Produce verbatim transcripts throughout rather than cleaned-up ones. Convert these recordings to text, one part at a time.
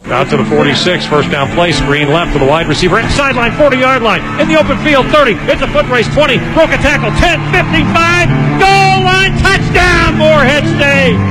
Out to the forty-six, first down play, screen left to the wide receiver, at sideline, forty-yard line, in the open field, thirty, it's a foot race, twenty, broke a tackle, ten, fifty-five, goal line, touchdown, Morehead State!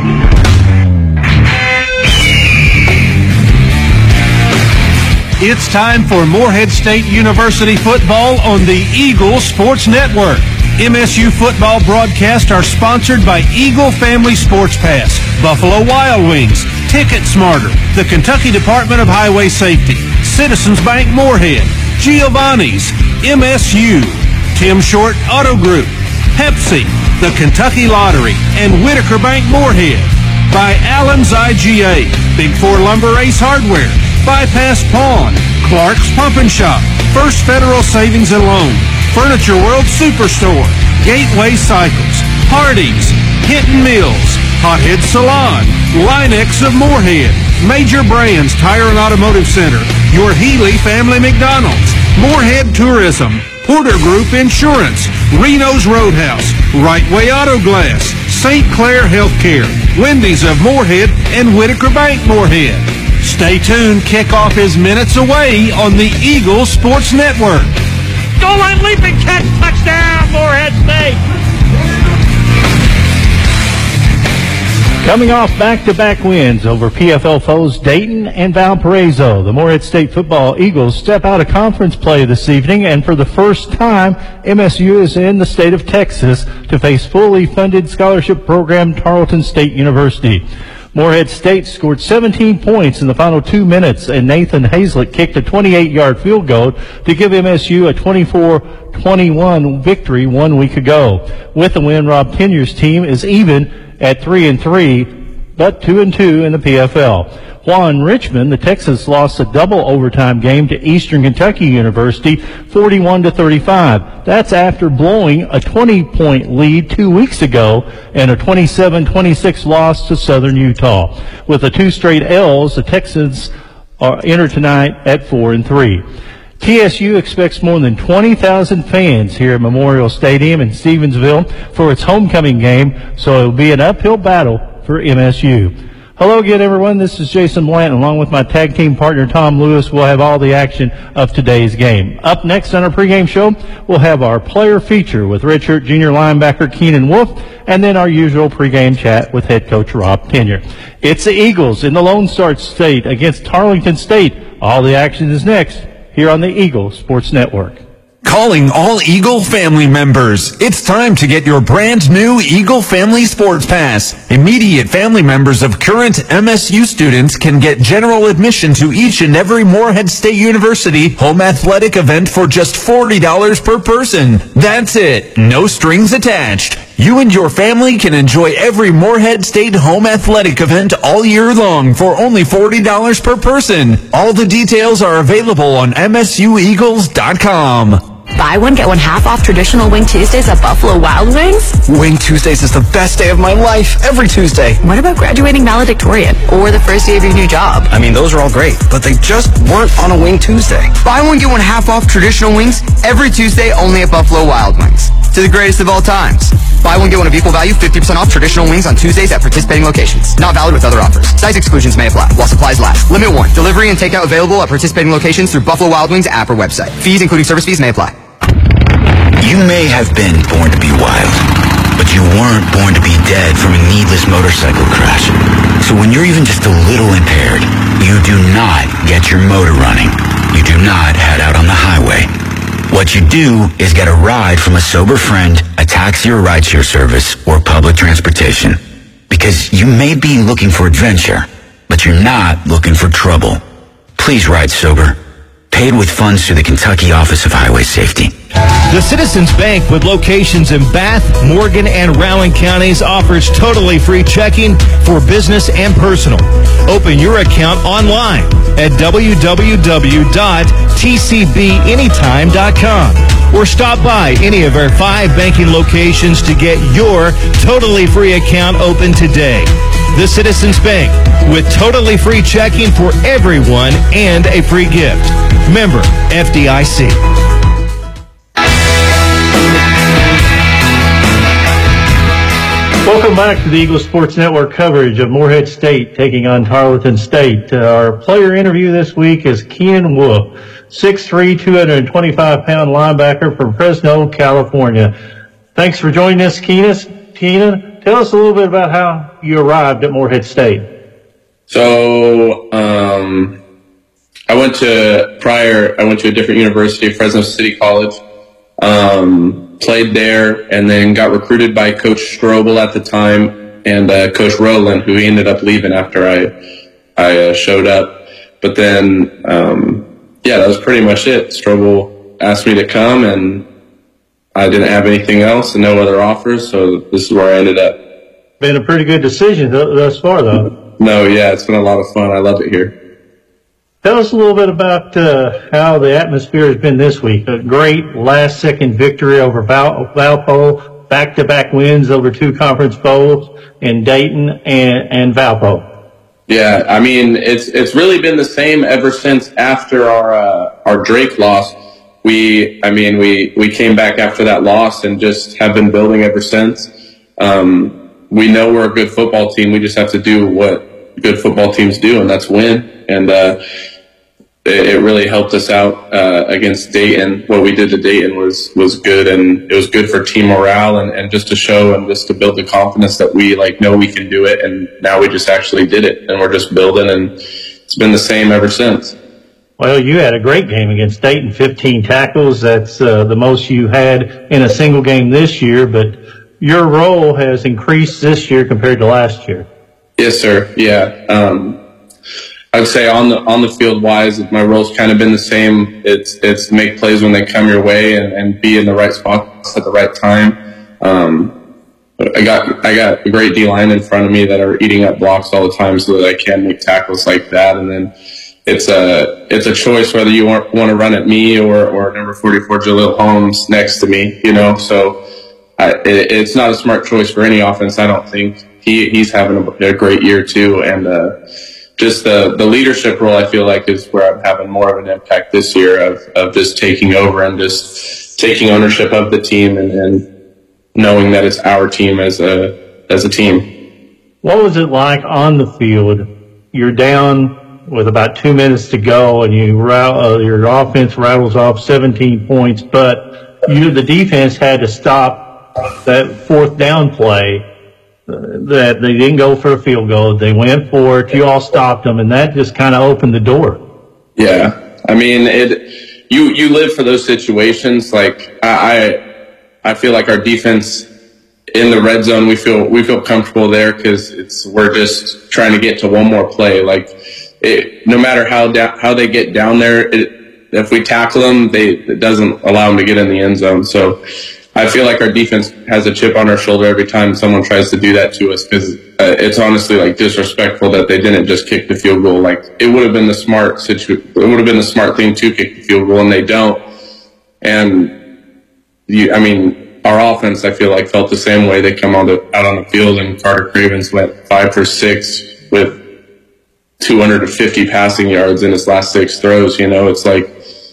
It's time for Morehead State University football on the Eagle Sports Network. M S U football broadcasts are sponsored by Eagle Family Sports Pass, Buffalo Wild Wings, Ticket Smarter, the Kentucky Department of Highway Safety, Citizens Bank Morehead, Giovanni's, M S U, Tim Short Auto Group, Pepsi, the Kentucky Lottery, and Whitaker Bank Morehead. By Allen's I G A, Big Four Lumber Ace Hardware, Bypass Pawn, Clark's Pump and Shop, First Federal Savings and Loan, Furniture World Superstore, Gateway Cycles, Hardee's, Hinton Mills, Hothead Salon, Linex of Morehead, Major Brands Tire and Automotive Center, your Healy Family McDonald's, Morehead Tourism, Porter Group Insurance, Reno's Roadhouse, Right Way Auto Glass, Saint Clair Healthcare, Wendy's of Morehead, and Whitaker Bank Morehead. Stay tuned. Kickoff is minutes away on the Eagle Sports Network. Goal line leaping catch, touchdown, Morehead State! Coming off back-to-back wins over P F L foes Dayton and Valparaiso, the Morehead State football Eagles step out of conference play this evening, and for the first time, M S U is in the state of Texas to face fully funded scholarship program Tarleton State University. Morehead State scored seventeen points in the final two minutes, and Nathan Hazlett kicked a twenty-eight-yard field goal to give M S U a twenty-four twenty-one victory one week ago. With the win, Rob Tenure's team is even at three and three, but two and two in the P F L. While in Richmond, the Texans lost a double overtime game to Eastern Kentucky University, forty-one to thirty-five. That's after blowing a twenty-point lead two weeks ago and a twenty-seven twenty-six loss to Southern Utah. With the two straight L's, the Texans are entered tonight at four and three. T S U expects more than twenty thousand fans here at Memorial Stadium in Stevensville for its homecoming game, so it will be an uphill battle for M S U. Hello again, everyone. This is Jason Blanton. Along with my tag team partner, Tom Lewis, we'll have all the action of today's game. Up next on our pregame show, we'll have our player feature with redshirt junior linebacker Keenan Wolf, and then our usual pregame chat with head coach Rob Tenure. It's the Eagles in the Lone Star State against Tarleton State. All the action is next here on the Eagle Sports Network. Calling all Eagle family members. It's time to get your brand new Eagle Family Sports Pass. Immediate family members of current M S U students can get general admission to each and every Morehead State University home athletic event for just forty dollars per person. That's it. No strings attached. You and your family can enjoy every Morehead State home athletic event all year long for only forty dollars per person. All the details are available on M S U Eagles dot com. Buy one, get one half off traditional Wing Tuesdays at Buffalo Wild Wings? Wing Tuesdays is the best day of my life, every Tuesday. What about graduating valedictorian or the first day of your new job? I mean, those are all great, but they just weren't on a Wing Tuesday. Buy one, get one half off traditional wings every Tuesday only at Buffalo Wild Wings. To the greatest of all times. Buy one, get one of equal value, fifty percent off traditional wings on Tuesdays at participating locations. Not valid with other offers. Size exclusions may apply while supplies last. Limit one. Delivery and takeout available at participating locations through Buffalo Wild Wings app or website. Fees, including service fees, may apply. You may have been born to be wild, but you weren't born to be dead from a needless motorcycle crash. So when you're even just a little impaired, you do not get your motor running. You do not head out on the highway. What you do is get a ride from a sober friend, a taxi or rideshare service, or public transportation. Because you may be looking for adventure, but you're not looking for trouble. Please ride sober. Paid with funds through the Kentucky Office of Highway Safety. The Citizens Bank, with locations in Bath, Morgan, and Rowan counties, offers totally free checking for business and personal. Open your account online at w w w dot t c b anytime dot com or stop by any of our five banking locations to get your totally free account open today. The Citizens Bank, with totally free checking for everyone and a free gift. Member F D I C. Welcome back to the Eagle Sports Network coverage of Morehead State taking on Tarleton State. Uh, our player interview this week is Keenan Wolf, six three, two hundred twenty-five pound linebacker from Fresno, California. Thanks for joining us, Keenan. Keenan, tell us a little bit about how you arrived at Morehead State. So, um, I went to, prior, I went to a different university, Fresno City College. Um, played there, and then got recruited by Coach Strobel at the time and uh, Coach Rowland, who he ended up leaving after I I uh, showed up. But then, um, yeah, that was pretty much it. Strobel asked me to come, and I didn't have anything else and no other offers, so this is where I ended up. Been a pretty good decision th- thus far, though. No, yeah, it's been a lot of fun. I love it here. Tell us a little bit about uh, how the atmosphere has been this week. A great last-second victory over Val- Valpo, back-to-back wins over two conference bowls in Dayton and, and Valpo. Yeah, I mean, it's it's really been the same ever since after our uh, our Drake loss. We, I mean, we, we came back after that loss and just have been building ever since. Um, we know we're a good football team. We just have to do what good football teams do, and that's win. And uh, it, it really helped us out uh, against Dayton. What we did to Dayton was was good, and it was good for team morale and, and just to show and just to build the confidence that we like know we can do it. And now we just actually did it, and we're just building, and it's been the same ever since. Well, you had a great game against Dayton, fifteen tackles. That's uh, the most you had in a single game this year, but your role has increased this year compared to last year. Yes, sir. Yeah. Um, I'd say on the on the field wise, my role's kind of been the same. It's it's make plays when they come your way and, and be in the right spots at the right time. Um, I got I got a great D line in front of me that are eating up blocks all the time, so that I can make tackles like that. And then it's a it's a choice whether you want, want to run at me or or number forty-four Jaleel Holmes next to me. You know, so I, it, it's not a smart choice for any offense. I don't think he he's having a, a great year too, and. Uh, Just the, the leadership role, I feel like, is where I'm having more of an impact this year of, of just taking over and just taking ownership of the team and, and knowing that it's our team as a as a team. What was it like on the field? You're down with about two minutes to go, and you uh, your offense rattles off seventeen points, but you the defense had to stop that fourth down play. That they didn't go for a field goal. They went for it. You all stopped them, and that just kind of opened the door. Yeah. I mean, it, you, you live for those situations. Like, I, I feel like our defense in the red zone, we feel, we feel comfortable there because it's, we're just trying to get to one more play. Like, it, no matter how down, how they get down there, it, if we tackle them, they, it doesn't allow them to get in the end zone. So, I feel like our defense has a chip on our shoulder every time someone tries to do that to us because uh, it's honestly like disrespectful that they didn't just kick the field goal. Like it would have been the smart situ- it would have been the smart thing to kick the field goal, and they don't. And you, I mean, our offense, I feel like, felt the same way. They come on the, out on the field, and Carter Cravens went five for six with two hundred fifty passing yards in his last six throws. You know, it's like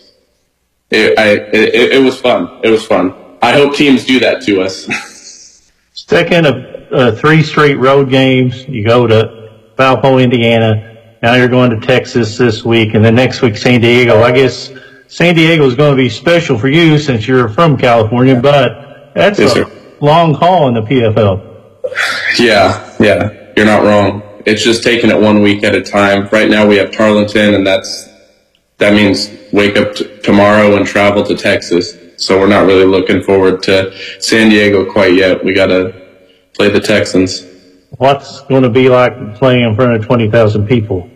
it, I, it, it was fun. It was fun. I hope teams do that to us. Second of uh, three straight road games. You go to Valpo, Indiana. Now you're going to Texas this week, and then next week San Diego. I guess San Diego is going to be special for you since you're from California, but that's yes, a sir. long haul in the P F L. Yeah, yeah, you're not wrong. It's just taking it one week at a time. Right now we have Tarleton, and that's that means wake up t- tomorrow and travel to Texas. So we're not really looking forward to San Diego quite yet. We got to play the Texans. What's going to be like playing in front of twenty thousand people?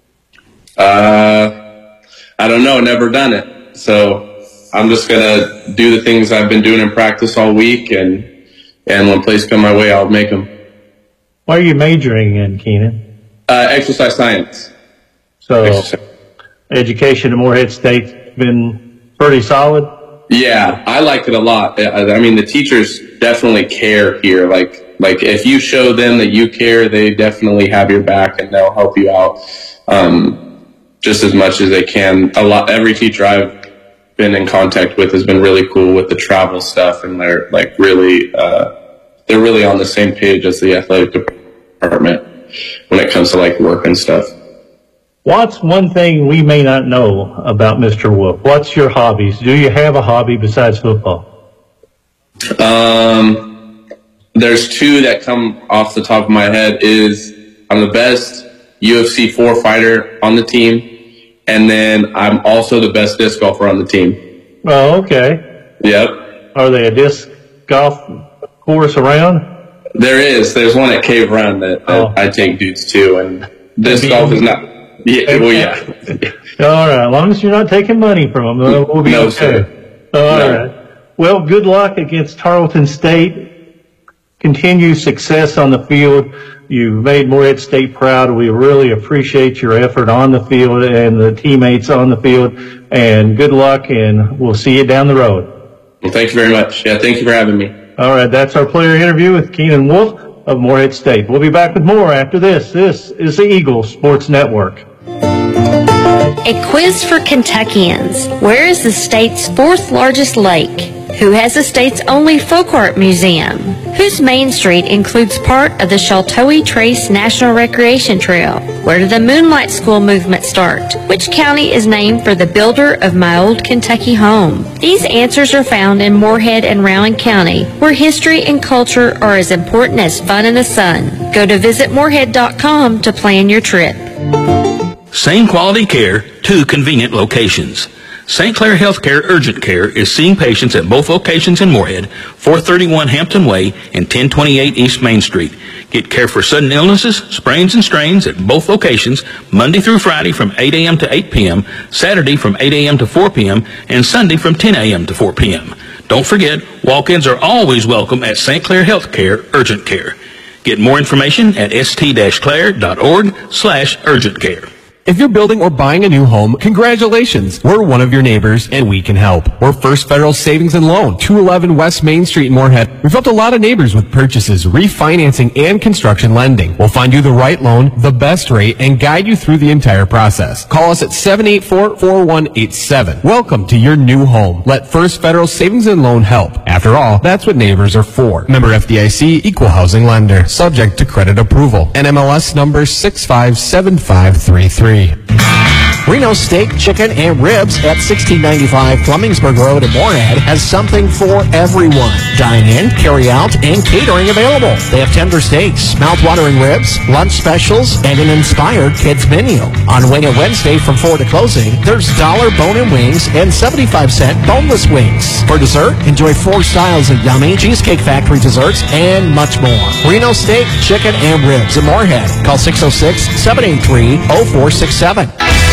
Uh, I don't know. Never done it. So I'm just going to do the things I've been doing in practice all week, and and when plays come my way, I'll make them. What are you majoring in, Keenan? Uh, exercise science. So exercise. Education at Morehead State's been pretty solid? Yeah, I like it a lot. I mean, the teachers definitely care here. Like, like if you show them that you care, they definitely have your back and they'll help you out um, just as much as they can. A lot. Every teacher I've been in contact with has been really cool with the travel stuff, and they're like really uh, they're really on the same page as the athletic department when it comes to like work and stuff. What's one thing we may not know about Mister Wolf? What's your hobbies? Do you have a hobby besides football? Um, there's two that come off the top of my head. Is I'm the best U F C four fighter on the team, and then I'm also the best disc golfer on the team. Oh, okay. Yep. Are they a disc golf course around? There is. There's one at Cave Run that, that oh. I take dudes to, and disc golf is not. Yeah, well, yeah. All right. As long as you're not taking money from them, we'll be no, okay. Sir. All no. right. Well, good luck against Tarleton State. Continue success on the field. You've made Morehead State proud. We really appreciate your effort on the field and the teammates on the field. And good luck, and we'll see you down the road. Well, thank you very much. Yeah, thank you for having me. All right. That's our player interview with Keenan Wolf of Morehead State. We'll be back with more after this. This is the Eagle Sports Network. A quiz for Kentuckians. Where is the state's fourth largest lake? Who has the state's only folk art museum? Whose Main Street includes part of the Sheltowee Trace National Recreation Trail? Where did the Moonlight School movement start? Which county is named for the builder of my old Kentucky home? These answers are found in Morehead and Rowan County, where history and culture are as important as fun in the sun. Go to visit morehead dot com to plan your trip. Same quality care, two convenient locations. Saint Clair Healthcare Urgent Care is seeing patients at both locations in Morehead, four thirty-one Hampton Way and ten twenty-eight East Main Street. Get care for sudden illnesses, sprains and strains at both locations, Monday through Friday from eight a.m. to eight p.m., Saturday from eight a.m. to four p.m., and Sunday from ten a.m. to four p.m. Don't forget, walk-ins are always welcome at Saint Clair Healthcare Urgent Care. Get more information at st-clair.org slash urgent care. If you're building or buying a new home, congratulations. We're one of your neighbors, and we can help. We're First Federal Savings and Loan, two eleven West Main Street in Morehead. We've helped a lot of neighbors with purchases, refinancing, and construction lending. We'll find you the right loan, the best rate, and guide you through the entire process. Call us at seven eight four, four one eight seven. Welcome to your new home. Let First Federal Savings and Loan help. After all, that's what neighbors are for. Member F D I C, Equal Housing Lender. Subject to credit approval. N M L S number six five seven five three three. Reno Steak, Chicken, and Ribs at sixteen ninety-five Flemmingsburg Road in Morehead has something for everyone. Dine in, carry out, and catering available. They have tender steaks, mouth-watering ribs, lunch specials, and an inspired kids menu. On Wing It Wednesday from four to closing, there's dollar bone-in wings and seventy-five cent boneless wings. For dessert, enjoy four styles of yummy Cheesecake Factory desserts and much more. Reno Steak, Chicken, and Ribs in Morehead. Call six oh six, seven eight three, oh four six seven.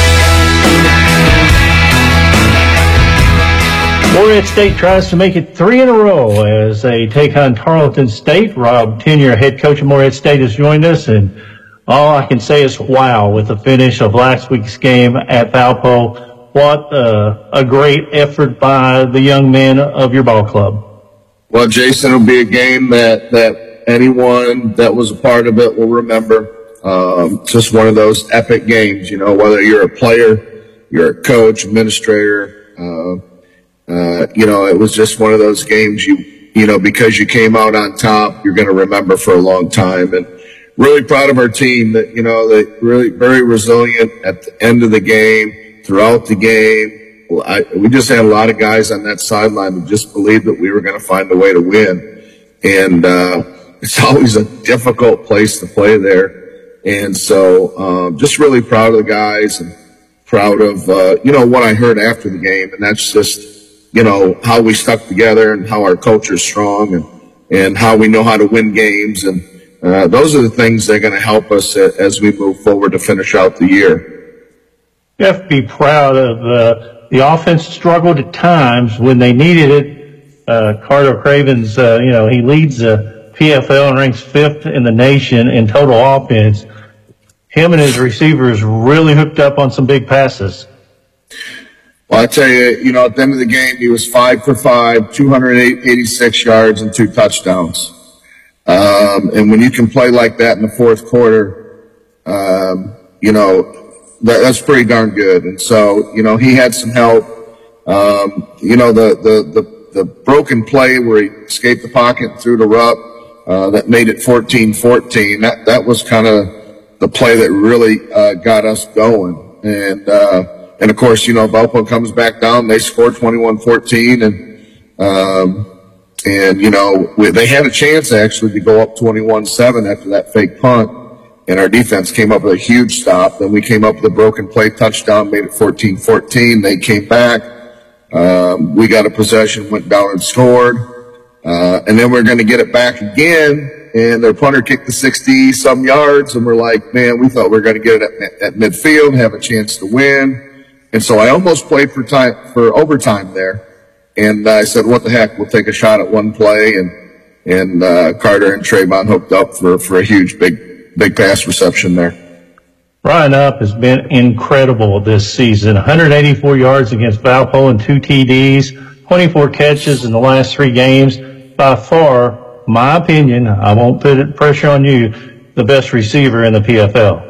Morehead State tries to make it three in a row as they take on Tarleton State. Rob Tenyer, head coach of Morehead State, has joined us, and all I can say is wow with the finish of last week's game at Valpo. What uh, a great effort by the young men of your ball club. Well, Jason, it'll be a game that, that anyone that was a part of it will remember. Um, just one of those epic games, you know, whether you're a player, you're a coach, administrator, uh, uh, you know, it was just one of those games you, you know, because you came out on top, you're going to remember for a long time. And really proud of our team that, you know, they really very resilient at the end of the game, throughout the game. Well, I, we just had a lot of guys on that sideline who just believed that we were going to find a way to win. And, uh, it's always a difficult place to play there. And so, um, just really proud of the guys and proud of, uh, you know, what I heard after the game. And that's just, you know, how we stuck together and how our culture is strong and, and how we know how to win games. And, uh, those are the things that are going to help us as we move forward to finish out the year. You have to be proud of, uh, the offense struggled at times when they needed it. Uh, Carter Cravens, uh, you know, he leads the P F L and ranks fifth in the nation in total offense. Him and his receivers really hooked up on some big passes. Well, I tell you, you know, at the end of the game, he was five for five, two hundred eighty-six yards and two touchdowns. Um, and when you can play like that in the fourth quarter, um, you know, that, that's pretty darn good. And so, you know, he had some help. Um, you know, the, the, the, the broken play where he escaped the pocket and threw the route. uh, that made it fourteen fourteen. That, that was kind of the play that really, uh, got us going. And, uh, and of course, you know, Valpo comes back down, they score twenty-one fourteen, and, um, and, you know, we, they had a chance actually to go up twenty-one seven after that fake punt. And our defense came up with a huge stop. Then we came up with a broken play touchdown, made it fourteen fourteen. They came back. Um, we got a possession, went down and scored. Uh, and then we're going to get it back again. And their punter kicked the sixty some yards. And we're like, man, we thought we were going to get it at, at midfield, have a chance to win. And so I almost played for time, for overtime there. And I said, what the heck? We'll take a shot at one play. And, and, uh, Carter and Trayvon hooked up for, for a huge big, big pass reception there. Ryan Up has been incredible this season. one hundred eighty-four yards against Valpo and two T Ds, twenty-four catches in the last three games. By far, my opinion, I won't put it pressure on you, the best receiver in the P F L.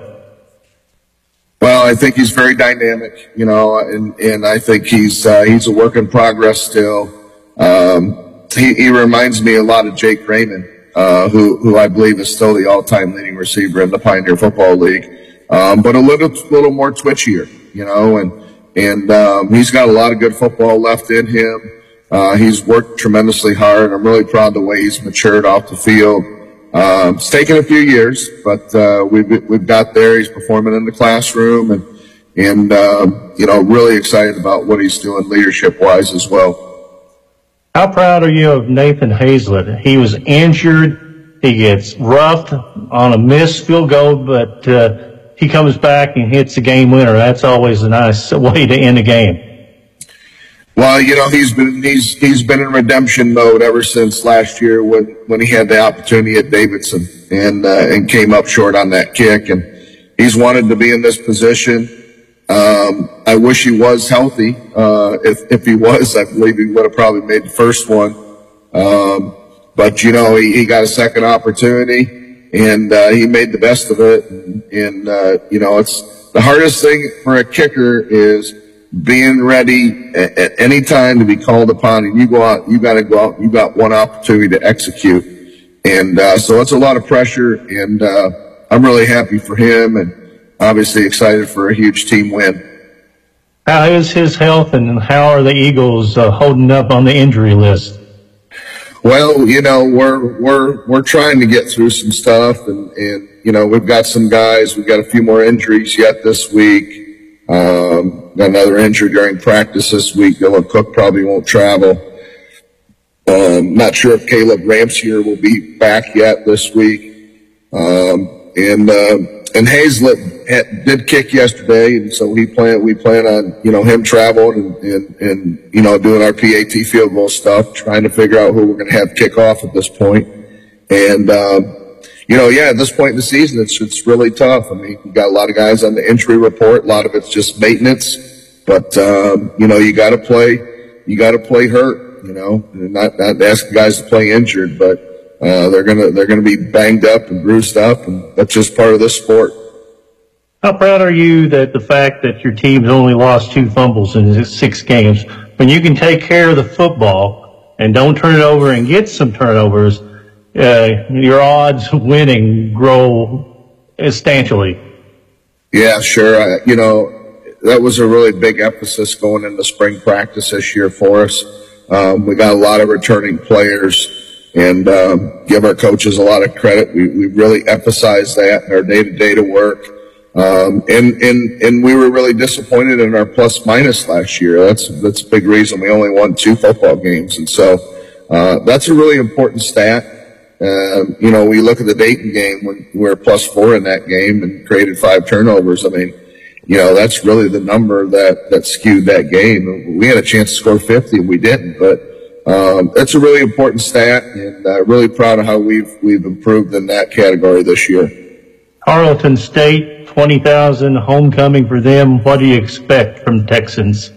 Well, I think he's very dynamic, you know, and, and I think he's, uh, he's a work in progress still. Um, he, he reminds me a lot of Jake Raymond. Uh, who, who I believe is still the all-time leading receiver in the Pioneer Football League. Um, but a little, little more twitchier, you know, and, and, um, he's got a lot of good football left in him. Uh, he's worked tremendously hard. I'm really proud of the way he's matured off the field. Um, it's taken a few years, but, uh, we've, we've got there. He's performing in the classroom and, and, um, you know, really excited about what he's doing leadership-wise as well. How proud are you of Nathan Hazlett? He was injured. He gets roughed on a missed field goal, but uh, he comes back and hits the game winner. That's always a nice way to end a game. Well, you know, he's been he's he's been in redemption mode ever since last year when when he had the opportunity at Davidson and uh, and came up short on that kick, and he's wanted to be in this position. Um, I wish he was healthy. Uh, if, if he was, I believe he would have probably made the first one. Um, but you know, he, he got a second opportunity and, uh, he made the best of it. And, and uh, you know, it's the hardest thing for a kicker is being ready at, at any time to be called upon, and you go out, you got to go out, you got one opportunity to execute. And, uh, so it's a lot of pressure, and, uh, I'm really happy for him and obviously excited for a huge team win. How is his health, and how are the Eagles uh, holding up on the injury list? Well, you know, we're we're we're trying to get through some stuff, and and you know, we've got some guys. We've got a few more injuries yet this week. Um, got another injury during practice this week. Dylan Cook probably won't travel. Um, not sure if Caleb Ramsier will be back yet this week. Um, and uh, and Hazlett had, did kick yesterday, and so he plan we plan on you know him traveling and, and and you know doing our P A T field goal stuff, trying to figure out who we're going to have kick off at this point. And um, you know, yeah, at this point in the season, it's it's really tough. I mean, you got a lot of guys on the injury report. A lot of it's just maintenance, but um, you know, you got to play. You got to play hurt. You know, and not not asking guys to play injured, but. Uh, they're gonna, they're gonna be banged up and bruised up, and that's just part of this sport. How proud are you that the fact that your team's only lost two fumbles in six games, when you can take care of the football and don't turn it over and get some turnovers, uh, your odds of winning grow substantially? Yeah, sure. I, you know, that was a really big emphasis going into spring practice this year for us. Um, we got a lot of returning players. And um, give our coaches a lot of credit. We we really emphasize that in our day-to-day to work. Um, and and and we were really disappointed in our plus minus last year. That's that's a big reason we only won two football games. And so uh, that's a really important stat. Um, you know, we look at the Dayton game when we were plus four in that game and created five turnovers. I mean, you know, that's really the number that that skewed that game. We had a chance to score fifty, and we didn't, but. Um, that's a really important stat, and uh, really proud of how we've we've improved in that category this year. Carleton State, twenty thousand homecoming for them. What do you expect from Texans?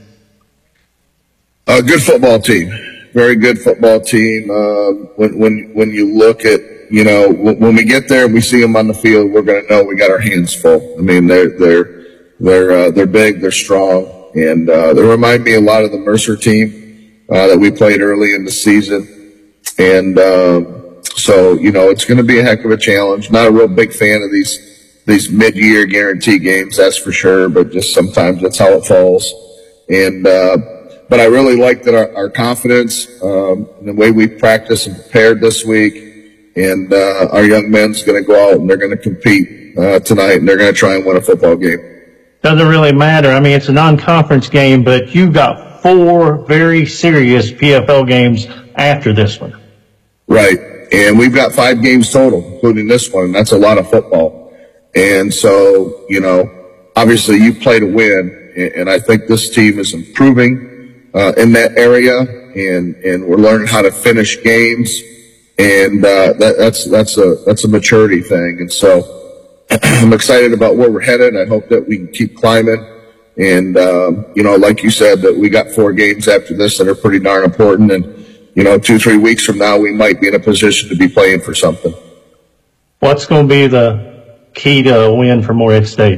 A good football team, very good football team. Um, when when when you look at you know when, when we get there and we see them on the field, we're going to know we got our hands full. I mean, they're they're they're uh, they're big, they're strong, and uh, they remind me a lot of the Mercer team. Uh, that we played early in the season. And, um, so, you know, it's going to be a heck of a challenge. Not a real big fan of these, these mid-year guarantee games, that's for sure, but just sometimes that's how it falls. And, uh, but I really like that our, our confidence, um, and the way we practiced and prepared this week, and, uh, our young men's going to go out and they're going to compete, uh, tonight, and they're going to try and win a football game. Doesn't really matter. I mean, it's a non-conference game, but you got four very serious P F L games after this one. Right. And we've got five games total, including this one. And that's a lot of football. And so, you know, obviously you play to win. And I think this team is improving, uh, in that area. And, and we're learning how to finish games. And, uh, that, that's, that's a, that's a maturity thing. And so I'm excited about where we're headed. I hope that we can keep climbing. And, um, you know, like you said, that we got four games after this that are pretty darn important. And, you know, two, three weeks from now, we might be in a position to be playing for something. What's going to be the key to a win for Morehead State?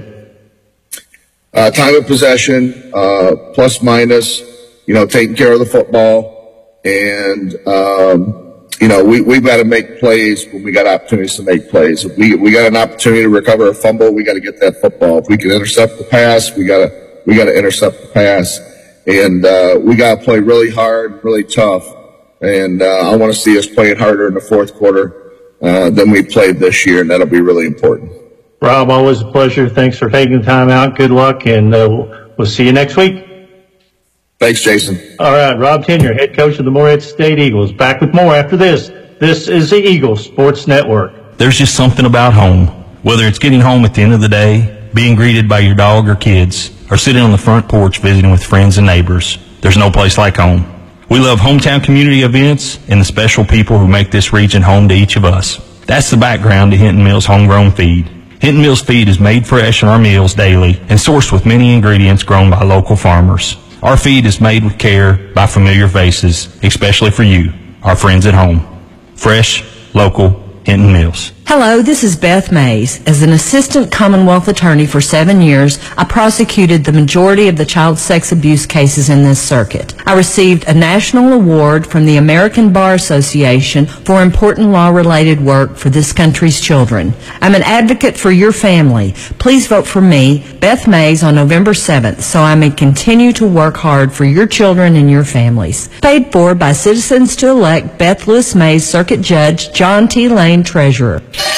Uh, time of possession, uh, plus minus, you know, taking care of the football. And, um, you know, we, we've got to make plays when we got opportunities to make plays. If we, we got an opportunity to recover a fumble, we got to get that football. If we can intercept the pass, we got to, we got to intercept the pass. And, uh, we got to play really hard, really tough. And, uh, I want to see us playing harder in the fourth quarter, uh, than we played this year. And that'll be really important. Rob, always a pleasure. Thanks for taking the time out. Good luck. And, uh, we'll see you next week. Thanks, Jason. All right, Rob Tenyer, head coach of the Morehead State Eagles. Back with more after this. This is the Eagles Sports Network. There's just something about home. Whether it's getting home at the end of the day, being greeted by your dog or kids, or sitting on the front porch visiting with friends and neighbors, there's no place like home. We love hometown community events and the special people who make this region home to each of us. That's the background to Hinton Mills Homegrown Feed. Hinton Mills Feed is made fresh in our meals daily and sourced with many ingredients grown by local farmers. Our feed is made with care by familiar faces, especially for you, our friends at home. Fresh, local, Hinton Mills. Hello, this is Beth Mays. As an assistant Commonwealth attorney for seven years, I prosecuted the majority of the child sex abuse cases in this circuit. I received a national award from the American Bar Association for important law-related work for this country's children. I'm an advocate for your family. Please vote for me, Beth Mays, on November seventh, so I may continue to work hard for your children and your families. Paid for by citizens to elect Beth Lewis Mays, Circuit Judge, John T. Lane, Treasurer.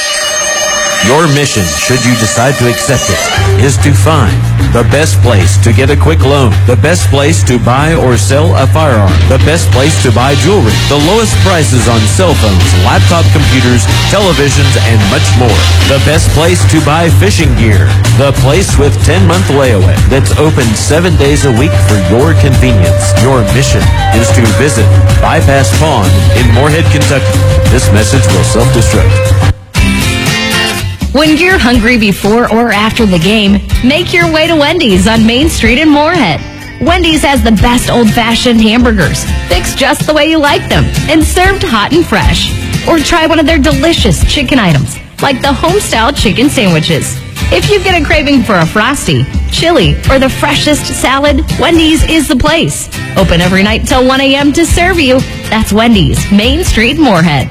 Your mission, should you decide to accept it, is to find the best place to get a quick loan, the best place to buy or sell a firearm, the best place to buy jewelry, the lowest prices on cell phones, laptop computers, televisions, and much more. The best place to buy fishing gear, the place with ten-month layaway that's open seven days a week for your convenience. Your mission is to visit Bypass Pond in Morehead, Kentucky. This message will self-destruct. When you're hungry before or after the game, make your way to Wendy's on Main Street in Morehead. Wendy's has the best old-fashioned hamburgers, fixed just the way you like them, and served hot and fresh. Or try one of their delicious chicken items, like the home-style chicken sandwiches. If you get a craving for a Frosty, chili, or the freshest salad, Wendy's is the place. Open every night till one a.m. to serve you. That's Wendy's, Main Street, Morehead.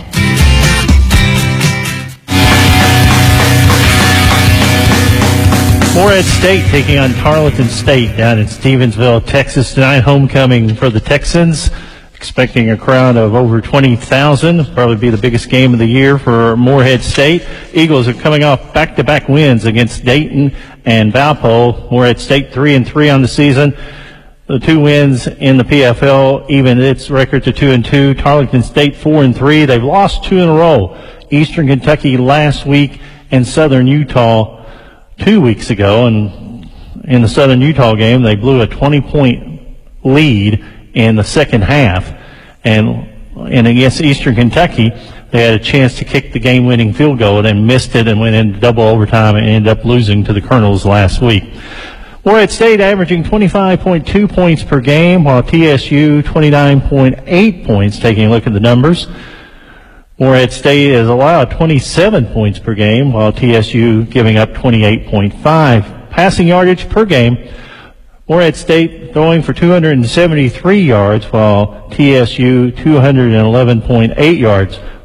Morehead State taking on Tarleton State down in Stevensville, Texas tonight. Homecoming for the Texans. Expecting a crowd of over twenty thousand. Probably be the biggest game of the year for Morehead State. Eagles are coming off back-to-back wins against Dayton and Valpo. Morehead State three and three on the season. The two wins in the P F L, even its record to two and two. Tarleton State four and three. They've lost two in a row. Eastern Kentucky last week and Southern Utah two weeks ago, and in the Southern Utah game, they blew a twenty-point lead in the second half, and and against Eastern Kentucky, they had a chance to kick the game-winning field goal and then missed it and went into double overtime and ended up losing to the Colonels last week. Morehead State averaging twenty-five point two points per game, while T S U twenty-nine point eight points. Taking a look at the numbers, Morehead State has allowed twenty-seven points per game, while T S U giving up twenty-eight point five. Passing yardage per game, Morehead State throwing for two hundred seventy-three yards, while T S U two hundred eleven point eight yards.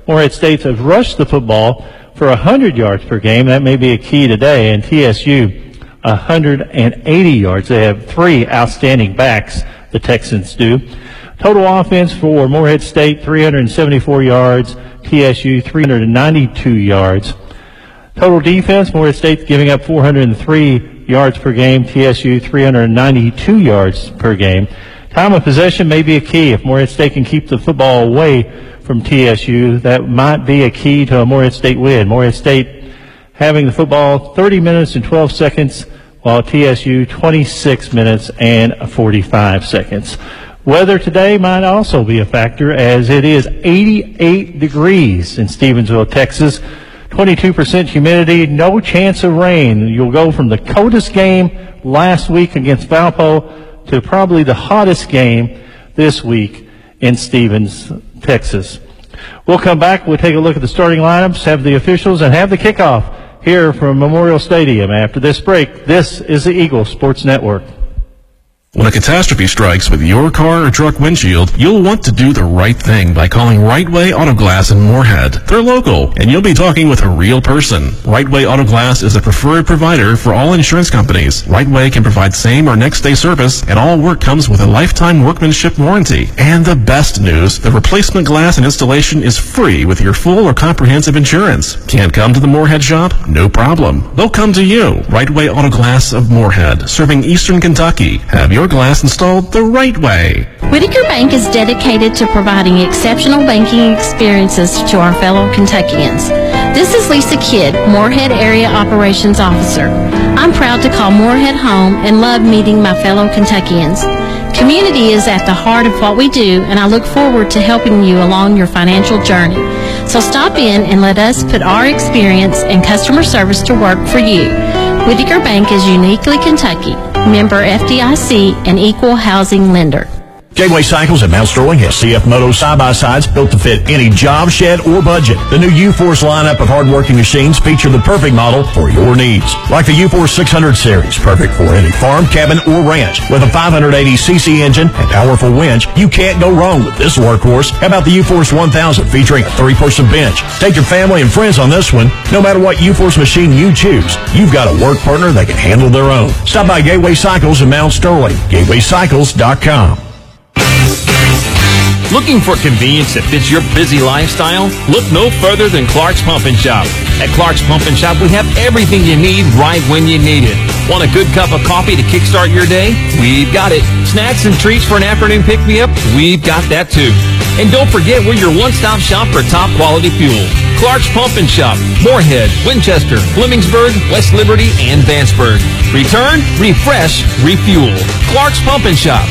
Morehead State has rushed the football for one hundred yards per game. That may be a key today. And T S U, one hundred eighty yards. They have three outstanding backs, the Texans do. Total offense for Morehead State, three hundred seventy-four yards. T S U, three hundred ninety-two yards. Total defense, Morehead State giving up four hundred three yards per game. T S U, three hundred ninety-two yards per game. Time of possession may be a key. If Morehead State can keep the football away from T S U, that might be a key to a Morehead State win. Morehead State having the football thirty minutes and twelve seconds, while T S U twenty-six minutes and forty-five seconds. Weather today might also be a factor, as it is eighty-eight degrees in Stevensville, Texas. twenty-two percent humidity, no chance of rain. You'll go from the coldest game last week against Valpo to probably the hottest game this week in Stevens, Texas. We'll come back. We'll take a look at the starting lineups, have the officials, and have the kickoff here from Memorial Stadium. After this break, this is the Eagle Sports Network. When a catastrophe strikes with your car or truck windshield, you'll want to do the right thing by calling Rightway Auto Glass in Moorhead. They're local, and you'll be talking with a real person. Rightway Auto Glass is a preferred provider for all insurance companies. Rightway can provide same or next day service, and all work comes with a lifetime workmanship warranty. And the best news, the replacement glass and installation is free with your full or comprehensive insurance. Can't come to the Moorhead shop? No problem. They'll come to you. Rightway Auto Glass of Moorhead, serving Eastern Kentucky. Have your glass installed the right way. Whitaker Bank is dedicated to providing exceptional banking experiences to our fellow Kentuckians. This is Lisa Kidd, Moorhead Area Operations Officer. I'm proud to call Moorhead home and love meeting my fellow Kentuckians. Community is at the heart of what we do, and I look forward to helping you along your financial journey. So stop in and let us put our experience and customer service to work for you. Whitaker Bank is uniquely Kentucky, member F D I C, and equal housing lender. Gateway Cycles at Mount Sterling has C F Moto side-by-sides built to fit any job, shed, or budget. The new U-Force lineup of hard-working machines feature the perfect model for your needs. Like the U-Force six hundred series, perfect for any farm, cabin, or ranch. With a five hundred eighty c c engine and powerful winch, you can't go wrong with this workhorse. How about the U-Force one thousand featuring a three-person bench? Take your family and friends on this one. No matter what U-Force machine you choose, you've got a work partner that can handle their own. Stop by Gateway Cycles in Mount Sterling. gateway cycles dot com. Looking for convenience that fits your busy lifestyle? Look no further than Clark's Pump and Shop. At Clark's Pump and Shop, we have everything you need right when you need it. Want a good cup of coffee to kickstart your day? We've got it. Snacks and treats for an afternoon pick-me-up? We've got that too. And don't forget, we're your one-stop shop for top-quality fuel. Clark's Pump and Shop, Moorhead, Winchester, Flemingsburg, West Liberty, and Vanceburg. Return, refresh, refuel. Clark's Pump and Shop.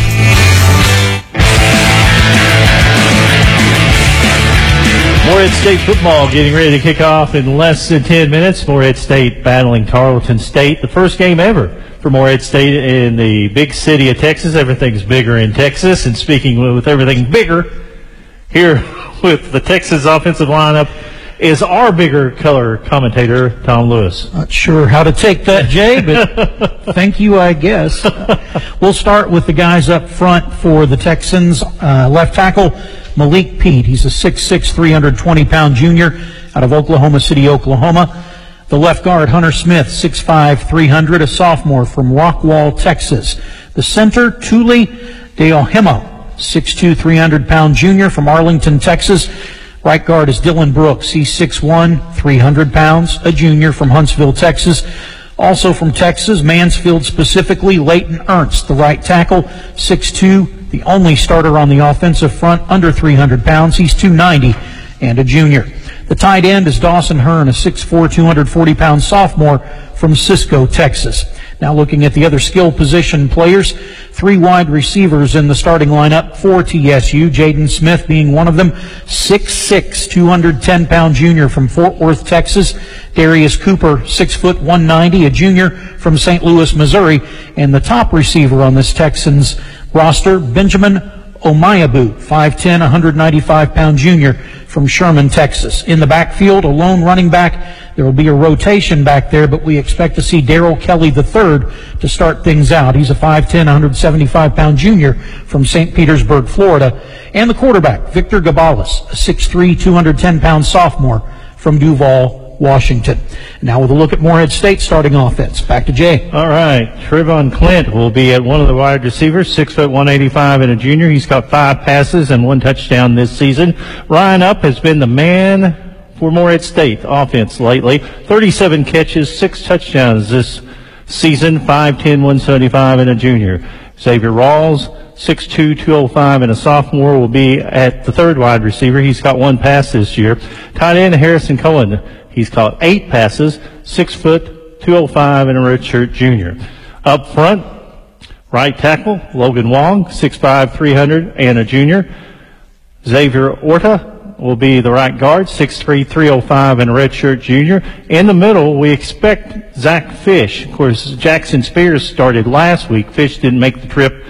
Morehead State football getting ready to kick off in less than ten minutes. Morehead State battling Tarleton State. The first game ever for Morehead State in the big city of Texas. Everything's bigger in Texas. And speaking with everything bigger, here with the Texas offensive lineup is our bigger color commentator, Tom Lewis. Not sure how to take that, Jay, but thank you, I guess. We'll start with the guys up front for the Texans. Uh, left tackle, Malik Pete. He's a six six, three hundred twenty pound junior out of Oklahoma City, Oklahoma. The left guard, Hunter Smith, six five, three hundred, a sophomore from Rockwall, Texas. The center, Tuli Deohimo, six two, three hundred pound junior from Arlington, Texas. Right guard is Dylan Brooks. He's six one, three hundred pounds, a junior from Huntsville, Texas. Also from Texas, Mansfield specifically, Leighton Ernst, the right tackle, six two, the only starter on the offensive front, under three hundred pounds. He's two ninety and a junior. The tight end is Dawson Hearn, a six four, two hundred forty pound sophomore from Cisco, Texas. Now looking at the other skill position players, three wide receivers in the starting lineup for T S U, Jaden Smith being one of them, six six, two hundred ten pound junior from Fort Worth, Texas. Darius Cooper, six foot, one ninety, a junior from Saint Louis, Missouri. And the top receiver on this Texans roster, Benjamin Omayabu, five ten, one ninety-five pound junior from Sherman, Texas. In the backfield, a lone running back. There will be a rotation back there, but we expect to see Daryl Kelly the third to start things out. He's a five ten, one seventy-five pound junior from Saint Petersburg, Florida. And the quarterback, Victor Gabalis, a six three, two hundred ten pound sophomore from Duval, Washington. Now with a look at Morehead State starting offense. Back to Jay. All right. Trevon Clint will be at one of the wide receivers, six foot one eighty-five and a junior. He's got five passes and one touchdown this season. Ryan Up has been the man for Morehead State offense lately. thirty-seven catches, six touchdowns this season, five ten, one seventy-five and a junior. Xavier Rawls, six two, two oh five and a sophomore, will be at the third wide receiver. He's got one pass this year. Tight end Harrison Cohen. He's caught eight passes, six foot, two oh five, and a redshirt junior. Up front, right tackle, Logan Wong, six five, three hundred, and a junior. Xavier Orta will be the right guard, six three, three oh five, and a redshirt junior. In the middle, we expect Zach Fish. Of course, Jackson Spears started last week. Fish didn't make the trip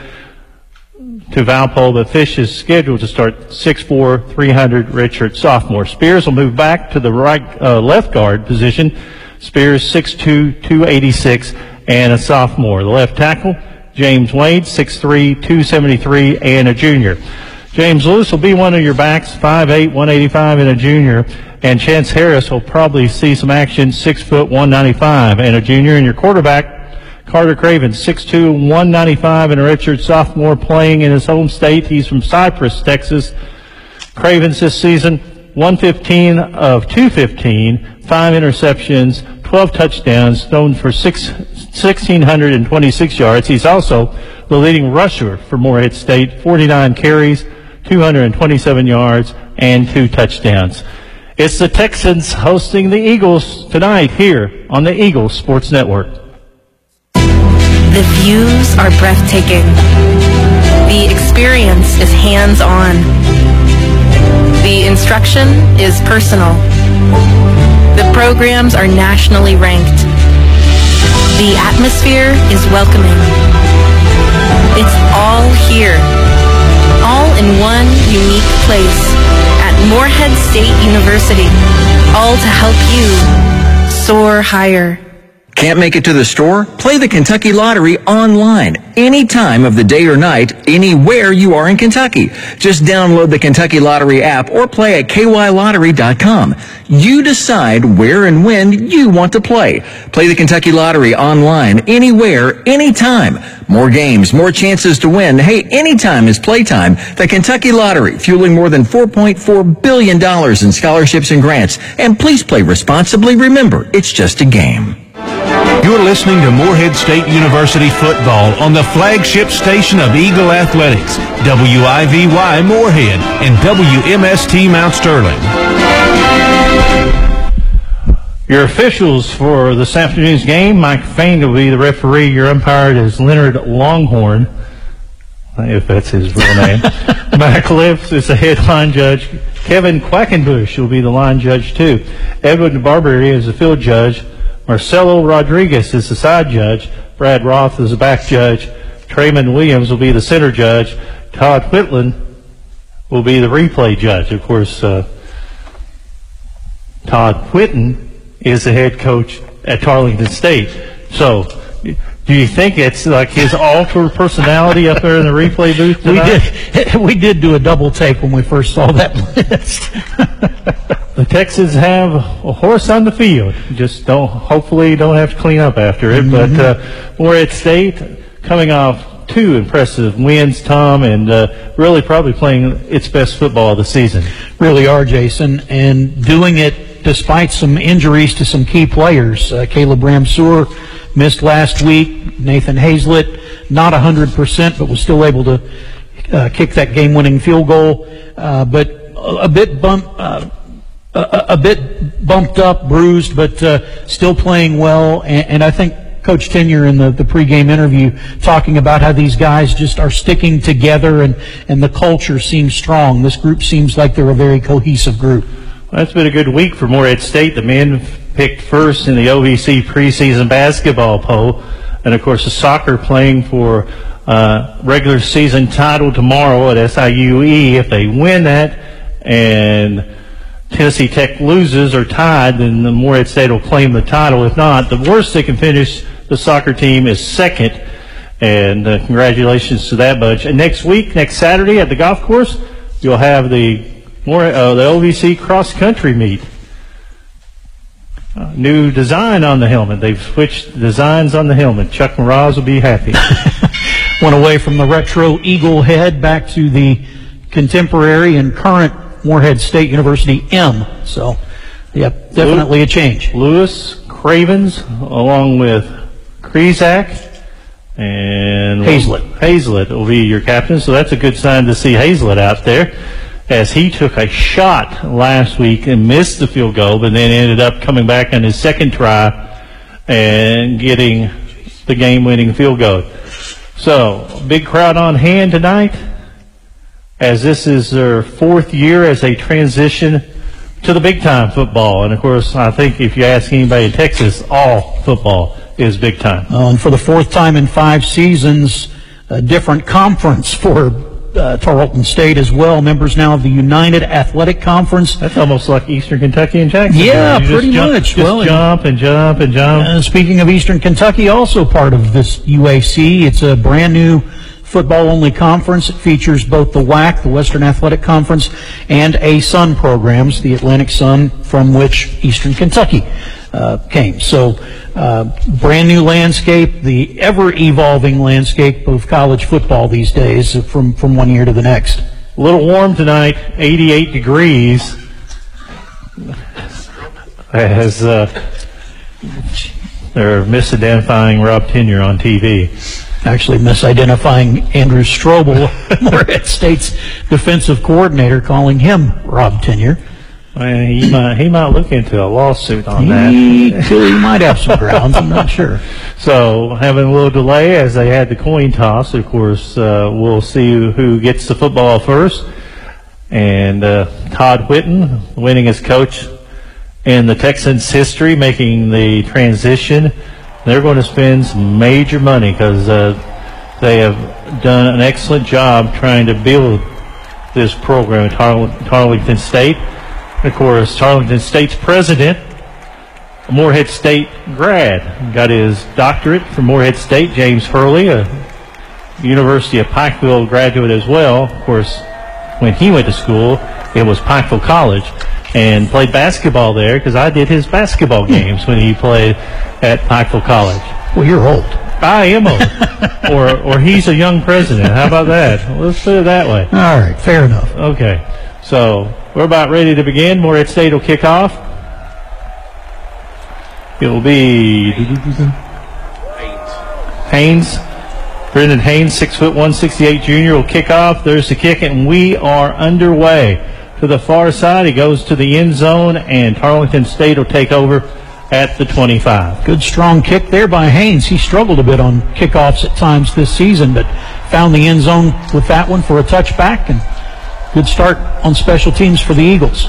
to Valpo, but Fish is scheduled to start six four, three hundred, redshirt sophomore. Spears will move back to the right uh, left guard position. Spears six two, two eighty-six and a sophomore. The left tackle, James Wade, six three, two seventy-three and a junior. James Lewis will be one of your backs, five eight, one eighty-five and a junior. And Chance Harris will probably see some action, six foot, one ninety-five and a junior. And your quarterback, Carter Craven, six two, one ninety-five and a redshirt sophomore, playing in his home state. He's from Cypress, Texas. Cravens this season, one fifteen of two fifteen, five interceptions, twelve touchdowns, thrown for six, one thousand six hundred twenty-six yards. He's also the leading rusher for Morehead State, forty-nine carries, two hundred twenty-seven yards, and two touchdowns. It's the Texans hosting the Eagles tonight here on the Eagles Sports Network. The views are breathtaking. The experience is hands-on. The instruction is personal. The programs are nationally ranked. The atmosphere is welcoming. It's all here, all in one unique place at Morehead State University, all to help you soar higher. Can't make it to the store? Play the Kentucky Lottery online, any time of the day or night, anywhere you are in Kentucky. Just download the Kentucky Lottery app or play at k y lottery dot com. You decide where and when you want to play. Play the Kentucky Lottery online, anywhere, anytime. More games, more chances to win. Hey, anytime is playtime. The Kentucky Lottery, fueling more than four point four billion dollars in scholarships and grants. And please play responsibly. Remember, it's just a game. You're listening to Morehead State University football on the flagship station of Eagle Athletics, W I V Y Morehead and W M S T Mount Sterling. Your officials for this afternoon's game, Mike Fain will be the referee. Your umpire is Leonard Longhorn, if that's his real name. Mike Lips is the head line judge. Kevin Quackenbush will be the line judge too. Edwin Barbary is the field judge. Marcelo Rodriguez is the side judge. Brad Roth is the back judge. Trayman Williams will be the center judge. Todd Whitland will be the replay judge. Of course, uh, Todd Whitten is the head coach at Tarleton State. So, do you think it's like his altered personality up there in the replay booth tonight? We did, we did do a double take when we first saw that list. The Texans have a horse on the field. Just don't, hopefully don't have to clean up after it. Mm-hmm. But uh, Morehead State coming off two impressive wins, Tom, and uh, really probably playing its best football of the season. Really are, Jason, and doing it despite some injuries to some key players. Uh, Caleb Ramseur missed last week. Nathan Hazlett, not one hundred percent, but was still able to uh, kick that game-winning field goal. Uh, but a, a bit bump, uh, a, a bit bumped up, bruised, but uh, still playing well. And, and I think Coach Tenyer in the, the pregame interview talking about how these guys just are sticking together and, and the culture seems strong. This group seems like they're a very cohesive group. Well, it's been a good week for Morehead State. The men picked first in the O V C preseason basketball poll. And, of course, the soccer playing for uh, regular season title tomorrow at S I U E. If they win that and Tennessee Tech loses or tied, then the Morehead State will claim the title. If not, the worst they can finish the soccer team is second. And uh, congratulations to that bunch. And next week, next Saturday at the golf course, you'll have the more uh, the O V C cross country meet. Uh, new design on the helmet. They've switched designs on the helmet. Chuck Mraz will be happy. Went away from the retro eagle head back to the contemporary and current Morehead State University M. So, yep, definitely a change. Lewis, Cravens, along with Krezak and Hazlett. Hazlett will be your captain. So that's a good sign to see Hazlett out there, as he took a shot last week and missed the field goal, but then ended up coming back on his second try and getting the game-winning field goal. So, big crowd on hand tonight, as this is their fourth year as they transition to the big-time football. And, of course, I think if you ask anybody in Texas, all football is big-time. Uh, and for the fourth time in five seasons, a different conference for Uh, Tarleton State as well, members now of the United Athletic Conference. That's almost like Eastern Kentucky and Jacksonville. Yeah, you pretty jump, much. Just well, jump and jump and jump. Uh, speaking of Eastern Kentucky, also part of this U A C, it's a brand new football-only conference. It features both the W A C, the Western Athletic Conference, and A Sun programs, the Atlantic Sun, from which Eastern Kentucky uh, came. So, uh, brand new landscape, the ever-evolving landscape of college football these days, from, from one year to the next. A little warm tonight, eighty-eight degrees. As uh, they're misidentifying Rob Tenyer on T V. Actually misidentifying Andrew Strobel, Morehead State's defensive coordinator, calling him Rob Tenyer. Well, he might he might look into a lawsuit on he, that. He might have some grounds. I'm not sure. So having a little delay as they had the coin toss. Of course, uh, we'll see who gets the football first. And uh, Todd Whitten, winningest coach in the Texans' history, making the transition. They're going to spend some major money because uh, they have done an excellent job trying to build this program at Tar- Tarleton State. Of course, Tarleton State's president, a Morehead State grad, got his doctorate from Morehead State. James Hurley, a University of Pikeville graduate as well. Of course, when he went to school, it was Pikeville College, and played basketball there because I did his basketball games when he played at Pikeville College. Well, you're old. I am old. or or he's a young president. How about that? Let's put it that way. All right, fair enough. Okay, so we're about ready to begin. Morehead State will kick off. It will be Haynes. Brendan Haynes, six foot one sixty-eight junior, will kick off. There's the kick, and we are underway. To the far side, he goes to the end zone, and Tarleton State will take over at the twenty-five. Good strong kick there by Haynes. He struggled a bit on kickoffs at times this season, but found the end zone with that one for a touchback, and good start on special teams for the Eagles.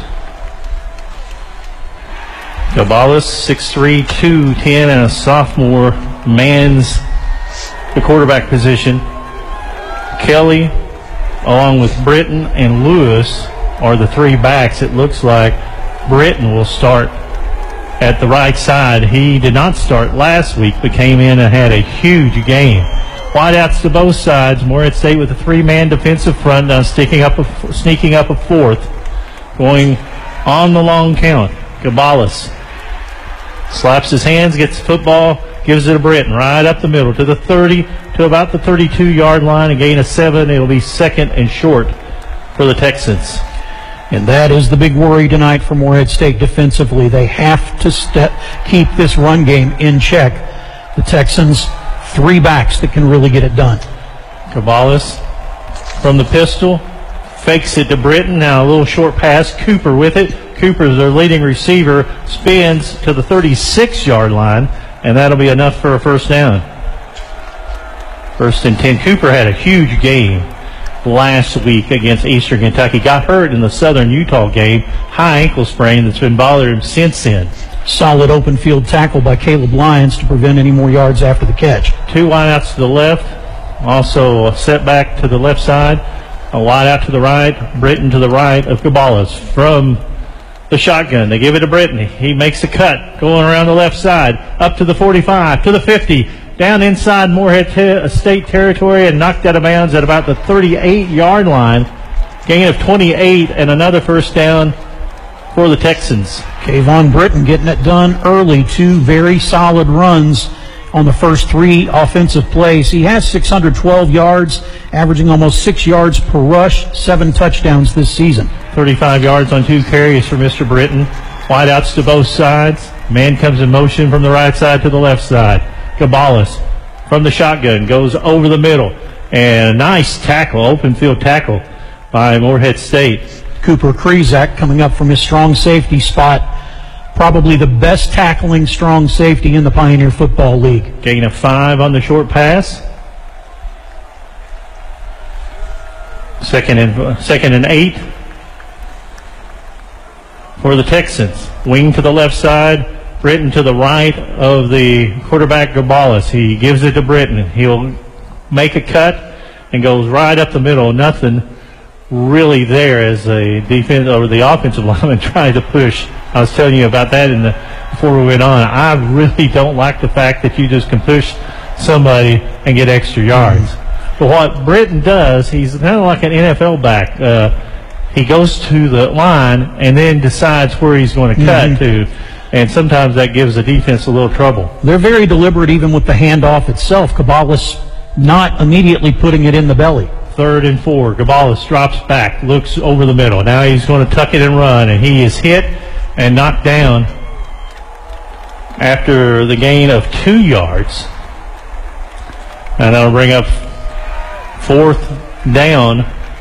Gabalis, six three, two ten, and a sophomore, mans the quarterback position. Kelly, along with Britton and Lewis, are the three backs. It looks like Britton will start at the right side. He did not start last week, but came in and had a huge game. Wideouts to both sides. Morehead State with a three-man defensive front, now sticking up a, sneaking up a fourth, going on the long count. Gabalis slaps his hands, gets the football, gives it to Britton right up the middle to the thirty, to about the thirty-two-yard line, a gain of seven. It'll be second and short for the Texans. And that is the big worry tonight for Morehead State defensively. They have to step, keep this run game in check. The Texans, three backs that can really get it done. Gabalis from the pistol, fakes it to Britton. Now a little short pass, Cooper with it. Cooper's their leading receiver, spins to the thirty-six-yard line, and that'll be enough for a first down. First and ten. Cooper had a huge game last week against Eastern Kentucky. Got hurt in the Southern Utah game, high ankle sprain that's been bothering him since then. solid open field tackle by Caleb Lyons to prevent any more yards after the catch. Two wideouts to the left, also a setback to the left side, a wideout to the right, Britton to the right of Cabales from the shotgun. They give it to Britton. He makes a cut going around the left side, up to the forty-five, to the fifty, down inside Moorhead te- State territory and knocked out of bounds at about the thirty-eight-yard line. Gain of twenty-eight and another first down for the Texans. Kayvon Britton getting it done early. Two very solid runs on the first three offensive plays. He has six hundred twelve yards, averaging almost six yards per rush, seven touchdowns this season. thirty-five yards on two carries for Mister Britton. Wideouts to both sides. Man comes in motion from the right side to the left side. Cabales from the shotgun goes over the middle. And a nice tackle, open field tackle by Moorhead State. Cooper Krezak coming up from his strong safety spot. Probably the best tackling strong safety in the Pioneer Football League. Gain of five on the short pass. Second and second and eight for the Texans. Wing to the left side, Britton to the right of the quarterback Cabales. He gives it to Britton. He'll make a cut and goes right up the middle. Nothing really there as a defense or the offensive lineman trying to push. I was telling you about that in the before we went on. I really don't like the fact that you just can push somebody and get extra yards. Mm-hmm. But what Britton does, he's kind of like an N F L back. Uh, he goes to the line and then decides where he's going to cut mm-hmm. to. And sometimes that gives the defense a little trouble. They're very deliberate even with the handoff itself. Cabales not immediately putting it in the belly. Third and four. Cabales drops back, looks over the middle. Now he's going to tuck it and run, and he is hit and knocked down after the gain of two yards. And that'll bring up fourth down.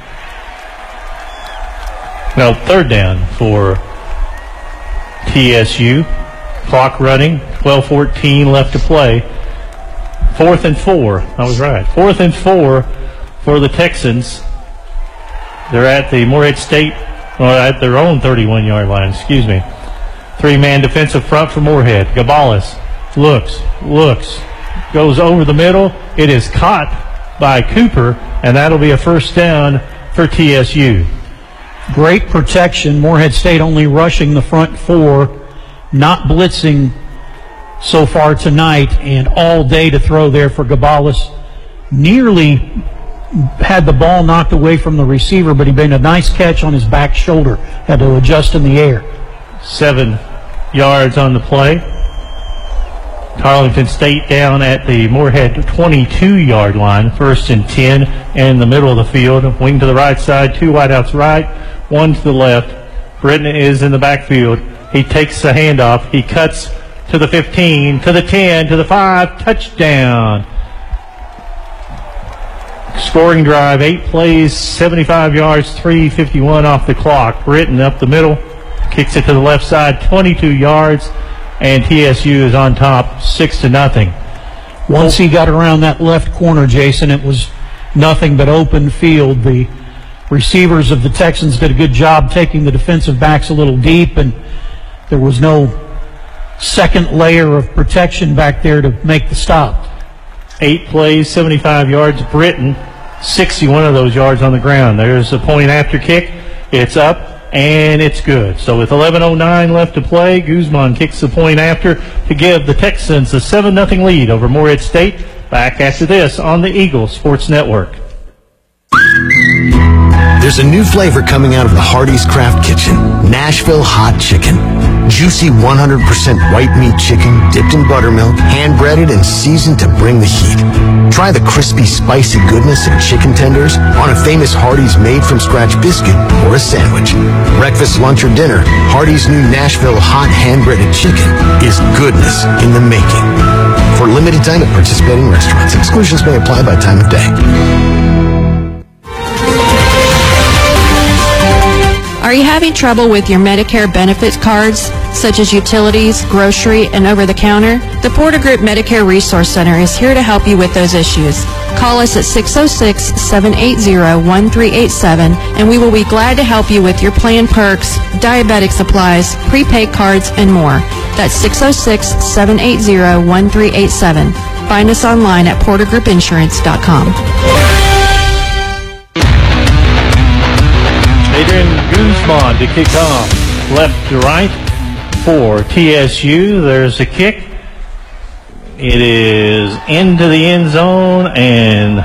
No, third down for T S U. Clock running, twelve fourteen left to play. Fourth and four. I was right. Fourth and four for the Texans. They're at the Moorhead State, or at their own thirty-one-yard line, excuse me. Three-man defensive front for Moorhead. Cabales looks, looks, goes over the middle. It is caught by Cooper, and that'll be a first down for T S U. Great protection. Moorhead State only rushing the front four, not blitzing so far tonight, and all day to throw there for Cabales. Nearly had the ball knocked away from the receiver, but he made a nice catch on his back shoulder. Had to adjust in the air. Seven yards on the play. Tarleton State down at the Moorhead twenty-two-yard line. First and ten in the middle of the field. Wing to the right side, two wideouts right, one to the left. Britton is in the backfield. He takes the handoff. He cuts to the fifteen, to the ten, to the five. Touchdown. Scoring drive, eight plays, seventy-five yards, three fifty-one off the clock. Britton up the middle, kicks it to the left side, twenty-two yards, and T S U is on top, six to nothing. Once he got around that left corner, Jason, it was nothing but open field. The receivers of the Texans did a good job taking the defensive backs a little deep, and there was no second layer of protection back there to make the stop. Eight plays, seventy-five yards. Britton, sixty-one of those yards on the ground. There's a point after kick. It's up, and it's good. So with eleven oh nine left to play, Guzman kicks the point after to give the Texans a seven nothing lead over Moorhead State. Back after this on the Eagle Sports Network. There's a new flavor coming out of the Hardee's Craft Kitchen, Nashville Hot Chicken. Juicy one hundred percent white meat chicken dipped in buttermilk, hand-breaded and seasoned to bring the heat. Try the crispy, spicy goodness of chicken tenders on a famous Hardee's made-from-scratch biscuit or a sandwich. Breakfast, lunch, or dinner, Hardee's new Nashville Hot hand-breaded chicken is goodness in the making. For limited time at participating restaurants, exclusions may apply by time of day. Are you having trouble with your Medicare benefits cards? such as utilities, grocery, and over-the-counter, the Porter Group Medicare Resource Center is here to help you with those issues. Call us at six oh six, seven eight zero, one three eight seven, and we will be glad to help you with your plan perks, diabetic supplies, prepaid cards, and more. That's six oh six, seven eight zero, one three eight seven. Find us online at porter group insurance dot com. Adrian Guzman to kick off. Left to right for T S U. There's a kick. It is into the end zone, and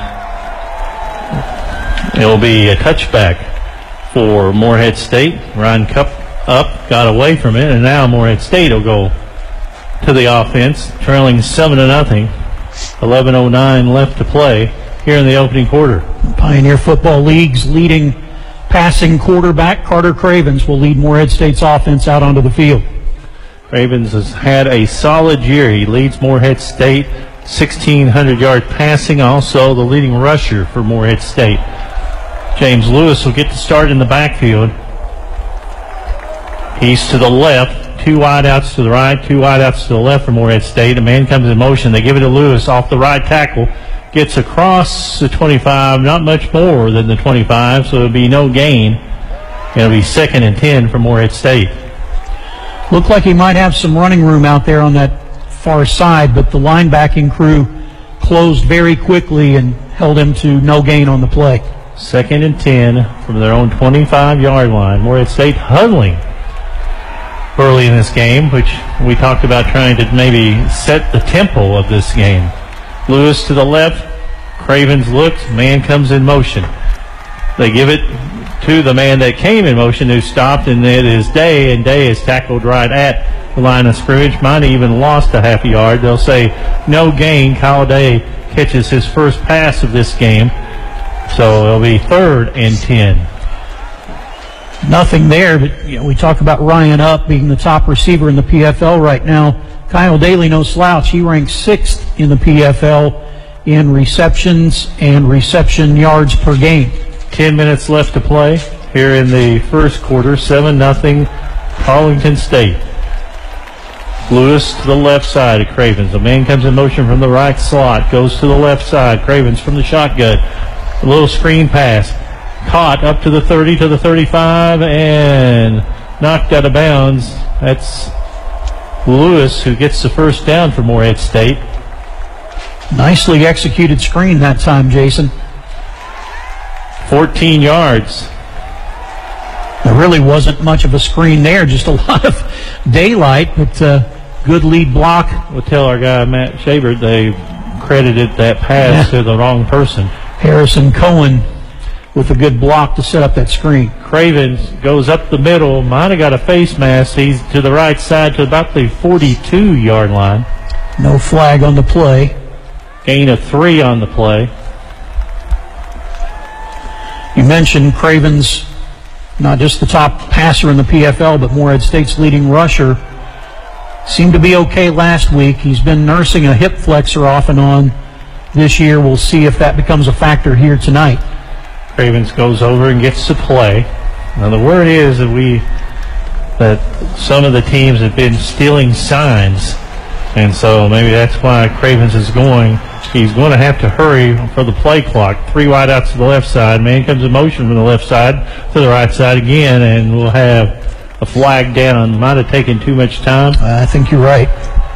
it'll be a touchback for Morehead State. Ryan Cup up, got away from it, and now Morehead State will go to the offense, trailing seven to nothing. eleven oh nine left to play here in the opening quarter. Pioneer Football League's leading passing quarterback, Carter Cravens, will lead Morehead State's offense out onto the field. Cravens has had a solid year. He leads Morehead State, sixteen hundred yard passing, also the leading rusher for Morehead State. James Lewis will get to start in the backfield. He's to the left, two wideouts to the right, two wideouts to the left for Morehead State. A man comes in motion. They give it to Lewis off the right tackle. Gets across the twenty-five, not much more than the twenty-five, so it'll be no gain. It'll be second and ten for Morehead State. Looked like he might have some running room out there on that far side, but the linebacking crew closed very quickly and held him to no gain on the play. Second and ten from their own twenty-five yard line. Morehead State huddling early in this game, which we talked about trying to maybe set the tempo of this game. Lewis to the left. Cravens looks. Man comes in motion. They give it to the man that came in motion who stopped, and it is Day, and Day is tackled right at the line of scrimmage. Might have even lost a half a yard. They'll say no gain. Kyle Day catches his first pass of this game. So it'll be third and ten. Nothing there, but you know, we talk about Ryan Up being the top receiver in the P F L right now. Kyle Daly, no slouch. He ranks sixth in the P F L in receptions and reception yards per game. Ten minutes left to play here in the first quarter. Seven nothing Arlington State. Lewis to the left side of Cravens. The man comes in motion from the right slot. Goes to the left side. Cravens from the shotgun. A little screen pass. Caught up to the thirty, to the thirty-five, and knocked out of bounds. That's Lewis who gets the first down for Morehead State. Nicely executed screen that time, Jason. fourteen yards. There really wasn't much of a screen there, just a lot of daylight, but uh, good lead block. We'll tell our guy Matt Shabert they credited that pass yeah. to the wrong person. Harrison Cohen with a good block to set up that screen. Cravens goes up the middle, might have got a face mask. He's to the right side to about the forty-two yard line. No flag on the play. Gain of three on the play. You mentioned Cravens, not just the top passer in the P F L, but Morehead State's leading rusher. Seemed to be okay last week. He's been nursing a hip flexor off and on this year. We'll see if that becomes a factor here tonight. Cravens goes over and gets to play. Now the word is that we that some of the teams have been stealing signs, and so maybe that's why Cravens is going. He's going to have to hurry for the play clock. Three wideouts to the left side. Man comes in motion from the left side to the right side again, and we'll have a flag down. Might have taken too much time. I think you're right.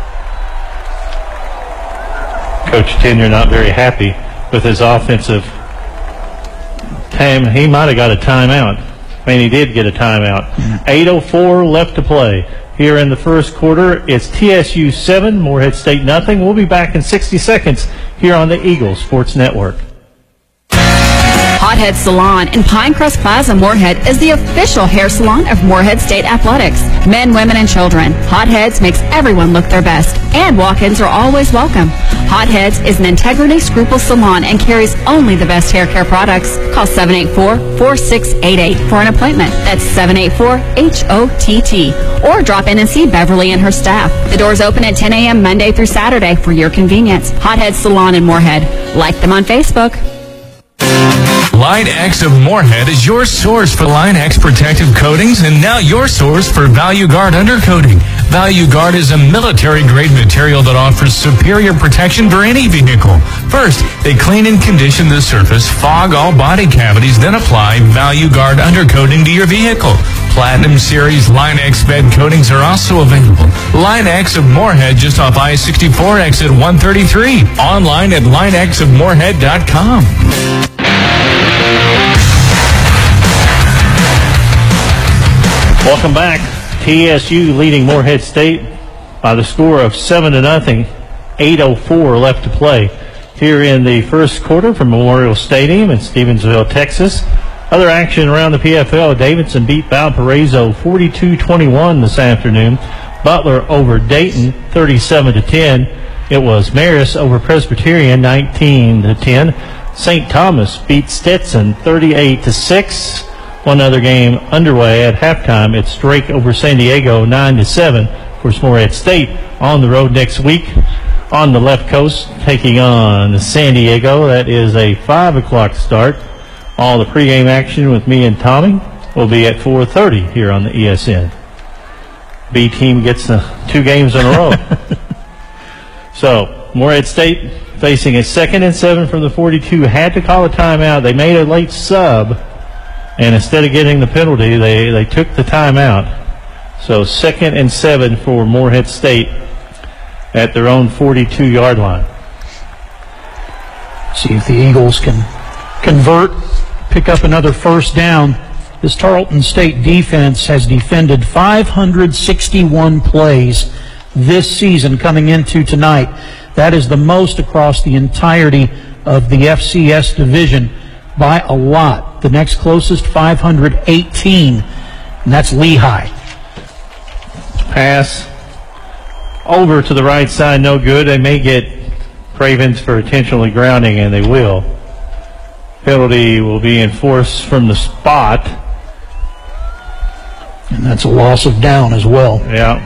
Coach Tenyer not very happy with his offensive time. He might have got a timeout. I mean, he did get a timeout. Mm-hmm. eight oh four left to play. Here in the first quarter, it's T S U seven, Morehead State nothing. We'll be back in sixty seconds here on the Eagles Sports Network. Hothead Salon in Pinecrest Plaza, Morehead is the official hair salon of Morehead State Athletics. Men, women, and children. Hotheads makes everyone look their best, and walk-ins are always welcome. Hotheads is an integrity scruple salon and carries only the best hair care products. Call seven eight four, four six eight eight for an appointment. That's seven eight four H O T T. Or drop in and see Beverly and her staff. The doors open at ten a.m. Monday through Saturday for your convenience. Hothead Salon in Morehead. Like them on Facebook. LineX of Moorhead is your source for LineX protective coatings and now your source for Value Guard undercoating. Value Guard is a military-grade material that offers superior protection for any vehicle. First, they clean and condition the surface, fog all body cavities, then apply Value Guard undercoating to your vehicle. Platinum Series LineX bed coatings are also available. LineX of Moorhead just off I sixty-four exit one thirty-three. Online at line x of moorhead dot com. Welcome back. T S U leading Moorhead State by the score of seven to nothing. eight oh four left to play here in the first quarter from Memorial Stadium in Stevensville, Texas. Other action around the P F L, Davidson beat Valparaiso forty-two twenty-one this afternoon. Butler over Dayton thirty-seven to ten. It was Marist over Presbyterian nineteen to ten. Saint Thomas beat Stetson thirty-eight to six. One other game underway at halftime. It's Drake over San Diego nine to seven. Of course, Moorhead State on the road next week on the left coast taking on San Diego. That is a five o'clock start. All the pregame action with me and Tommy will be at four thirty here on the E S N. B team gets the two games in a row. So, Moorhead State facing a second and seven from the forty-two. Had to call a timeout. They made a late sub, and instead of getting the penalty, they, they took the timeout. So, second and seven for Moorhead State at their own forty-two-yard line. See if the Eagles can convert, pick up another first down. This Tarleton State defense has defended five hundred sixty-one plays this season coming into tonight. That is the most across the entirety of the F C S division by a lot. The next closest, five hundred eighteen, and that's Lehigh. Pass over to the right side, no good. They may get Cravens for intentionally grounding, and they will. Penalty will be enforced from the spot. And that's a loss of down as well. Yeah.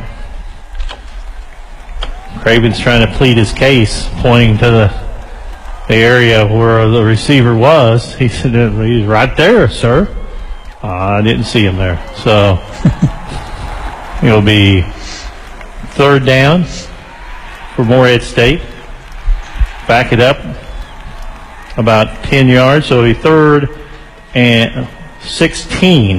Craven's trying to plead his case, pointing to the the area where the receiver was. He said, he's right there, sir. Uh, I didn't see him there. So it'll be third down for Moorhead State. Back it up about ten yards. So it'll be third and sixteen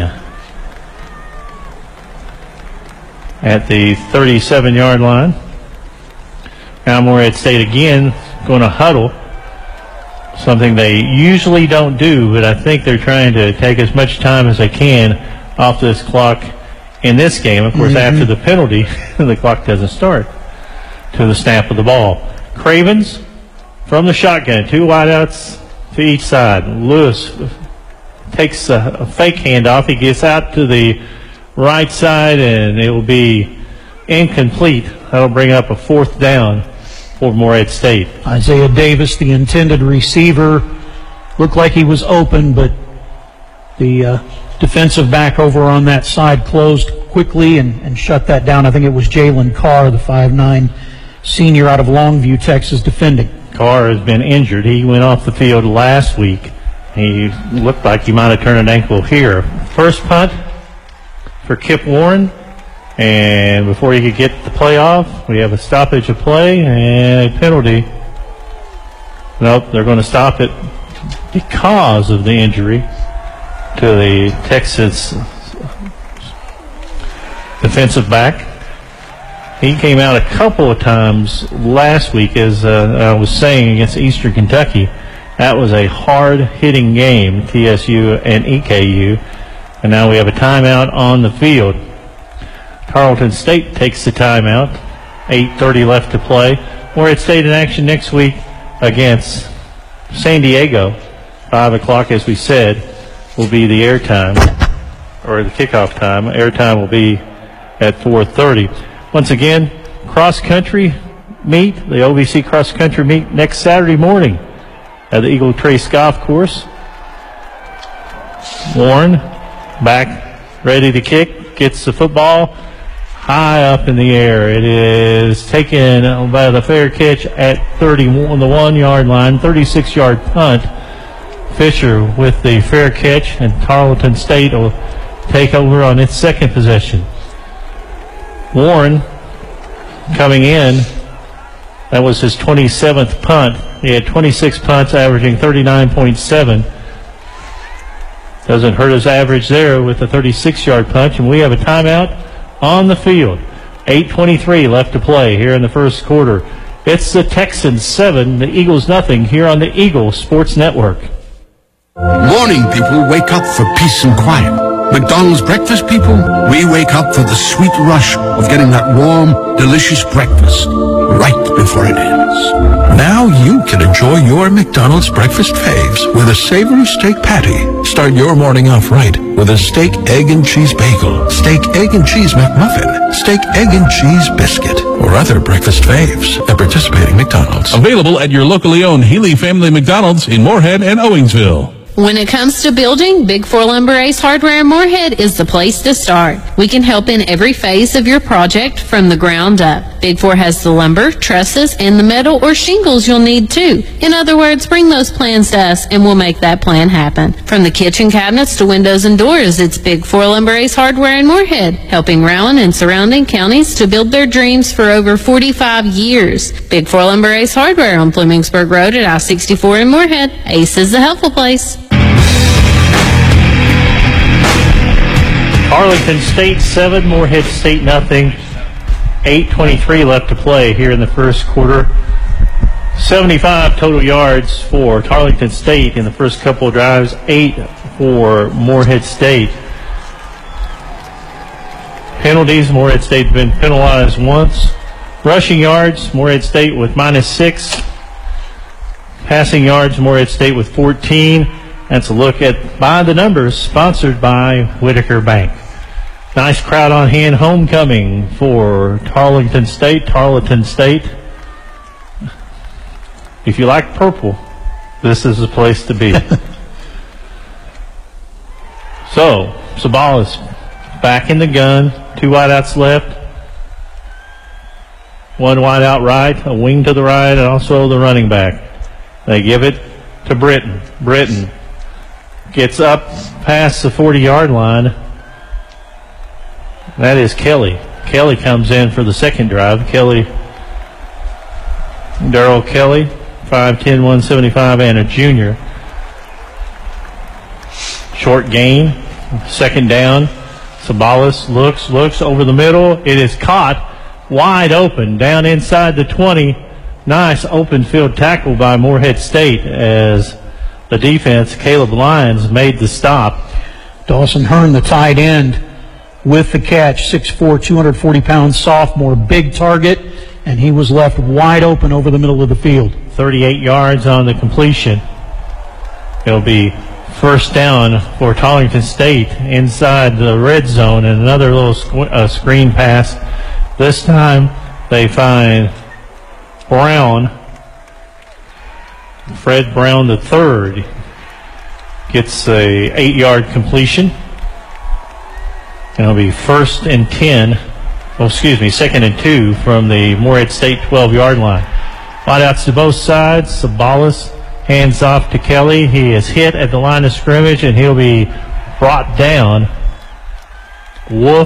at the thirty-seven-yard line. Now Moorhead State again going to huddle, something they usually don't do, but I think they're trying to take as much time as they can off this clock in this game. Of course, mm-hmm. after the penalty, the clock doesn't start to the snap of the ball. Cravens from the shotgun, two wideouts to each side. Lewis takes a, a fake handoff. He gets out to the right side, and it will be incomplete. That'll bring up a fourth down for Moorhead State. Isaiah Davis, the intended receiver, looked like he was open, but the uh, defensive back over on that side closed quickly and, and shut that down. I think it was Jalen Carr, the five nine senior out of Longview, Texas, defending. Carr has been injured. He went off the field last week. He looked like he might have turned an ankle here. First punt for Kip Warren. And before he could get the play off, we have a stoppage of play and a penalty. Nope, they're going to stop it because of the injury to the Texas defensive back. He came out a couple of times last week, as uh, I was saying, against Eastern Kentucky. That was a hard-hitting game, T S U and E K U. And now we have a timeout on the field. Tarleton State takes the timeout. eight thirty left to play. Moorhead State in action next week against San Diego. five o'clock, as we said, will be the air time, or the kickoff time. Air time will be at four thirty. Once again, cross-country meet, the O V C cross-country meet next Saturday morning at the Eagle Trace Golf Course. Warren back, ready to kick, gets the football high up in the air. It is taken by the fair catch at thirty-one, the one-yard line, thirty-six-yard punt Fisher with the fair catch, and Tarleton State will take over on its second possession. Warren coming in. That was his twenty-seventh punt. He had twenty-six punts, averaging thirty-nine point seven. Doesn't hurt his average there with a thirty-six-yard punch, and we have a timeout on the field. eight twenty-three left to play here in the first quarter. It's the Texans seven, the Eagles nothing here on the Eagles Sports Network. Morning people wake up for peace and quiet. McDonald's breakfast people, we wake up for the sweet rush of getting that warm, delicious breakfast right before it ends. Now you can enjoy your McDonald's breakfast faves with a savory steak patty. Start your morning off right with a steak, egg, and cheese bagel, steak, egg, and cheese McMuffin, steak, egg, and cheese biscuit, or other breakfast faves at participating McDonald's. Available at your locally owned Healy Family McDonald's in Moorhead and Owingsville. When it comes to building, Big Four Lumber Ace Hardware in Moorhead is the place to start. We can help in every phase of your project from the ground up. Big Four has the lumber, trusses, and the metal or shingles you'll need too. In other words, bring those plans to us and we'll make that plan happen. From the kitchen cabinets to windows and doors, it's Big Four Lumber Ace Hardware in Moorhead, helping Rowan and surrounding counties to build their dreams for over forty-five years. Big Four Lumber Ace Hardware on Plumingsburg Road at I sixty-four in Moorhead. Ace is the helpful place. Arlington State seven, Moorhead State nothing. eight twenty-three left to play here in the first quarter. seventy-five total yards for Tarleton State in the first couple of drives, eight for Moorhead State. Penalties, Moorhead State has been penalized once. Rushing yards, Moorhead State with minus six. Passing yards, Moorhead State with fourteen. That's a look at By the Numbers, sponsored by Whitaker Bank. Nice crowd on hand homecoming for Tarleton State. Tarleton State. If you like purple, this is the place to be. So, Sabalas back in the gun. Two wideouts left. One wideout right, a wing to the right, and also the running back. They give it to Britton. Britton gets up past the forty-yard line. That is Kelly. Kelly comes in for the second drive. Kelly, Darrell Kelly, five ten, one seventy-five, and a junior. Short gain, second down. Sabalas looks, looks over the middle. It is caught wide open down inside the twenty. Nice open field tackle by Moorhead State as the defense, Caleb Lyons, made the stop. Dawson Hearn, the tight end, with the catch, six four, two hundred forty pound sophomore, big target, and he was left wide open over the middle of the field. thirty-eight yards on the completion. It'll be first down for Tarleton State inside the red zone, and another little squ- uh, screen pass. This time they find Brown. Fred Brown the third gets a eight-yard completion. And it'll be first and ten. Oh, excuse me, second and two from the Moorhead State twelve-yard line. Wideouts to both sides. Sabalas hands off to Kelly. He is hit at the line of scrimmage, and he'll be brought down. Wolf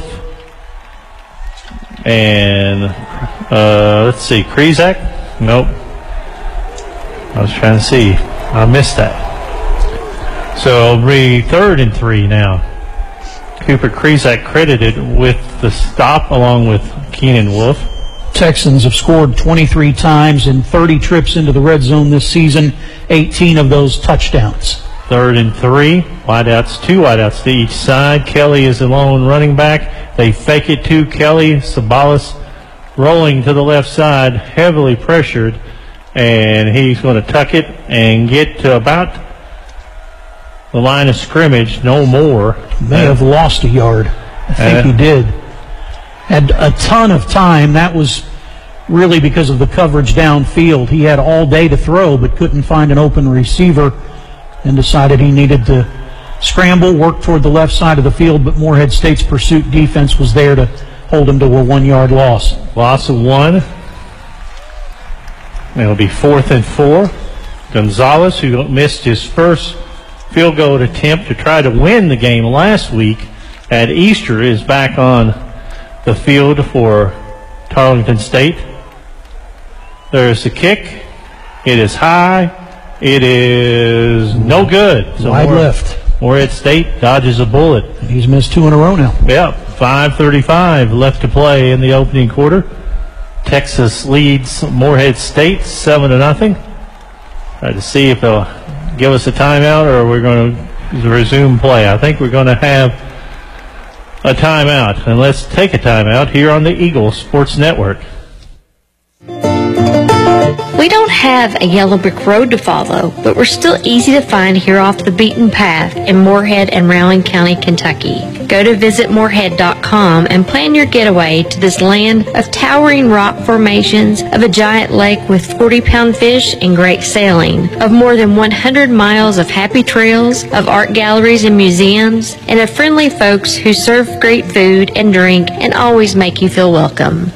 and uh, let's see, Krizak? Nope. I was trying to see. I missed that. So it'll be third and three now. Cooper Krizak credited with the stop along with Keenan Wolf. Texans have scored twenty-three times in thirty trips into the red zone this season, eighteen of those touchdowns. Third and three. Wideouts, two wideouts to each side. Kelly is the lone running back. They fake it to Kelly. Sabalas rolling to the left side, heavily pressured, and he's going to tuck it and get to about the line of scrimmage, no more. May have lost a yard. I think uh, he did. Had a ton of time. That was really because of the coverage downfield. He had all day to throw, but couldn't find an open receiver and decided he needed to scramble, work toward the left side of the field, but Moorhead State's pursuit defense was there to hold him to a one-yard loss. Loss of one. It'll be fourth and four. Gonzalez, who missed his first field goal attempt to try to win the game last week at Easter is back on the field for Tarleton State. There's the kick. It is high. It is no good. So Wide Moore, left. Morehead State dodges a bullet. And he's missed two in a row now. Yep. five thirty-five left to play in the opening quarter. Texas leads Morehead State seven to nothing. Try to see if they'll give us a timeout or we're going to resume play. I think we're going to have a timeout. And let's take a timeout here on the Eagles Sports Network. We don't have a yellow brick road to follow, but we're still easy to find here off the beaten path in Morehead and Rowan County, Kentucky. Go to visit morehead dot com and plan your getaway to this land of towering rock formations, of a giant lake with forty-pound fish and great sailing, of more than one hundred miles of happy trails, of art galleries and museums, and of friendly folks who serve great food and drink and always make you feel welcome.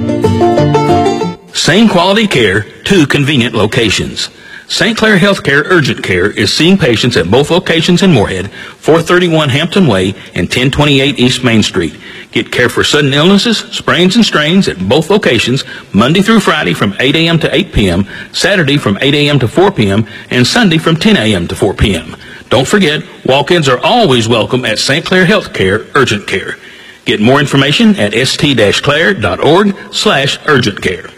Same quality care, two convenient locations. Saint Clair Healthcare Urgent Care is seeing patients at both locations in Morehead, four thirty-one Hampton Way and ten twenty-eight East Main Street. Get care for sudden illnesses, sprains and strains at both locations, Monday through Friday from eight a.m. to eight p.m., Saturday from eight a.m. to four p.m., and Sunday from ten a.m. to four p.m. Don't forget, walk-ins are always welcome at Saint Clair Healthcare Urgent Care. Get more information at st-clair.org slash urgent care.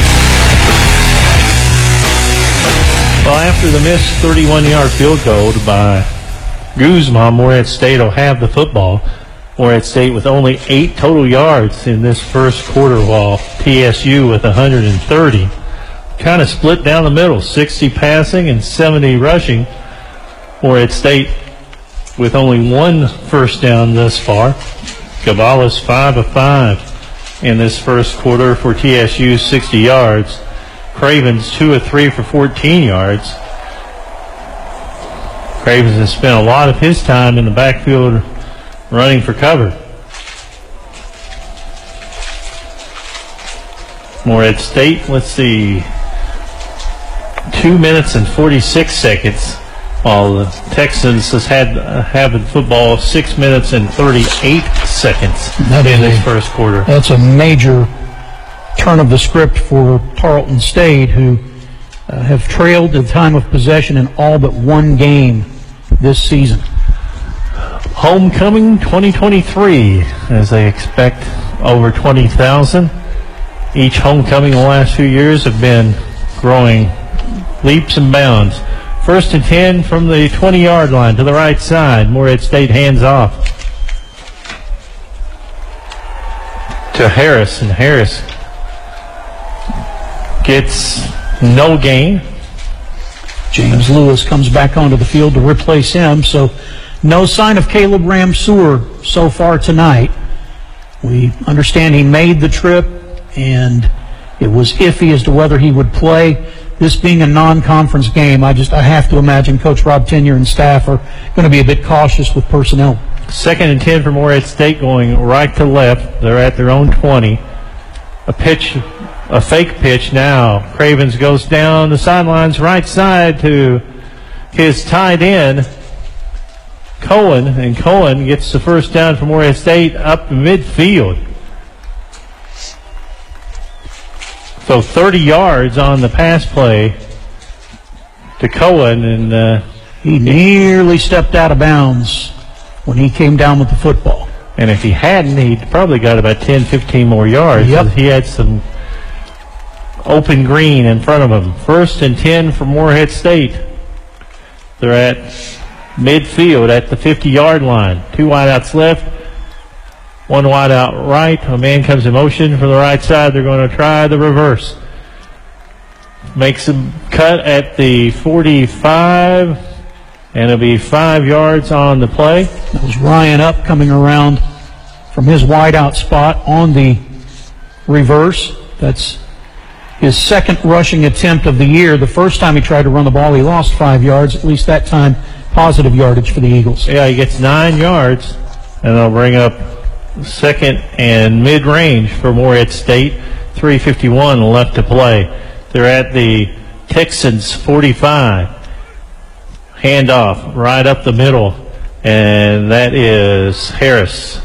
Well, after the missed thirty-one-yard field goal by Guzman, Morehead State will have the football. Morehead State with only eight total yards in this first quarter, while T S U with one hundred thirty. Kind of split down the middle, sixty passing and seventy rushing. Morehead State with only one first down thus far. Cavallis five of five in this first quarter for T S U, sixty yards. Cravens two of three for fourteen yards. Cravens has spent a lot of his time in the backfield running for cover. Morehead State, let's see, two minutes and forty-six seconds, while the Texans has had uh, have the football six minutes and thirty-eight seconds That in is this a- first quarter. That's a major turn of the script for Tarleton State, who uh, have trailed the time of possession in all but one game this season. Homecoming twenty twenty-three, as they expect over twenty thousand. Each homecoming in the last few years have been growing leaps and bounds. First and ten from the twenty-yard line to the right side. Morehead State hands off to Harris, and Harris gets no gain. James Lewis comes back onto the field to replace him, so no sign of Caleb Ramseur so far tonight. We understand he made the trip, and it was iffy as to whether he would play. This being a non-conference game, I just I have to imagine Coach Rob Tenier and staff are going to be a bit cautious with personnel. Second and ten for Morehead State, going right to left. They're at their own twenty. A pitch, a fake pitch now. Cravens goes down the sidelines right side to his tight end, Cohen, and Cohen gets the first down for Morehead State up midfield. So thirty yards on the pass play to Cohen, and uh, He nearly stepped out of bounds when he came down with the football. and if he hadn't, he'd probably got about ten, fifteen more yards. Yep. He had some open green in front of him. First and ten for Morehead State. They're at midfield at the fifty-yard line. Two wideouts left, one wideout right. A man comes in motion from the right side. They're going to try the reverse. Makes a cut at the forty-five, and it'll be five yards on the play. That was Ryan Up coming around from his wideout spot on the reverse. That's his second rushing attempt of the year. The first time he tried to run the ball, he lost five yards. At least that time, positive yardage for the Eagles. Yeah, he gets nine yards, and they'll bring up second and mid-range for Morehead State. three fifty-one left to play. They're at the Texans forty-five. Handoff right up the middle, and that is Harris.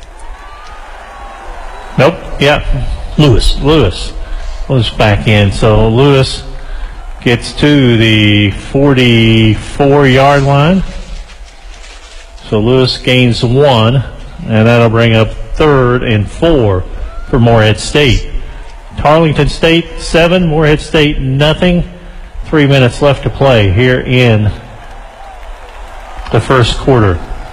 Nope, yeah. Lewis. Lewis was back in. So Lewis gets to the forty-four yard line. So Lewis gains one, and that'll bring up third and four for Morehead State. Tarleton State seven, Morehead State nothing. Three minutes left to play here in the first quarter.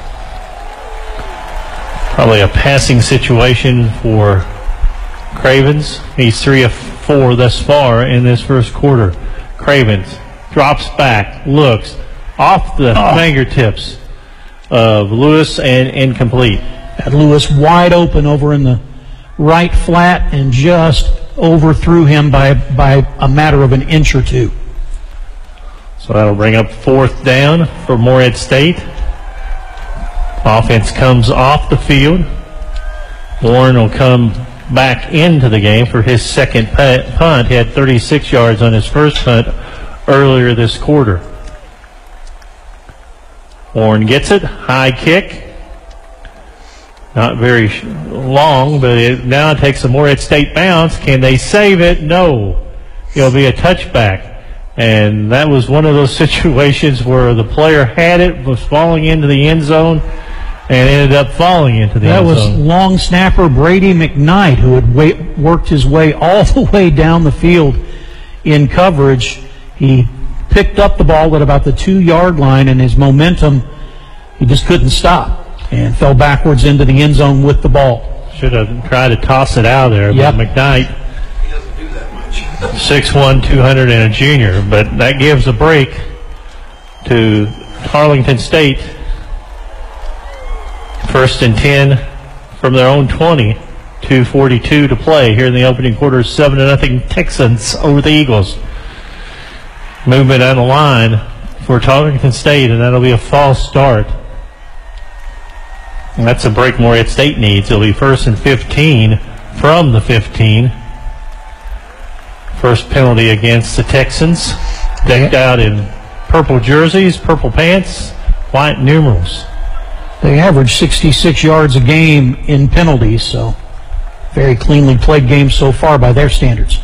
Probably a passing situation for Cravens. He's three of four thus far in this first quarter. Cravens drops back, looks off the oh. fingertips of Lewis and incomplete. Had Lewis wide open over in the right flat and just overthrew him by by a matter of an inch or two. So that'll bring up fourth down for Morehead State. Offense comes off the field. Warren will come back into the game for his second punt. He had thirty-six yards on his first punt earlier this quarter. Warren gets it. High kick. Not very long, but it now takes a Morehead State bounce. Can they save it? No. It'll be a touchback. And that was one of those situations where the player had it, was falling into the end zone, and ended up falling into the that end zone. That was long snapper Brady McKnight, who had wait, worked his way all the way down the field in coverage. He picked up the ball at about the two-yard line, and his momentum, he just couldn't stop, and fell backwards into the end zone with the ball. Should have tried to toss it out there, yep. but McKnight, six one, two hundred, and a junior, but that gives a break to Tarleton State. First and ten from their own twenty, two forty-two to play here in the opening quarter. Seven to nothing Texans over the Eagles. Movement on the line for Tarleton State, and that'll be a false start. And that's a break Morehead State needs. It'll be first and fifteen from the fifteen. First penalty against the Texans, decked out in purple jerseys, purple pants, white numerals. They average sixty-six yards a game in penalties, so very cleanly played game so far by their standards.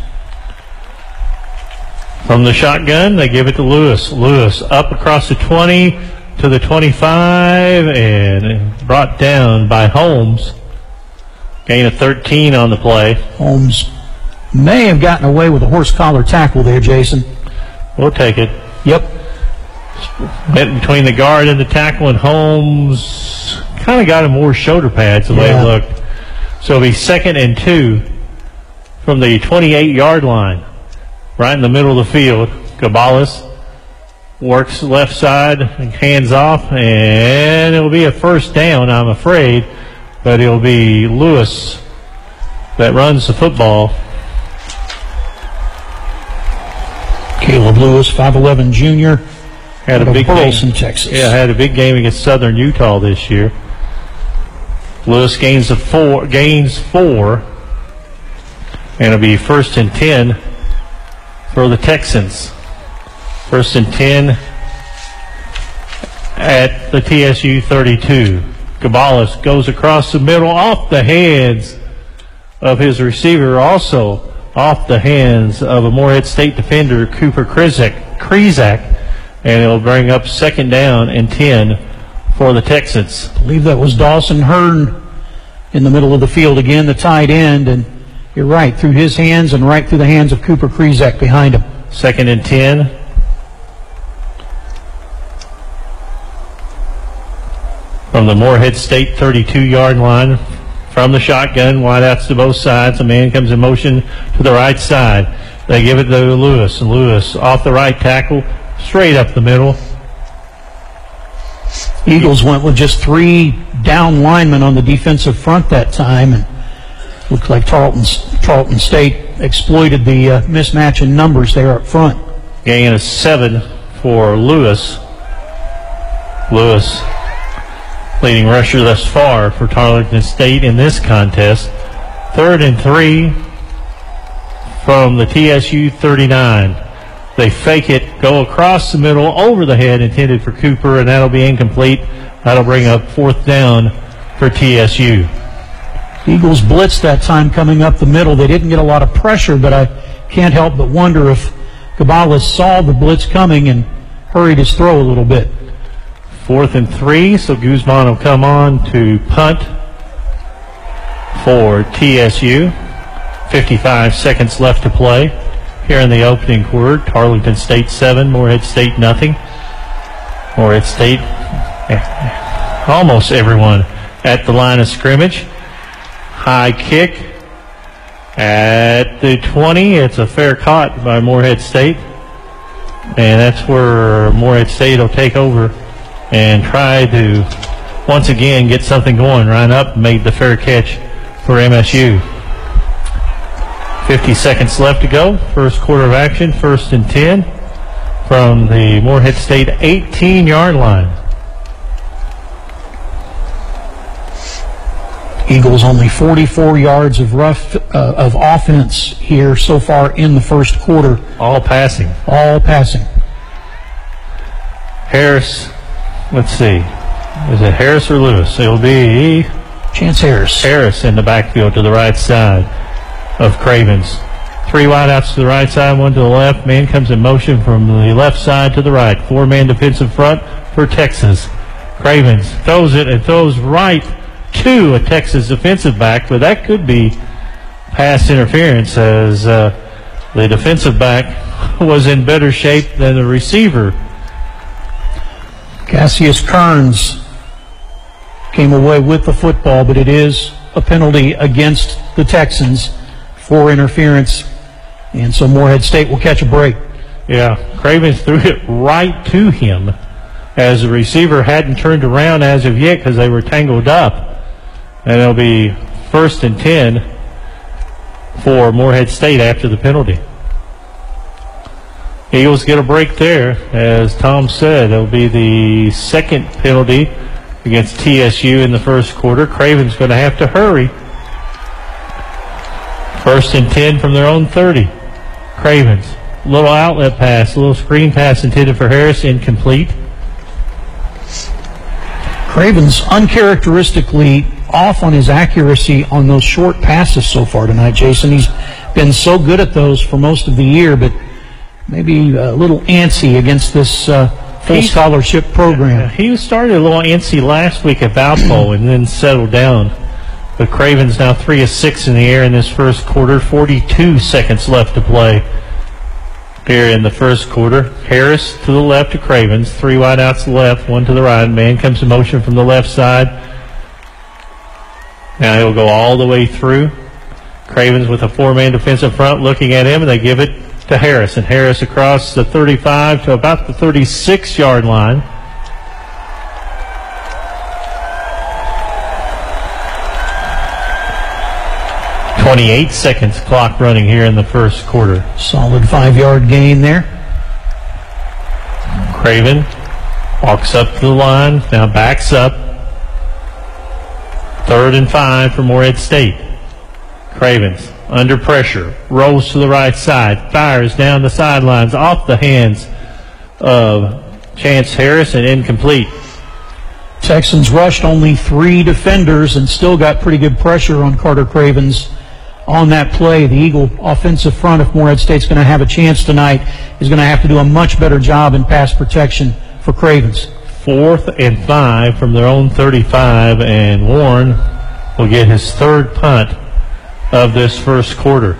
From the shotgun, they give it to Lewis. Lewis up across the twenty to the twenty-five and brought down by Holmes. Gain of thirteen on the play. Holmes may have gotten away with a horse collar tackle there, Jason. We'll take it. Yep. Met between the guard and the tackle, and Holmes kind of got him more shoulder pads the yeah. way it looked. So it'll be second and two from the twenty-eight yard line, right in the middle of the field. Cabales works left side, hands off, and it'll be a first down, I'm afraid, but it'll be Lewis that runs the football. Caleb Lewis, five eleven junior, had a big Burleson, game. Texas. Yeah, had a big game against Southern Utah this year. Lewis gains a four, gains four, and it'll be first and ten for the Texans. First and ten at the T S U thirty-two. Cabales goes across the middle, off the hands of his receiver, also off the hands of a Morehead State defender, Cooper Krizak, Krizak, and it'll bring up second down and ten for the Texans. I believe that was Dawson Hearn in the middle of the field again, the tight end, and you're right, through his hands and right through the hands of Cooper Krizak behind him. Second and ten. From the Morehead State thirty-two yard line. From the shotgun, wideouts to both sides. A man comes in motion to the right side. They give it to Lewis. And Lewis off the right tackle, straight up the middle. Eagles went with just three down linemen on the defensive front that time, and looked like Tarleton's, Tarleton State exploited the uh, mismatch in numbers there up front. Gain of seven for Lewis. Lewis, leading rusher thus far for Tarleton State in this contest. Third and three from the T S U thirty-nine. They fake it, go across the middle, over the head, intended for Cooper, and that'll be incomplete. That'll bring up fourth down for T S U. Eagles blitzed that time coming up the middle. They didn't get a lot of pressure, but I can't help but wonder if Cabales saw the blitz coming and hurried his throw a little bit. Fourth and three, so Guzman will come on to punt for T S U. fifty-five seconds left to play here in the opening quarter. Tarleton State seven, Morehead State nothing. Morehead State, eh, almost everyone at the line of scrimmage. High kick at the twenty. It's a fair caught by Morehead State. And that's where Morehead State will take over and try to once again get something going. Ryan Up made the fair catch for M S U. fifty seconds left to go. First quarter of action, first and ten from the Morehead State eighteen-yard line. Eagles only forty-four yards of rough uh, of offense here so far in the first quarter. All passing. All passing. Harris, let's see. Is it Harris or Lewis? It'll be Chance Harris. Harris in the backfield to the right side of Cravens. Three wideouts to the right side, one to the left. Man comes in motion from the left side to the right. Four-man defensive front for Texas. Cravens throws it and throws right to a Texas defensive back, but that could be pass interference as uh, the defensive back was in better shape than the receiver. Cassius Kearns came away with the football, but it is a penalty against the Texans for interference, and so Morehead State will catch a break. Yeah, Cravens threw it right to him as the receiver hadn't turned around as of yet because they were tangled up. And it'll be first and ten for Morehead State after the penalty. Eagles get a break there. As Tom said, it'll be the second penalty against T S U in the first quarter. Craven's going to have to hurry. First and ten from their own thirty. Cravens. Little outlet pass, a little screen pass intended for Harris, incomplete. Cravens uncharacteristically off on his accuracy on those short passes so far tonight, Jason. He's been so good at those for most of the year, but maybe a little antsy against this uh, full He's, scholarship program. He started a little antsy last week at Valpo and then settled down. But Cravens now three of six in the air in this first quarter. forty-two seconds left to play here in the first quarter. Harris to the left to Cravens. Three wideouts to the left, one to the right. Man comes in motion from the left side. Now he'll go all the way through. Cravens with a four-man defensive front looking at him, and they give it to Harris. And Harris across the thirty-five to about the thirty-six-yard line. twenty-eight seconds clock running here in the first quarter. Solid five-yard gain there. Craven walks up to the line, now backs up. Third and five for Morehead State. Cravens under pressure, rolls to the right side, fires down the sidelines off the hands of Chance Harris and incomplete. Texans rushed only three defenders and still got pretty good pressure on Carter Cravens on that play. The Eagle offensive front, if Morehead State's going to have a chance tonight, is going to have to do a much better job in pass protection for Cravens. Fourth and five from their own thirty-five, and Warren will get his third punt of this first quarter.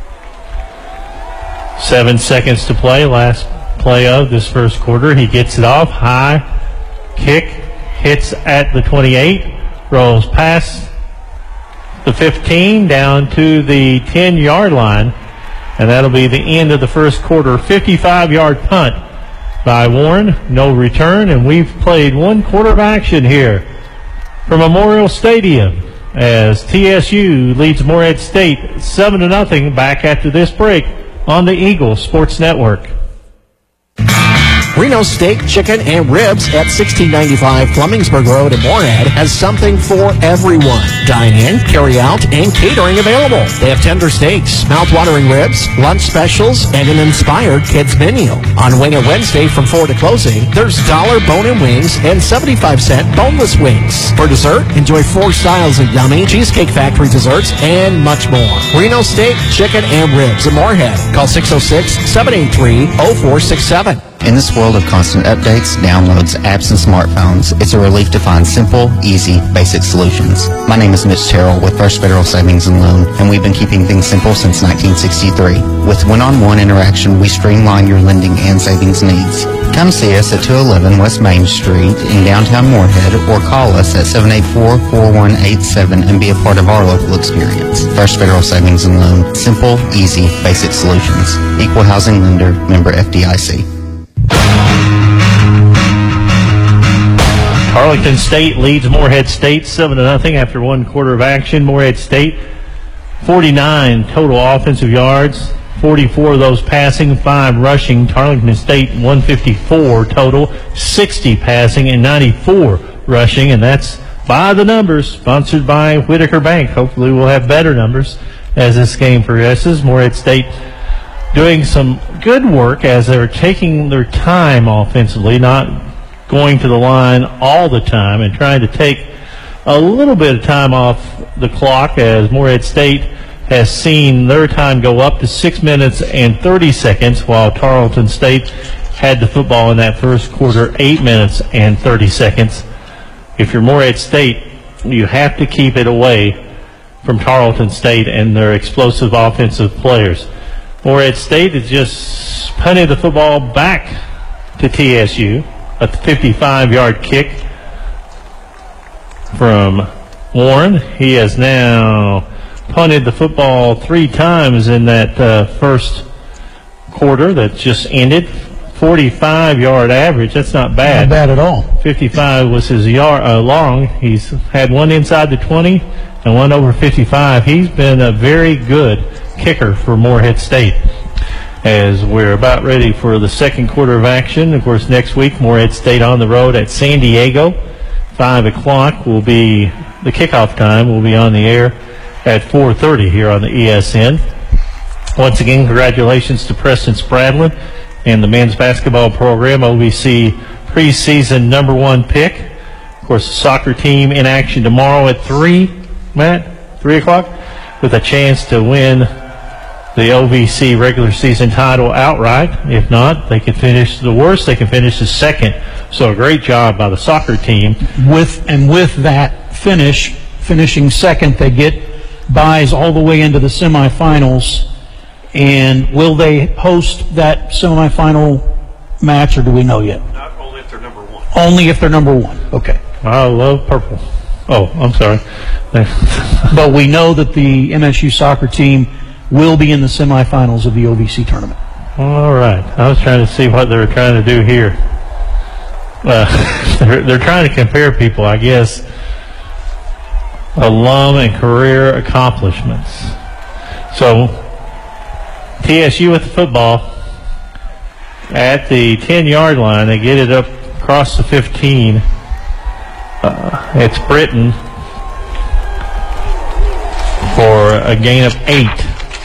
Seven seconds to play, last play of this first quarter. He gets it off, high kick, hits at the twenty-eight, rolls past the fifteen down to the ten-yard line, and that'll be the end of the first quarter. fifty-five-yard punt by Warren, no return, and we've played one quarter of action here from Memorial Stadium as T S U leads Morehead State seven to nothing. Back after this break on the Eagle Sports Network. Reno Steak, Chicken, and Ribs at sixteen ninety-five Flemmingsburg Road in Moorhead has something for everyone. Dine-in, carry-out, and catering available. They have tender steaks, mouth-watering ribs, lunch specials, and an inspired kids menu. On Wing It Wednesday from four to closing, there's dollar bone-in wings and seventy-five cent boneless wings. For dessert, enjoy four styles of yummy Cheesecake Factory desserts and much more. Reno Steak, Chicken, and Ribs in Moorhead. Call six oh six, seven eight three, oh four six seven. In this world of constant updates, downloads, apps, and smartphones, it's a relief to find simple, easy, basic solutions. My name is Mitch Terrell with First Federal Savings and Loan, and we've been keeping things simple since nineteen sixty-three. With one-on-one interaction, we streamline your lending and savings needs. Come see us at two eleven West Main Street in downtown Moorhead, or call us at seven eight four, four one eight seven and be a part of our local experience. First Federal Savings and Loan, simple, easy, basic solutions. Equal housing lender, member F D I C. Arlington State leads Moorhead State seven to nothing after one quarter of action. Moorhead State, forty-nine total offensive yards, forty-four of those passing, five rushing. Arlington State, one fifty-four total, sixty passing, and ninety-four rushing, and that's by the numbers, sponsored by Whitaker Bank. Hopefully we'll have better numbers as this game progresses. Moorhead State doing some good work as they're taking their time offensively, not going to the line all the time and trying to take a little bit of time off the clock, as Moorhead State has seen their time go up to six minutes and thirty seconds, while Tarleton State had the football in that first quarter eight minutes and thirty seconds. If you're Moorhead State, you have to keep it away from Tarleton State and their explosive offensive players. Moorhead State has just punted the football back to T S U. A fifty-five yard kick from Warren. He has now punted the football three times in that uh, first quarter that just ended. forty-five yard average. That's not bad. Not bad at all. fifty-five was his yard uh, long. He's had one inside the twenty and one over fifty-five. He's been a very good kicker for Moorhead State. As we're about ready for the second quarter of action. Of course, next week, Moorhead State on the road at San Diego. five o'clock will be the kickoff time. We'll be on the air at four thirty here on the E S N. Once again, congratulations to Preston Spradlin and the men's basketball program, O V C preseason number one pick. Of course, the soccer team in action tomorrow at three, Matt, three o'clock, with a chance to win the O V C regular season title outright. If not, they can finish the worst. They can finish the second. So a great job by the soccer team. With and with that finish, finishing second, they get buys all the way into the semifinals. And will they host that semifinal match, or do we know yet? Not only if they're number one. Only if they're number one. Okay. I love purple. Oh, I'm sorry. But we know that the M S U soccer team will be in the semifinals of the O V C tournament. All right. I was trying to see what they were trying to do here. Uh, they're, they're trying to compare people, I guess, alum and career accomplishments. So, T S U with the football at the ten-yard line. They get it up across the fifteen. Uh, it's Britton for a gain of eight.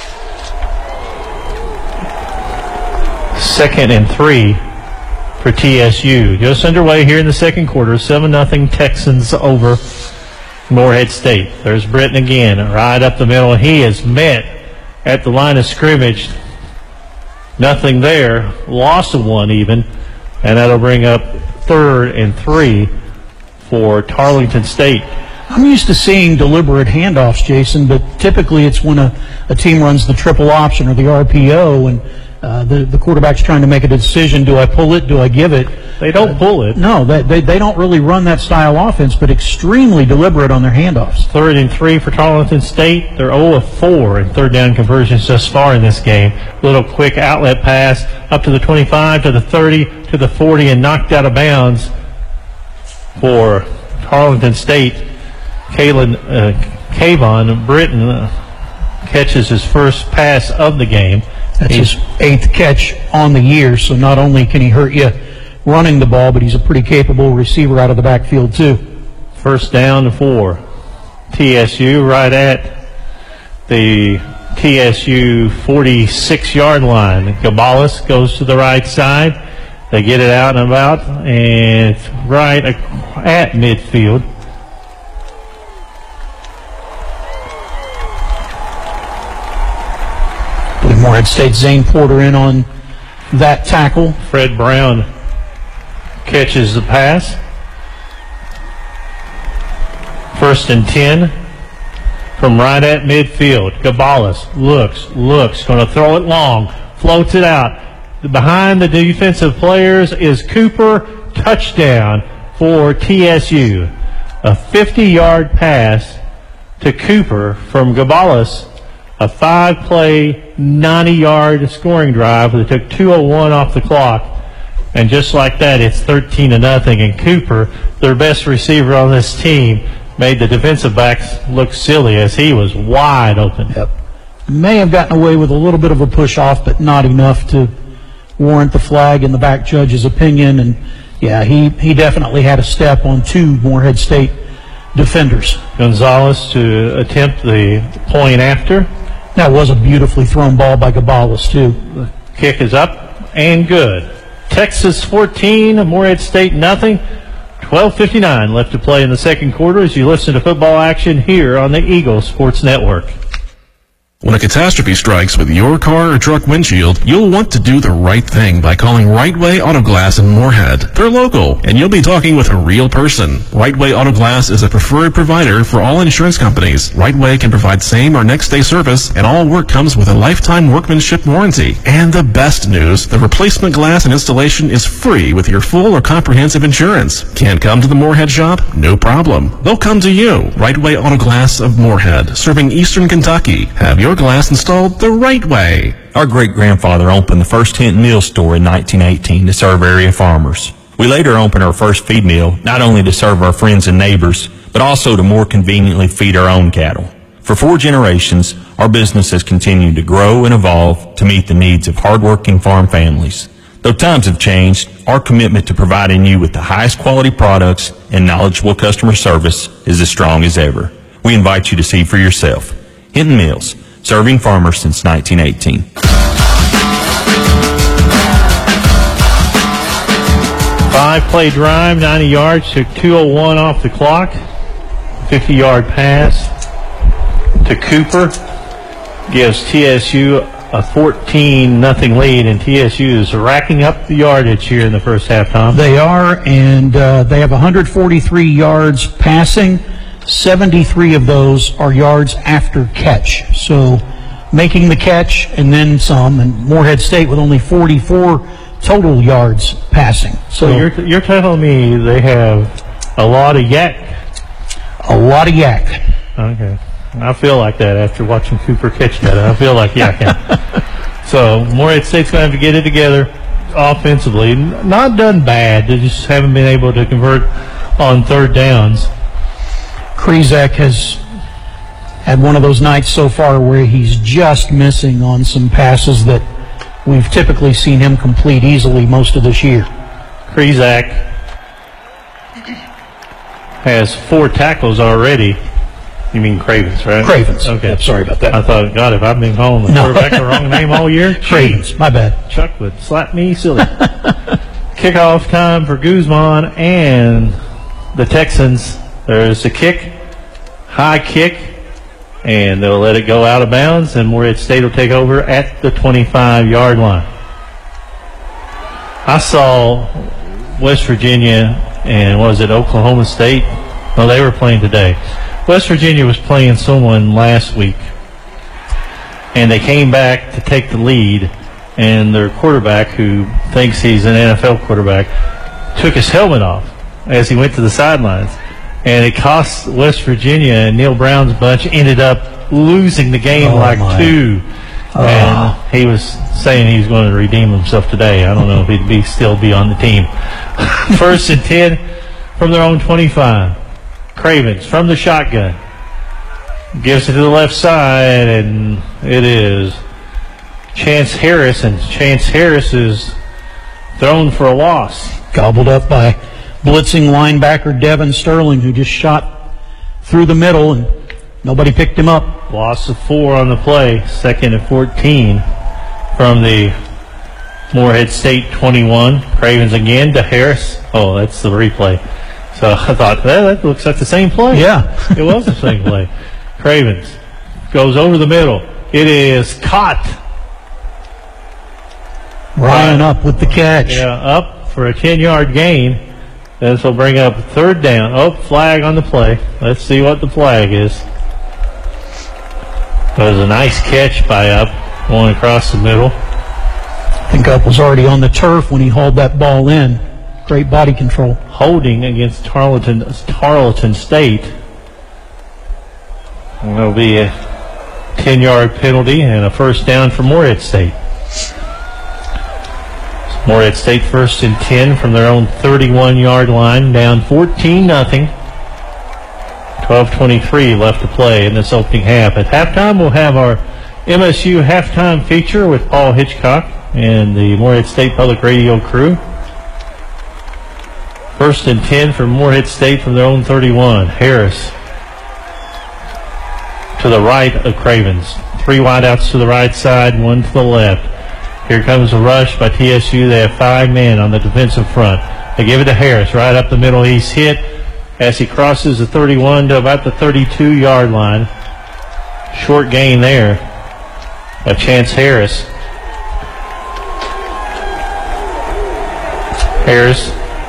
Second and three for T S U. Just underway here in the second quarter. seven nothing Texans over Moorhead State. There's Britton again, right up the middle. He is met at the line of scrimmage. Nothing there. Loss of one even. And that'll bring up third and three for Tarleton State. I'm used to seeing deliberate handoffs, Jason, but typically it's when a, a team runs the triple option or the R P O and uh, the, the quarterback's trying to make a decision. Do I pull it? Do I give it? They don't uh, pull it. No, they, they, they don't really run that style offense, but extremely deliberate on their handoffs. Third and three for Tarleton State. They're zero of four in third down conversions thus far in this game. Little quick outlet pass up to the twenty-five, to the thirty, to the forty, and knocked out of bounds for Tarleton State. Kalen, uh, Kayvon Britton uh, catches his first pass of the game. That's He's, his eighth catch on the year, so not only can he hurt you running the ball, but he's a pretty capable receiver out of the backfield too. First down to four. T S U right at the T S U forty-six yard line. Gabalis goes to the right side. They get it out and about, and it's right at midfield. Morehead State Zane Porter in on that tackle. Fred Brown catches the pass. First and ten from right at midfield. Gabalis looks, looks, going to throw it long, floats it out. Behind the defensive players is Cooper. Touchdown for T S U. A fifty yard pass to Cooper from Gabalis. A five-play, ninety yard scoring drive that took two oh one off the clock. And just like that, it's thirteen to nothing. And Cooper, their best receiver on this team, made the defensive backs look silly as he was wide open. Yep. May have gotten away with a little bit of a push-off, but not enough to warrant the flag in the back judge's opinion. And, yeah, he, he definitely had a step on two Morehead State defenders. Gonzalez to attempt the point after. That was a beautifully thrown ball by Gabalis, too. The kick is up and good. Texas fourteen, Morehead State nothing. twelve fifty-nine left to play in the second quarter as you listen to football action here on the Eagle Sports Network. When a catastrophe strikes with your car or truck windshield, you'll want to do the right thing by calling Right Way Auto Glass in Morehead. They're local, and you'll be talking with a real person. Right Way Auto Glass is a preferred provider for all insurance companies. Right Way can provide same or next day service, and all work comes with a lifetime workmanship warranty. And the best news, the replacement glass and installation is free with your full or comprehensive insurance. Can't come to the Morehead shop? No problem. They'll come to you. Right Way Auto Glass of Morehead, serving Eastern Kentucky. Have your glass installed the right way. Our great-grandfather opened the first Hinton Mill store in nineteen eighteen to serve area farmers. We later opened our first feed mill, not only to serve our friends and neighbors, but also to more conveniently feed our own cattle. For four generations, our business has continued to grow and evolve to meet the needs of hardworking farm families. Though times have changed, our commitment to providing you with the highest quality products and knowledgeable customer service is as strong as ever. We invite you to see for yourself. Hinton Mills, serving farmers since nineteen eighteen. Five-play drive, ninety yards, took two oh one off the clock. fifty yard pass to Cooper gives T S U a fourteen nothing lead, and T S U is racking up the yardage here in the first half, Tom. They are, and uh, they have one hundred forty-three yards passing. seventy-three of those are yards after catch. So making the catch and then some, and Morehead State with only forty-four total yards passing. So, so you're, you're telling me they have a lot of yak? A lot of yak. Okay. I feel like that after watching Cooper catch that. I feel like yakking. So Morehead State's going to have to get it together offensively. Not done bad. They just haven't been able to convert on third downs. Krizak has had one of those nights so far where he's just missing on some passes that we've typically seen him complete easily most of this year. Krizak has four tackles already. You mean Cravens, right? Cravens. Okay. Yep, sorry about that. I thought, God, if I've been calling the No. quarterback the wrong name all year? Cravens, my bad. Chuck would slap me silly. Kickoff time for Guzman and the Texans. There's a kick, high kick, and they'll let it go out of bounds, and Morehead State will take over at the twenty-five yard line. I saw West Virginia and, what was it, Oklahoma State? No, they were playing today. West Virginia was playing someone last week, and they came back to take the lead, and their quarterback, who thinks he's an N F L quarterback, took his helmet off as he went to the sidelines, and it cost West Virginia, and Neil Brown's bunch ended up losing the game Oh, like my. two. Oh. And he was saying he was going to redeem himself today. I don't know if he'd be still be on the team. First and ten from their own twenty-five. Cravens from the shotgun. Gives it to the left side, and it is Chance Harris, and Chance Harris is thrown for a loss. Gobbled up by blitzing linebacker Devin Sterling, who just shot through the middle and nobody picked him up. Loss of four on the play, second and fourteen from the Morehead State twenty-one. Cravens again to Harris. Oh, that's the replay. So I thought, well, that looks like the same play. Yeah. It was the same play. Cravens goes over the middle. It is caught. Ryan up with the catch. Yeah, up for a ten-yard gain. This will bring up third down. Oh, flag on the play. Let's see what the flag is. It was a nice catch by Up going across the middle. I think Up was already on the turf when he hauled that ball in. Great body control. Holding against Tarleton, Tarleton State. And it'll be a ten-yard penalty and a first down for Morehead State. Morehead State first and ten from their own thirty-one-yard line, down fourteen nothing. twelve twenty-three left to play in this opening half. At halftime, we'll have our M S U halftime feature with Paul Hitchcock and the Morehead State Public Radio crew. First and ten for Morehead State from their own thirty-one. Harris to the right of Cravens. Three wideouts to the right side, one to the left. Here comes a rush by T S U. They have five men on the defensive front. They give it to Harris right up the middle. He's hit as he crosses the thirty-one to about the thirty-two-yard line. Short gain there by Chance Harris. Harris.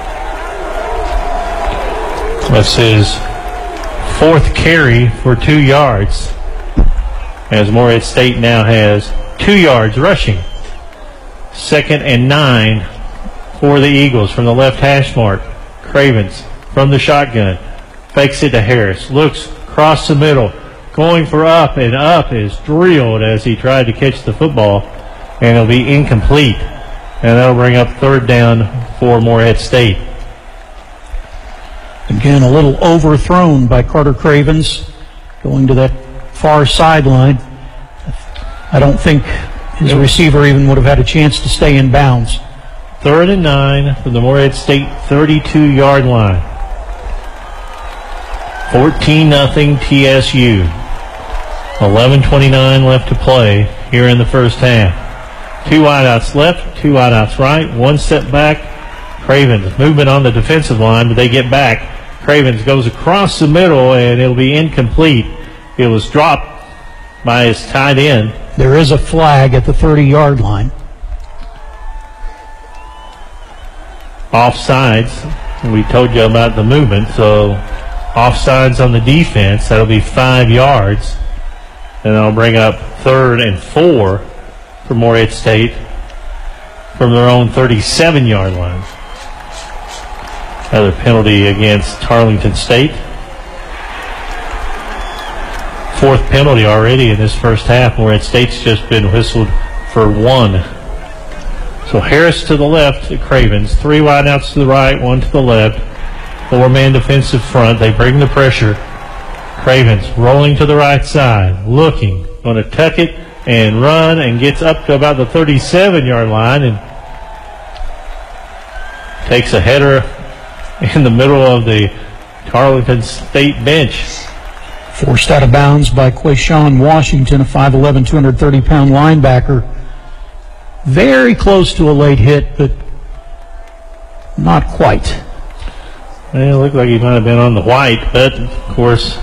That's his fourth carry for two yards, as Morehead State now has two yards rushing. Second and nine for the Eagles from the left hash mark. Cravens from the shotgun. Fakes it to Harris. Looks across the middle. Going for Up, and Up is drilled as he tried to catch the football. And it'll be incomplete. And that'll bring up third down for Morehead State. Again, a little overthrown by Carter Cravens, going to that far sideline. I don't think his receiver even would have had a chance to stay in bounds. Third and nine from the Morehead State thirty-two-yard line. fourteen nothing T S U. eleven twenty-nine left to play here in the first half. Two wideouts left, two wideouts right, one step back. Cravens movement on the defensive line, but they get back. Cravens goes across the middle, and it'll be incomplete. It was dropped by his tight end. There is a flag at the thirty-yard line. Offsides. We told you about the movement, so offsides on the defense. That'll be five yards. And that'll bring up third and four for Morehead State from their own thirty-seven-yard line. Another penalty against Tarleton State. Fourth penalty already in this first half. Morehead State's just been whistled for one. So Harris to the left at Cravens. Three wideouts to the right, one to the left. Four-man defensive front. They bring the pressure. Cravens rolling to the right side. Looking. Going to tuck it and run and gets up to about the thirty-seven-yard line and takes a header in the middle of the Tarleton State bench. Forced out of bounds by Quayshawn Washington, a five eleven, two hundred thirty pound linebacker. Very close to a late hit, but not quite. It looked like he might have been on the white, but of course,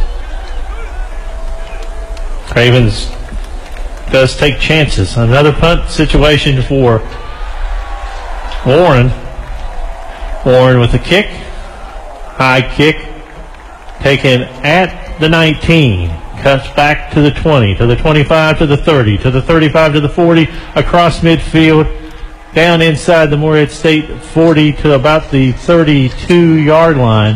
Cravens does take chances. Another punt situation for Warren. Warren with a kick. High kick. Taken at the nineteen. Cuts back to the twenty, to the twenty-five, to the thirty, to the thirty-five, to the forty, across midfield, down inside the Morehead State forty to about the thirty-two-yard line.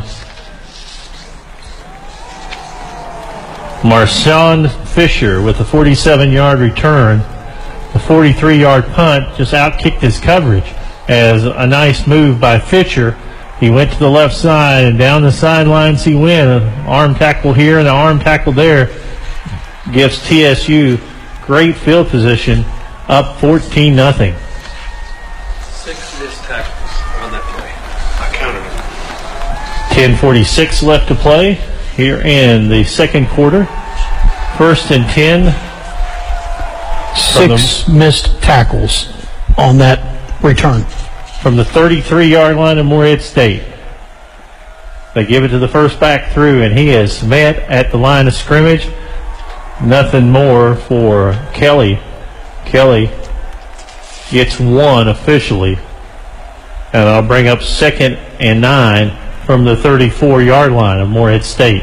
Marshawn Fisher with a forty-seven-yard return. The forty-three-yard punt just outkicked his coverage as a nice move by Fisher. He went to the left side, and down the sidelines he went. An arm tackle here and an arm tackle there gives T S U great field position, up fourteen nothing. Six missed tackles. ten forty-six left to play here in the second quarter. First and ten. Six missed tackles on that return. From the thirty-three-yard line of Morehead State. They give it to the first back through, and he is met at the line of scrimmage. Nothing more for Kelly. Kelly gets one officially. And I'll bring up second and nine from the thirty-four-yard line of Morehead State.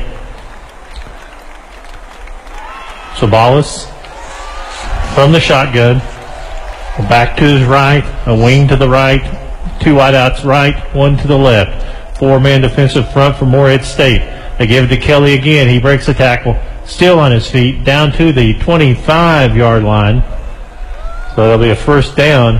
Sabalas from the shotgun. Back to his right, a wing to the right, two wideouts right, one to the left. Four-man defensive front for Morehead State. They give it to Kelly again. He breaks a tackle. Still on his feet, down to the twenty-five-yard line. So that'll be a first down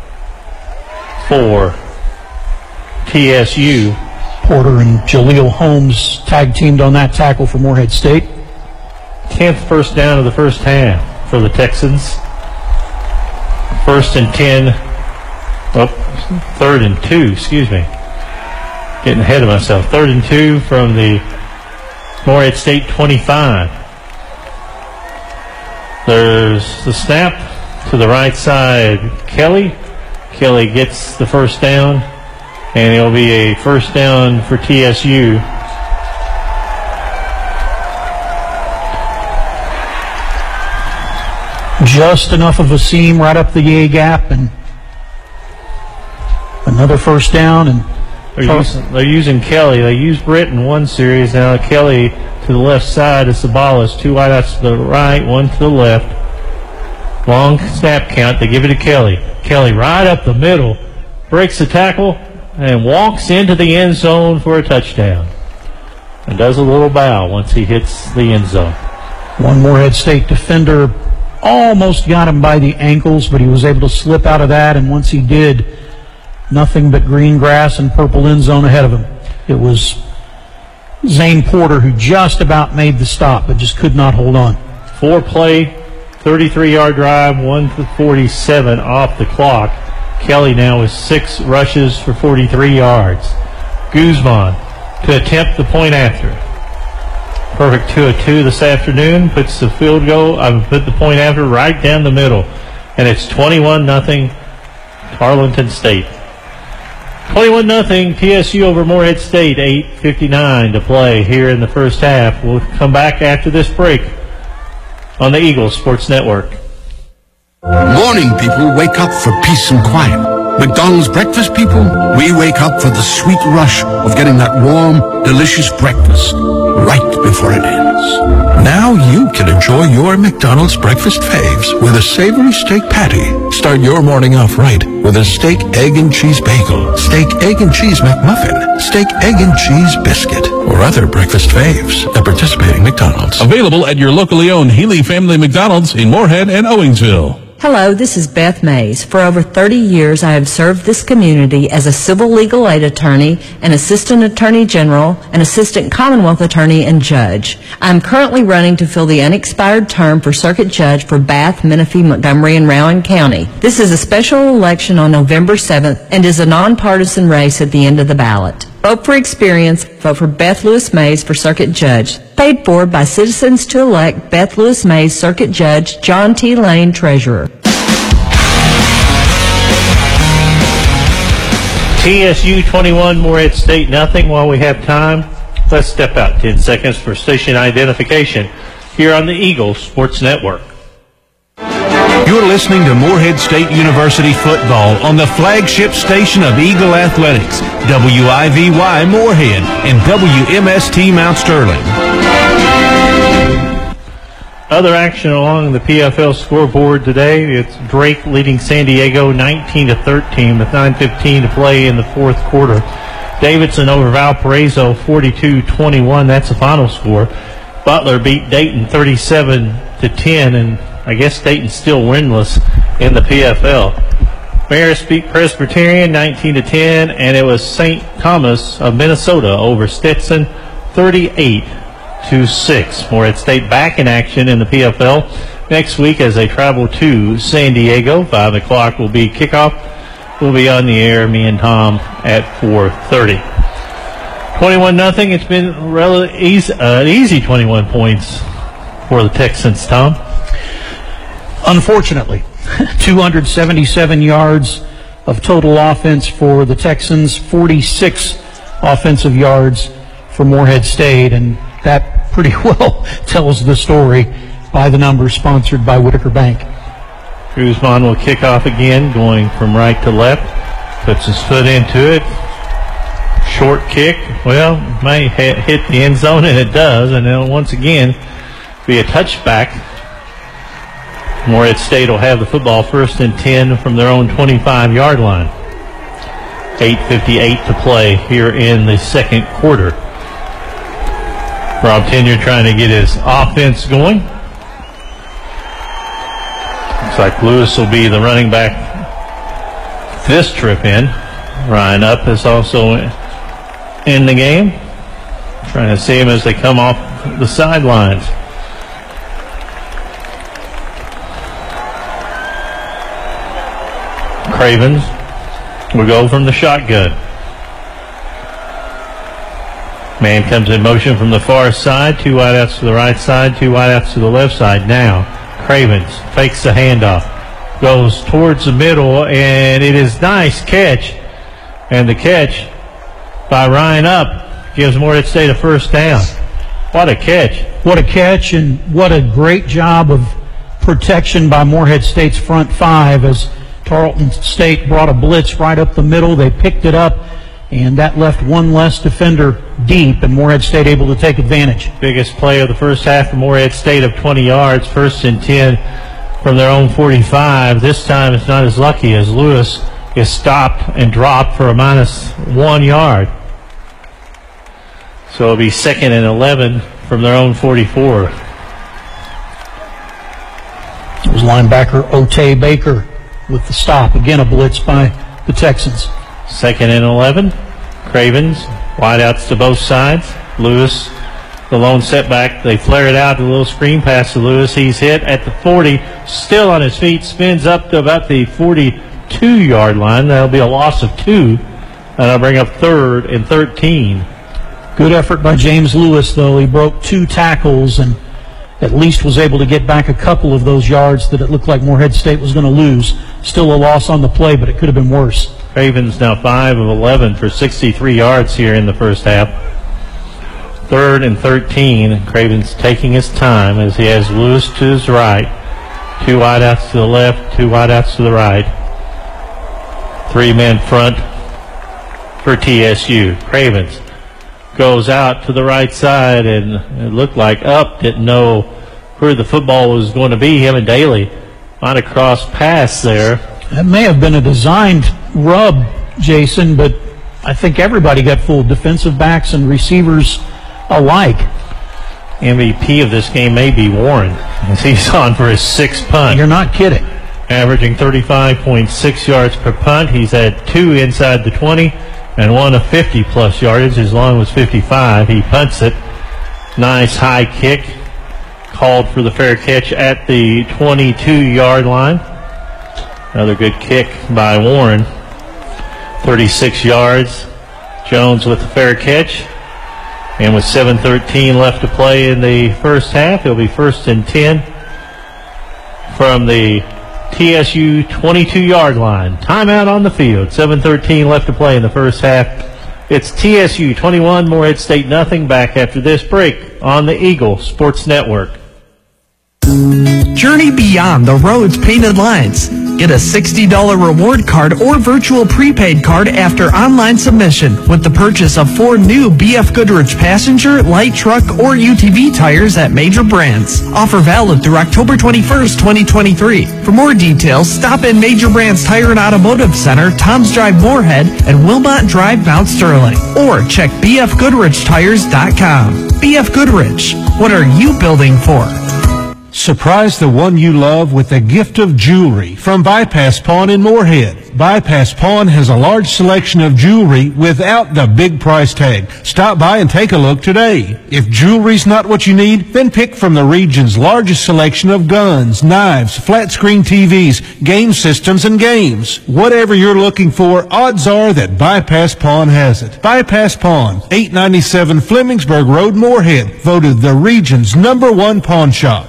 for T S U. Porter and Jaleel Holmes tag teamed on that tackle for Morehead State. tenth first down of the first half for the Texans. First and ten. Oh, third and two, excuse me. Getting ahead of myself. Third and two from the Morehead State twenty-five. There's the snap to the right side. Kelly. Kelly gets the first down, and it'll be a first down for T S U. Just enough of a seam right up the A gap, and another first down. And they're using, they're using Kelly. They used Britt in one series. Now Kelly to the left side of Sabalas. Two wideouts to the right, one to the left. Long snap count. They give it to Kelly. Kelly right up the middle, breaks the tackle, and walks into the end zone for a touchdown. And does a little bow once he hits the end zone. One Morehead State defender almost got him by the ankles, but he was able to slip out of that, and once he did, nothing but green grass and purple end zone ahead of him. It was Zane Porter who just about made the stop, but just could not hold on. Four play, thirty-three-yard drive, one to forty-seven off the clock. Kelly now with six rushes for forty-three yards. Guzman to attempt the point after. Perfect two of two this afternoon. Puts the field goal, I uh, put the point after right down the middle. And it's twenty-one nothing Arlington State. twenty-one nothing T S U over Morehead State. eight fifty-nine to play here in the first half. We'll come back after this break on the Eagles Sports Network. Morning people wake up for peace and quiet. McDonald's breakfast people, we wake up for the sweet rush of getting that warm, delicious breakfast right before it ends. Now you can enjoy your McDonald's breakfast faves with a savory steak patty. Start your morning off right with a steak, egg, and cheese bagel, steak, egg, and cheese McMuffin, steak, egg, and cheese biscuit, or other breakfast faves at participating McDonald's. Available at your locally owned Healy Family McDonald's in Moorhead and Owingsville. Hello, this is Beth Mays. For over thirty years, I have served this community as a civil legal aid attorney, an assistant attorney general, an assistant commonwealth attorney, and judge. I am currently running to fill the unexpired term for circuit judge for Bath, Menifee, Montgomery, and Rowan County. This is a special election on November seventh and is a nonpartisan race at the end of the ballot. Vote for experience. Vote for Beth Lewis Mays for circuit judge. Paid for by citizens to elect Beth Lewis Mays circuit judge, John T. Lane, treasurer. T S U twenty-one, Morehead State nothing. While we have time, let's step out ten seconds for station identification here on the Eagles Sports Network. You're listening to Morehead State University football on the flagship station of Eagle Athletics, W I V Y Morehead and W M S T Mount Sterling. Other action along the P F L scoreboard today, it's Drake leading San Diego nineteen to thirteen with nine fifteen to play in the fourth quarter. Davidson over Valparaiso forty-two twenty-one, that's the final score. Butler beat Dayton thirty-seven to ten, and I guess Dayton's still winless in the P F L. Marist beat Presbyterian nineteen to ten, and it was Saint Thomas of Minnesota over Stetson thirty-eight to six. Morehead State back in action in the P F L next week as they travel to San Diego. Five o'clock will be kickoff. We'll be on the air, me and Tom, at four thirty. twenty-one nothing. It's been rel- easy, uh, easy twenty-one points for the Texans, Tom. Unfortunately, two hundred seventy-seven yards of total offense for the Texans, forty-six offensive yards for Morehead State, and that pretty well tells the story by the numbers, sponsored by Whitaker Bank. Guzman will kick off again, going from right to left. Puts his foot into it. Short kick. Well, may hit the end zone, and it does. And then once again, be a touchback. Morehead State will have the football first and ten from their own twenty-five-yard line. eight fifty-eight to play here in the second quarter. Rob Tenier trying to get his offense going. Looks like Lewis will be the running back this trip in. Ryan Up is also in the game. Trying to see him as they come off the sidelines. Cravens will go from the shotgun. Man comes in motion from the far side. Two wideouts to the right side, two wideouts to the left side now. Cravens fakes the handoff. Goes towards the middle, and it is nice catch. And the catch by Ryan Up gives Morehead State a first down. What a catch. What a catch, and what a great job of protection by Morehead State's front five as Tarleton State brought a blitz right up the middle. They picked it up, and that left one less defender deep, and Morehead State able to take advantage. Biggest play of the first half for Morehead State of twenty yards, first and ten from their own forty-five. This time it's not as lucky as Lewis is stopped and dropped for a minus one yard. So it'll be second and eleven from their own forty-four. It was linebacker Otay Baker with the stop. Again, a blitz by the Texans. Second and eleven. Cravens, wideouts to both sides. Lewis, the lone setback. They flare it out, a little screen pass to Lewis. He's hit at the forty, still on his feet, spins up to about the forty-two-yard line. That'll be a loss of two, and that'll bring up third and thirteen. Good effort by James Lewis, though. He broke two tackles and at least was able to get back a couple of those yards that it looked like Morehead State was going to lose. Still a loss on the play, but it could have been worse. Cravens now five of eleven for sixty-three yards here in the first half. Third and thirteen. Cravens taking his time as he has Lewis to his right. Two wideouts to the left, two wideouts to the right. Three men front for T S U. Cravens goes out to the right side, and it looked like Up didn't know where the football was going to be. Him and Daly might have crossed paths there. That may have been a designed rub, Jason, but I think everybody got fooled, defensive backs and receivers alike. M V P of this game may be Warren, as he's on for his sixth punt. You're not kidding. Averaging thirty-five point six yards per punt. He's had two inside the twenty and one of fifty-plus yardage. His long was fifty-five. He punts it. Nice high kick. Called for the fair catch at the twenty-two-yard line. Another good kick by Warren. thirty-six yards. Jones with the fair catch. And with seven thirteen left to play in the first half, it'll be first and ten from the T S U twenty-two-yard line. Timeout on the field. seven thirteen left to play in the first half. It's T S U twenty-one, Morehead State nothing. Back after this break on the Eagle Sports Network. Journey beyond the road's painted lines. Get a sixty dollars reward card or virtual prepaid card after online submission with the purchase of four new B F Goodrich passenger, light truck, or U T V tires at major brands. Offer valid through October twenty-first, twenty twenty-three. For more details, stop in Major Brands Tire and Automotive Center, Tom's Drive Moorhead, and Wilmot Drive Mount Sterling. Or check b f goodrich tires dot com. B F Goodrich, what are you building for? Surprise the one you love with a gift of jewelry from Bypass Pawn in Moorhead. Bypass Pawn has a large selection of jewelry without the big price tag. Stop by and take a look today. If jewelry's not what you need, then pick from the region's largest selection of guns, knives, flat screen T Vs, game systems, and games. Whatever you're looking for, odds are that Bypass Pawn has it. Bypass Pawn, eight ninety-seven Flemingsburg Road, Moorhead, voted the region's number one pawn shop.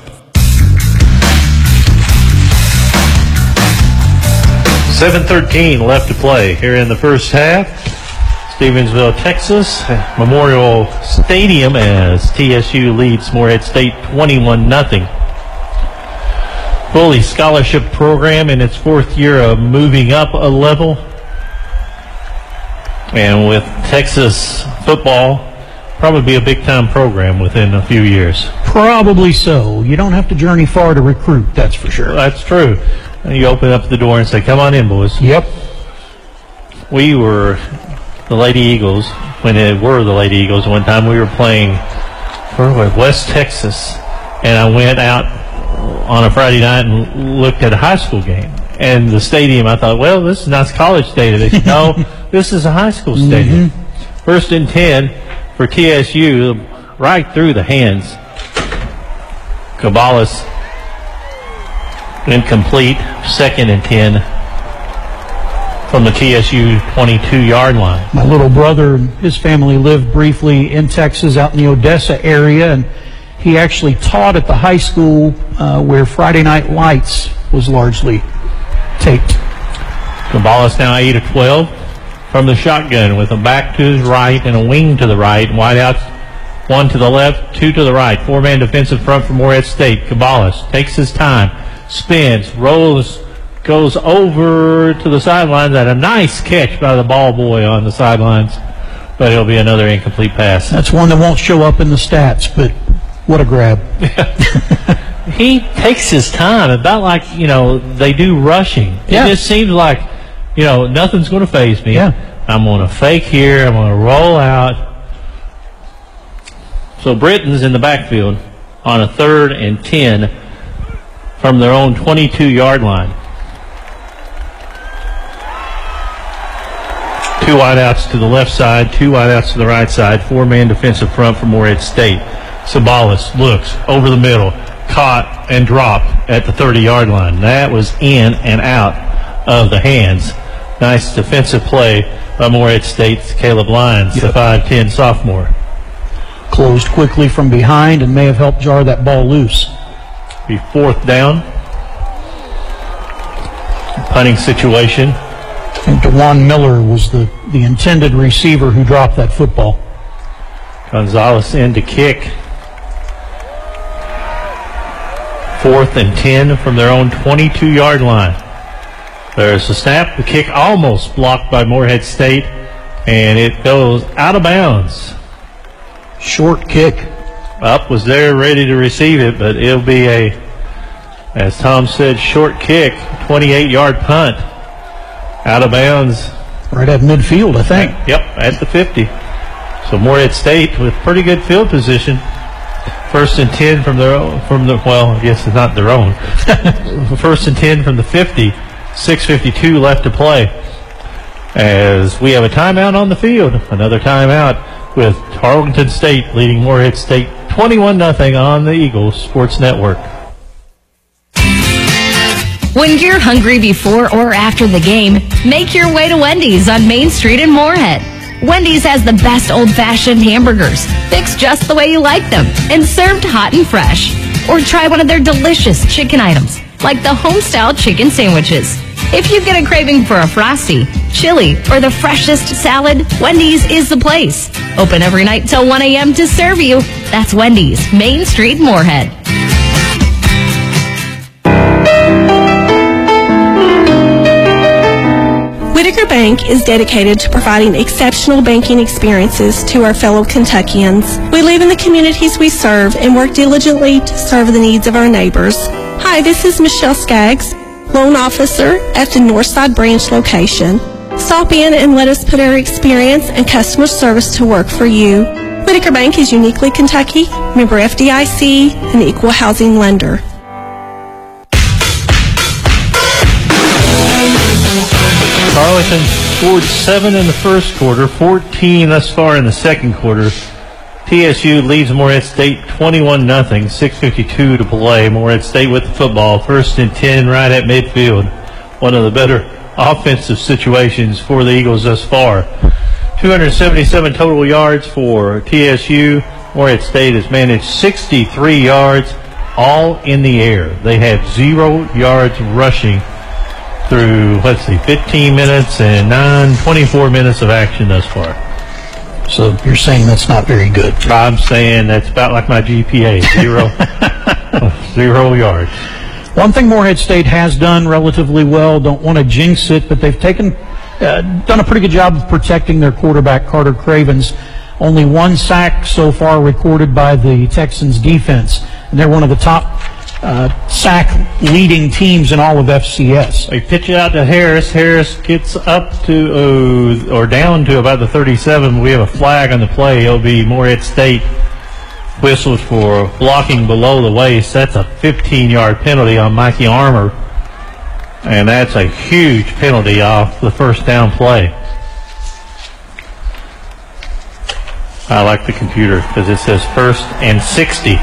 seven thirteen left to play here in the first half. Stevensville, Texas, Memorial Stadium as T S U leads Moorhead State twenty-one nothing. Fully scholarship program in its fourth year of moving up a level. And with Texas football, probably be a big-time program within a few years. Probably so. You don't have to journey far to recruit, that's for sure. That's true. You open up the door and say, come on in, boys. Yep. We were the Lady Eagles, when they were the Lady Eagles, one time we were playing for West Texas, and I went out on a Friday night and looked at a high school game. And the stadium, I thought, well, this is not college stadium. They said, no, this is a high school stadium. Mm-hmm. First and ten for T S U, right through the hands. Caballas incomplete. Second and ten from the T S U twenty-two yard line. My little brother and his family lived briefly in Texas, out in the Odessa area, and he actually taught at the high school uh, where Friday Night Lights was largely taped. Caballas now eight of twelve from the shotgun with a back to his right and a wing to the right. Wideouts, one to the left, two to the right. Four-man defensive front for Moorhead State. Caballas takes his time, spins, rolls, goes over to the sidelines. At a nice catch by the ball boy on the sidelines, but it'll be another incomplete pass. That's one that won't show up in the stats, but what a grab. He takes his time, about like, you know, they do rushing. Yeah. It just seems like, you know, nothing's going to faze me. Yeah. I'm going to fake here. I'm going to roll out. So Britton's in the backfield on a third and ten from their own twenty-two yard line. Two wideouts to the left side, two wideouts to the right side, four-man defensive front for Moorhead State. Sabalas looks over the middle, caught and dropped at the thirty yard line. That was in and out of the hands. Nice defensive play by Moorhead State's Caleb Lyons, yep. The five ten sophomore. Closed quickly from behind and may have helped jar that ball loose. Be fourth down. Punting situation. And DeJuan Miller was the, the intended receiver who dropped that football. Gonzalez in to kick. Fourth and ten from their own twenty-two yard line. There's a snap. The kick almost blocked by Moorhead State, and it goes out of bounds. Short kick. Up was there ready to receive it, but it'll be a, as Tom said, short kick, twenty-eight yard punt. Out of bounds. Right at midfield, I think. Yep, at the fifty. So Moorhead State with pretty good field position. First and ten from their own, from the, well, I guess it's not their own. First and ten from the fifty. six fifty-two left to play. As we have a timeout on the field. Another timeout with Tarleton State leading Moorhead State twenty-one nothing on the Eagles Sports Network. When you're hungry before or after the game, make your way to Wendy's on Main Street in Moorhead. Wendy's has the best old-fashioned hamburgers, fixed just the way you like them, and served hot and fresh. Or try one of their delicious chicken items, like the home-style chicken sandwiches. If you get a craving for a Frosty, chili, or the freshest salad, Wendy's is the place. Open every night till one a.m. to serve you. That's Wendy's, Main Street, Moorhead. Whitaker Bank is dedicated to providing exceptional banking experiences to our fellow Kentuckians. We live in the communities we serve and work diligently to serve the needs of our neighbors. Hi, this is Michelle Skaggs, loan officer at the Northside branch location. Stop in and let us put our experience and customer service to work for you. Whitaker Bank is uniquely Kentucky, member F D I C, and equal housing lender. Arlington scored seven in the first quarter, fourteen thus far in the second quarter. T S U leads Morehead State twenty-one nothing, six fifty-two to play. Morehead State with the football, first and ten right at midfield. One of the better offensive situations for the Eagles thus far. two hundred seventy-seven total yards for T S U. Morehead State has managed sixty-three yards, all in the air. They had zero yards rushing through, let's see, fifteen minutes and nine, twenty-four minutes of action thus far. So you're saying that's not very good? I'm saying that's about like my G P A, zero, zero yards. One thing Morehead State has done relatively well, don't want to jinx it, but they've taken, uh, done a pretty good job of protecting their quarterback, Carter Cravens. Only one sack so far recorded by the Texans defense, and they're one of the top uh, sack leading teams in all of F C S. They pitch it out to Harris. Harris gets up to, uh, or down to about the thirty-seven. We have a flag on the play. It'll be Morehead State whistled for blocking below the waist. That's a fifteen-yard penalty on Mikey Armour, and that's a huge penalty off the first down play. I like the computer because it says first and sixty.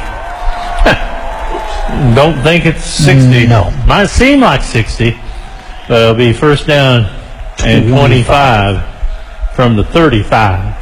Don't think it's sixty. No. Might seem like sixty, but it'll be first down and twenty-five from the thirty-five.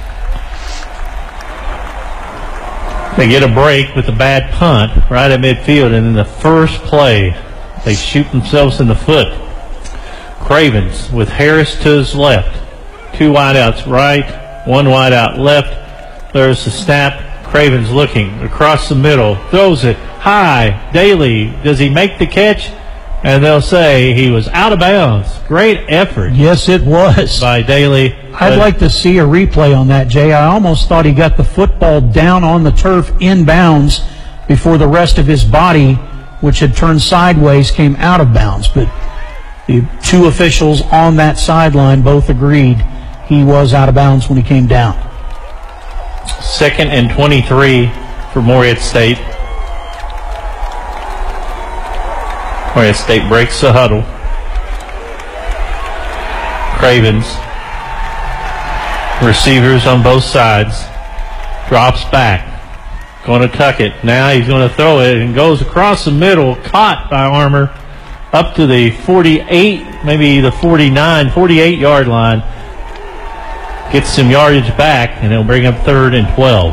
They get a break with a bad punt right at midfield, and in the first play, they shoot themselves in the foot. Cravens with Harris to his left. Two wideouts right, one wideout left. There's the snap. Cravens looking across the middle, throws it high. Daly, does he make the catch? And they'll say he was out of bounds. Great effort. Yes, it was. By Daly. I'd like to see a replay on that, Jay. I almost thought he got the football down on the turf in bounds before the rest of his body, which had turned sideways, came out of bounds. But the two officials on that sideline both agreed he was out of bounds when he came down. Second and twenty-three for Morehead State. Morehead State breaks the huddle. Cravens. Receivers on both sides. Drops back. Going to tuck it. Now he's going to throw it and goes across the middle. Caught by Armour up to the forty-eight, maybe the forty-nine, forty-eight yard line. Gets some yardage back, and it'll bring up third and twelve.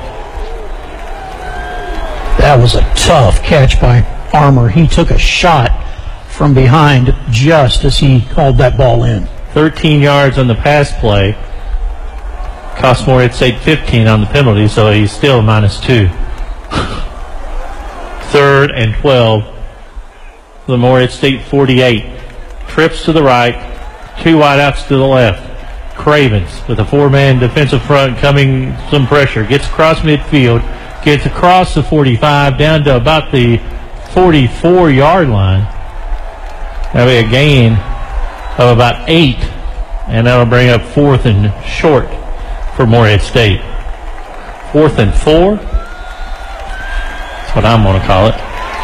That was a tough catch by Armour. He took a shot from behind just as he called that ball in. thirteen yards on the pass play. Cost Morehead State fifteen on the penalty, so he's still minus two. Third and twelve. The Morehead State forty-eight. Trips to the right. Two wideouts to the left. Cravens with a four-man defensive front coming some pressure. Gets across midfield. Gets across the forty-five down to about the forty-four yard line. That'll be a gain of about eight, and that'll bring up fourth and short for Morehead State. Fourth and four. That's what I'm going to call it.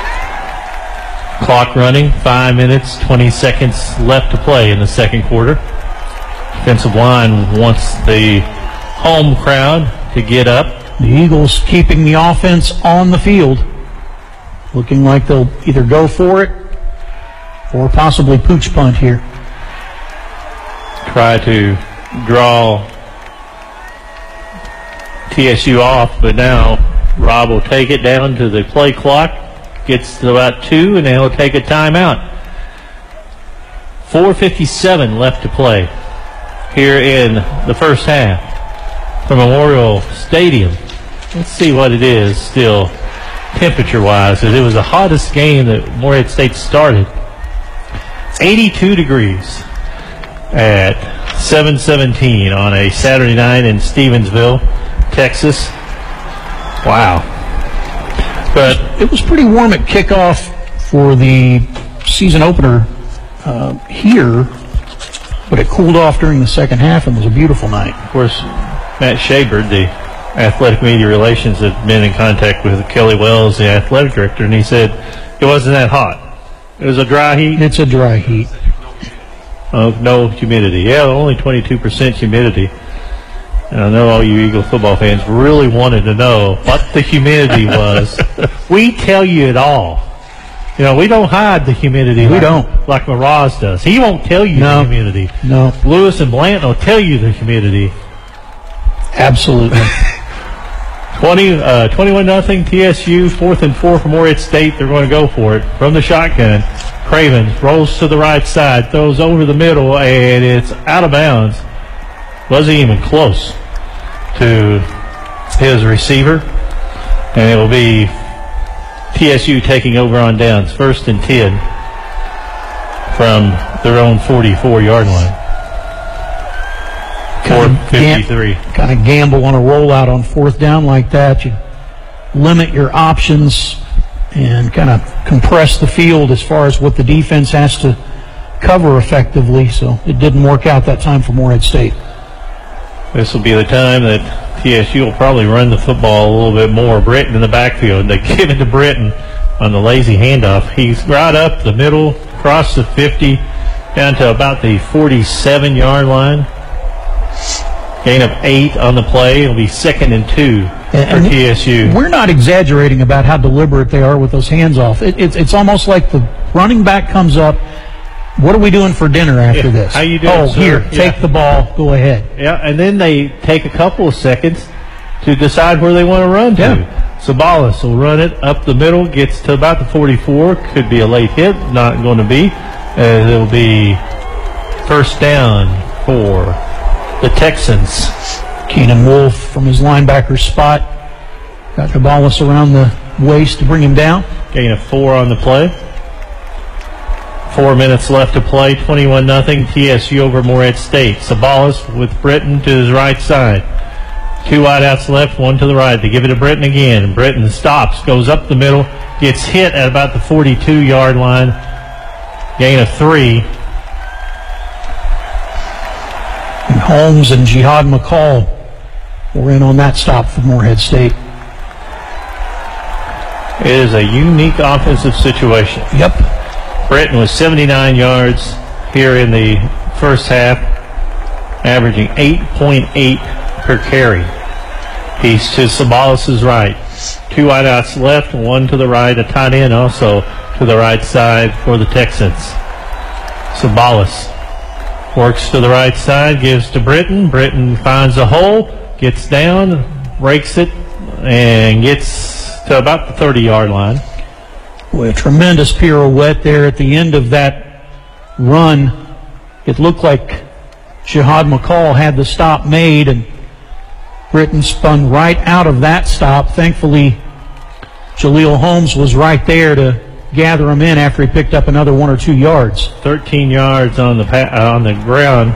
Clock running, five minutes, twenty seconds left to play in the second quarter. Defensive line wants the home crowd to get up. The Eagles keeping the offense on the field. Looking like they'll either go for it or possibly pooch punt here. Try to draw T S U off, but now Rob will take it down to the play clock. Gets to about two, and then he'll take a timeout. four fifty-seven left to play here in the first half from Memorial Stadium. Let's see what it is still temperature-wise, because it was the hottest game that Morehead State started. eighty-two degrees at seven seventeen on a Saturday night in Stevensville, Texas. Wow. But it was pretty warm at kickoff for the season opener uh, here, but it cooled off during the second half and was a beautiful night. Of course, Matt Shabert, the athletic media relations, had been in contact with Kelly Wells, the athletic director, and he said it wasn't that hot. It was a dry heat. It's a dry heat. of no humidity. Yeah, only twenty-two percent humidity. And I know all you Eagle football fans really wanted to know what the humidity was. We tell you it all. You know, we don't hide the humidity. We like, don't. Like Miraz does. He won't tell you No. the humidity. No. Lewis and Blanton will tell you the humidity. Absolutely. twenty, uh, twenty-one nothing T S U, fourth and four for Morehead State. They're going to go for it from the shotgun. Craven rolls to the right side, throws over the middle, and it's out of bounds. Wasn't even close to his receiver. And it will be T S U taking over on downs, first and ten from their own forty-four-yard line. Kind four fifty-three. Kind of gamble on a rollout on fourth down like that. You limit your options and kind of compress the field as far as what the defense has to cover effectively. So it didn't work out that time for Morehead State. This will be the time that T S U will probably run the football a little bit more. Britton in the backfield. They give it to Britton on the lazy handoff. He's right up the middle, across the fifty, down to about the forty-seven-yard line. Gain of eight on the play. It'll be second and two for And T S U. We're not exaggerating about how deliberate they are with those hands off. It, it's it's almost like the running back comes up. What are we doing for dinner after Yeah, this? how you doing, Oh, sir? here, Yeah. take the ball, go ahead. Yeah, and then they take a couple of seconds to decide where they want to run to. Yeah. Sabalas will run it up the middle, gets to about the forty-four. Could be a late hit, not going to be. Uh, it'll be first down for the Texans. Keenan Wolf from his linebacker spot. Got Sabalas around the waist to bring him down. Gain of four on the play. Four minutes left to play, twenty-one nothing T S U over Morehead State. Sabalas with Britton to his right side. Two wideouts left, one to the right. They give it to Britton again. Britton stops, goes up the middle, gets hit at about the forty-two-yard line. Gain of three. And Holmes and Jihad McCall were in on that stop for Morehead State. It is a unique offensive situation. Yep. Britton was seventy-nine yards here in the first half, averaging eight point eight per carry. He's to Sabalas' right. Two wideouts left, one to the right, a tight end also to the right side for the Texans. Sabalas works to the right side, gives to Britton. Britton finds a hole, gets down, breaks it, and gets to about the thirty-yard line. Boy, a tremendous pirouette there at the end of that run. It looked like Jihad McCall had the stop made, and Britton spun right out of that stop. Thankfully, Jaleel Holmes was right there to gather him in after he picked up another one or two yards. thirteen yards on the pa- uh, on the ground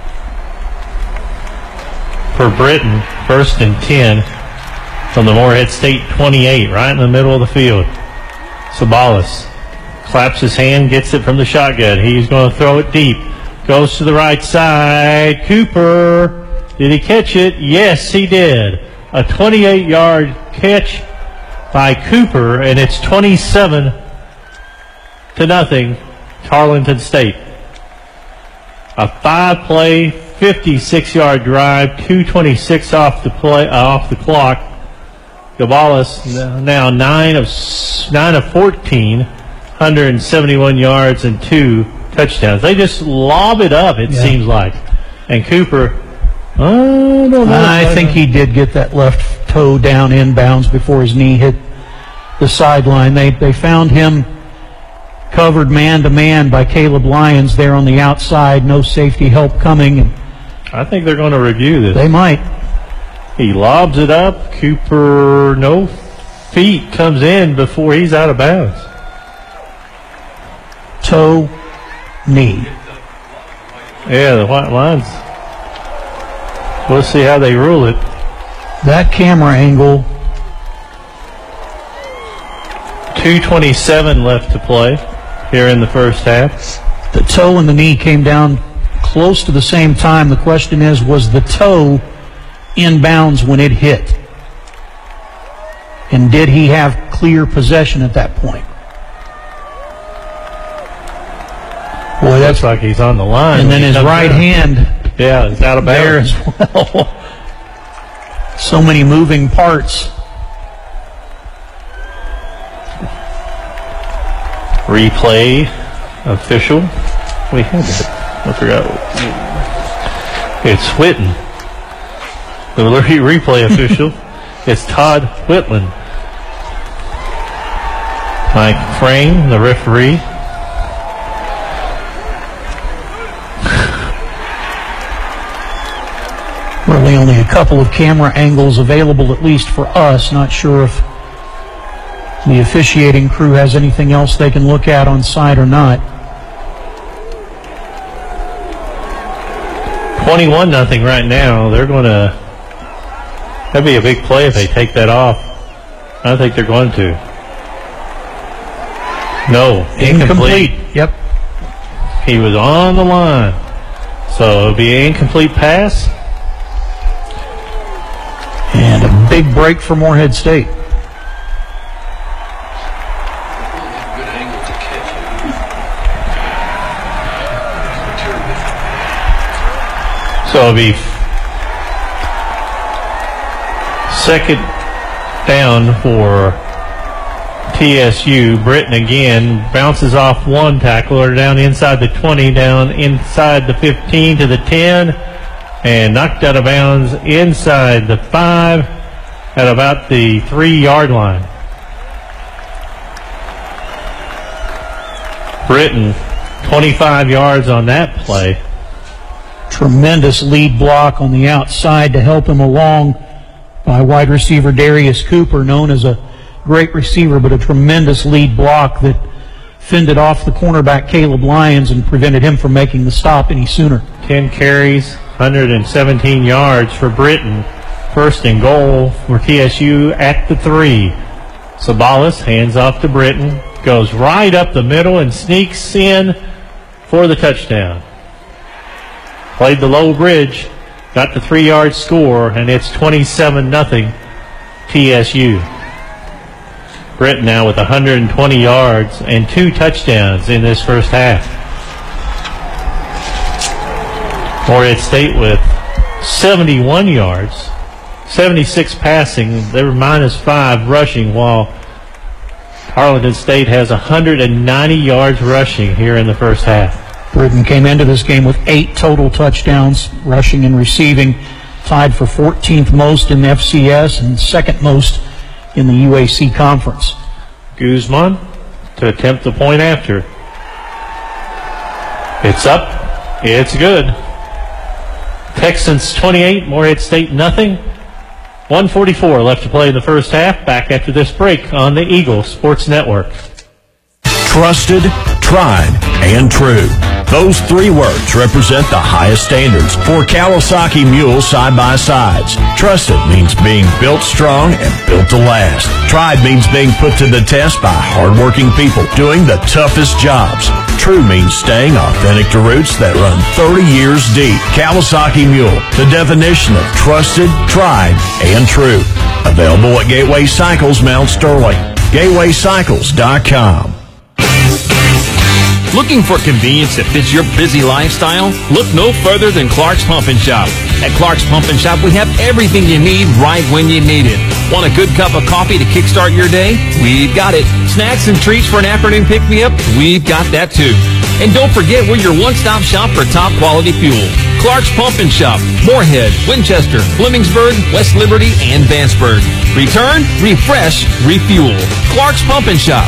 for Britton. First and ten from the Morehead State twenty-eight, right in the middle of the field. Sabalas claps his hand, gets it from the shotgun. He's going to throw it deep. Goes to the right side. Cooper, did he catch it? Yes, he did. A twenty-eight-yard catch by Cooper, and it's twenty-seven to nothing, Tarleton State. A five-play, fifty-six-yard drive, two twenty-six off the play, uh, off the clock. Gabalis now nine of nine of fourteen, one hundred seventy-one yards and two touchdowns. They just lob it up, it Yeah. seems like. And Cooper, I don't know. I think he did get that left toe down inbounds before his knee hit the sideline. They they found him covered man-to-man by Caleb Lyons there on the outside. No safety help coming. And I think they're going to review this. they might. He lobs it up. Cooper, no feet, comes in before he's out of bounds. Toe, knee. Yeah, the white lines. We'll see how they rule it. That camera angle. two twenty-seven left to play here in the first half. The toe and the knee came down close to the same time. The question is, was the toe inbounds when it hit? And did he have clear possession at that point? Boy, that looks like he's on the line. And then his right down. hand. Yeah, it's out of there bounds. as well. So many moving parts. Replay official. We had it. I forgot. It's Whitten. The re- replay official. It's Todd Whitland. Mike Frame, the referee. Really only a couple of camera angles available, at least for us. Not sure if the officiating crew has anything else they can look at on site or not. twenty-one nothing right now. They're going to... That'd be a big play if they take that off. I don't think they're going to. No. Incomplete. Incomplete. Yep. He was on the line. So it'll be an incomplete pass. And a big break for Morehead State. So it'll be second down for T S U. Britton again bounces off one tackler down inside the twenty, down inside the fifteen to the ten, and knocked out of bounds inside the five at about the three-yard line. Britton, twenty-five yards on that play. Tremendous lead block on the outside to help him along by wide receiver Darius Cooper, known as a great receiver, but a tremendous lead block that fended off the cornerback Caleb Lyons and prevented him from making the stop any sooner. ten carries, one hundred seventeen yards for Britton. First and goal for T S U at the three. Sabalas hands off to Britton, goes right up the middle and sneaks in for the touchdown. Played the low bridge, got the three-yard score, and it's twenty-seven nothing T S U. Britton now with one hundred twenty yards and two touchdowns in this first half. Morehead State with seventy-one yards, seventy-six passing. They were minus five rushing, while Arlington State has one hundred ninety yards rushing here in the first half. Britton came into this game with eight total touchdowns, rushing and receiving, tied for fourteenth most in the F C S and second most in the U A C Conference. Guzman to attempt the point after. It's up. It's good. Texans twenty-eight, Morehead State nothing. one forty-four left to play in the first half. Back after this break on the Eagle Sports Network. Trusted, tried, and true. Those three words represent the highest standards for Kawasaki Mule side-by-sides. Trusted means being built strong and built to last. Tried means being put to the test by hardworking people doing the toughest jobs. True means staying authentic to roots that run thirty years deep. Kawasaki Mule, the definition of trusted, tried, and true. Available at Gateway Cycles, Mount Sterling. gateway cycles dot com. Looking for convenience that fits your busy lifestyle? Look no further than Clark's Pump and Shop. At Clark's Pump and Shop, we have everything you need right when you need it. Want a good cup of coffee to kickstart your day? We've got it. Snacks and treats for an afternoon pick-me-up? We've got that too. And don't forget, we're your one-stop shop for top quality fuel. Clark's Pump and Shop, Morehead, Winchester, Flemingsburg, West Liberty, and Vanceburg. Return, refresh, refuel. Clark's Pump and Shop.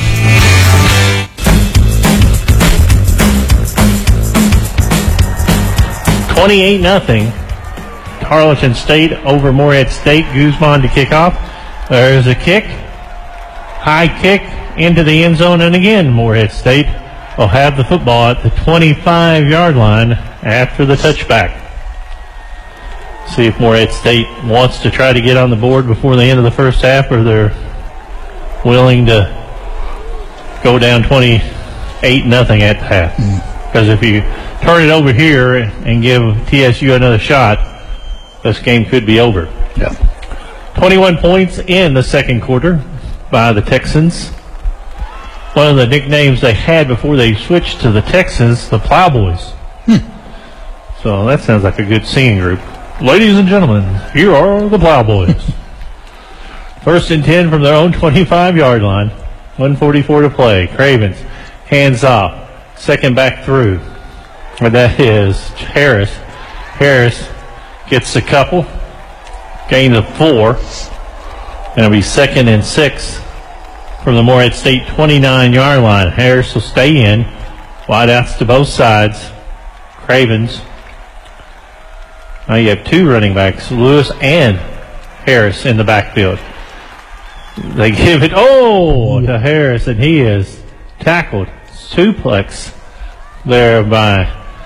twenty-eight nothing. Arlington State over Morehead State. Guzman to kick off. There's a kick. High kick into the end zone, and again Morehead State will have the football at the twenty-five-yard line after the touchback. See if Morehead State wants to try to get on the board before the end of the first half, or they're willing to go down twenty-eight nothing at the half. Because if you turn it over here and give T S U another shot, this game could be over. Yeah. twenty-one points in the second quarter by the Texans. one of the nicknames they had before they switched to the Texans, the Plowboys. Hmm. So that sounds like a good singing group. Ladies and gentlemen, here are the Plowboys. First and ten from their own twenty-five-yard line. one forty-four to play. Cravens, hands off. Second back through. And that is Harris. Harris gets a couple. Gain of four. And it'll be second and six from the Morehead State twenty-nine-yard line. Harris will stay in. Wideouts to both sides. Cravens. Now you have two running backs, Lewis and Harris, in the backfield. They give it, oh, to Harris, and he is tackled. Suplex there by,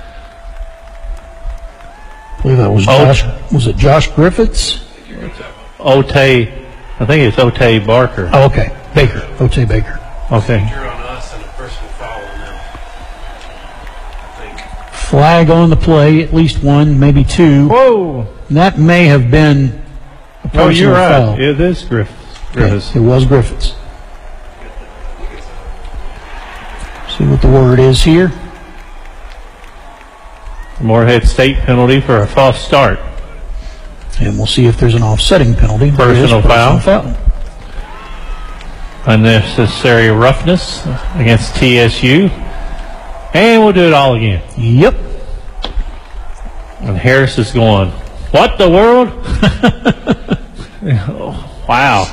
I believe that was Josh, was it Josh Griffiths? Otay, I think it's Otay Barker. Oh, okay. Baker. Otay Baker. Okay. Flag on the play, at least one, maybe two. Whoa. And that may have been a personal Oh, you're right. foul. It is Griffiths. Griffiths. Okay, it was Griffiths. See what the word is here. Morehead State penalty for a false start. And we'll see if there's an offsetting penalty. There is Personal foul. foul. Unnecessary roughness against T S U. And we'll do it all again. Yep. And Harris is going, what the world? Oh, wow.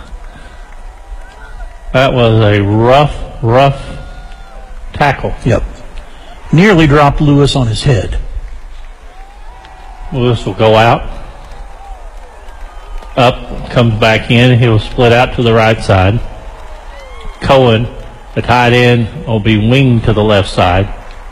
That was a rough, rough tackle. Yep. Nearly dropped Lewis on his head. Lewis will go out. Up, comes back in. He'll split out to the right side. Cohen, the tight end, will be winged to the left side.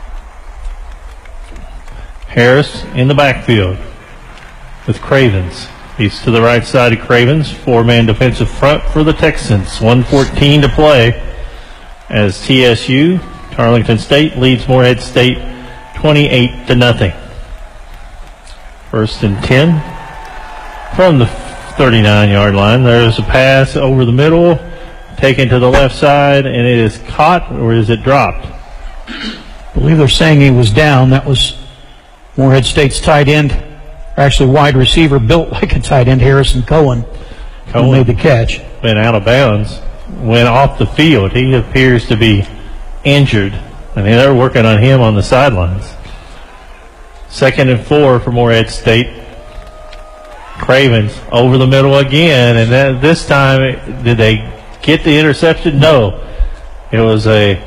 Harris in the backfield with Cravens. He's to the right side of Cravens. Four-man defensive front for the Texans. one fourteen to play as T S U, Tarleton State, leads Morehead State twenty-eight to nothing. First and ten from the thirty-nine-yard line. There's a pass over the middle, taken to the left side, and it is caught, or is it dropped? I believe they're saying he was down. That was Morehead State's tight end, or actually wide receiver, built like a tight end, Harrison Cohen, Cohen who made the catch. Went out of bounds, went off the field. He appears to be injured, and they're working on him on the sidelines. Second and four for Morehead State. Cravens over the middle again, and then this time, did they get the interception? No. It was a...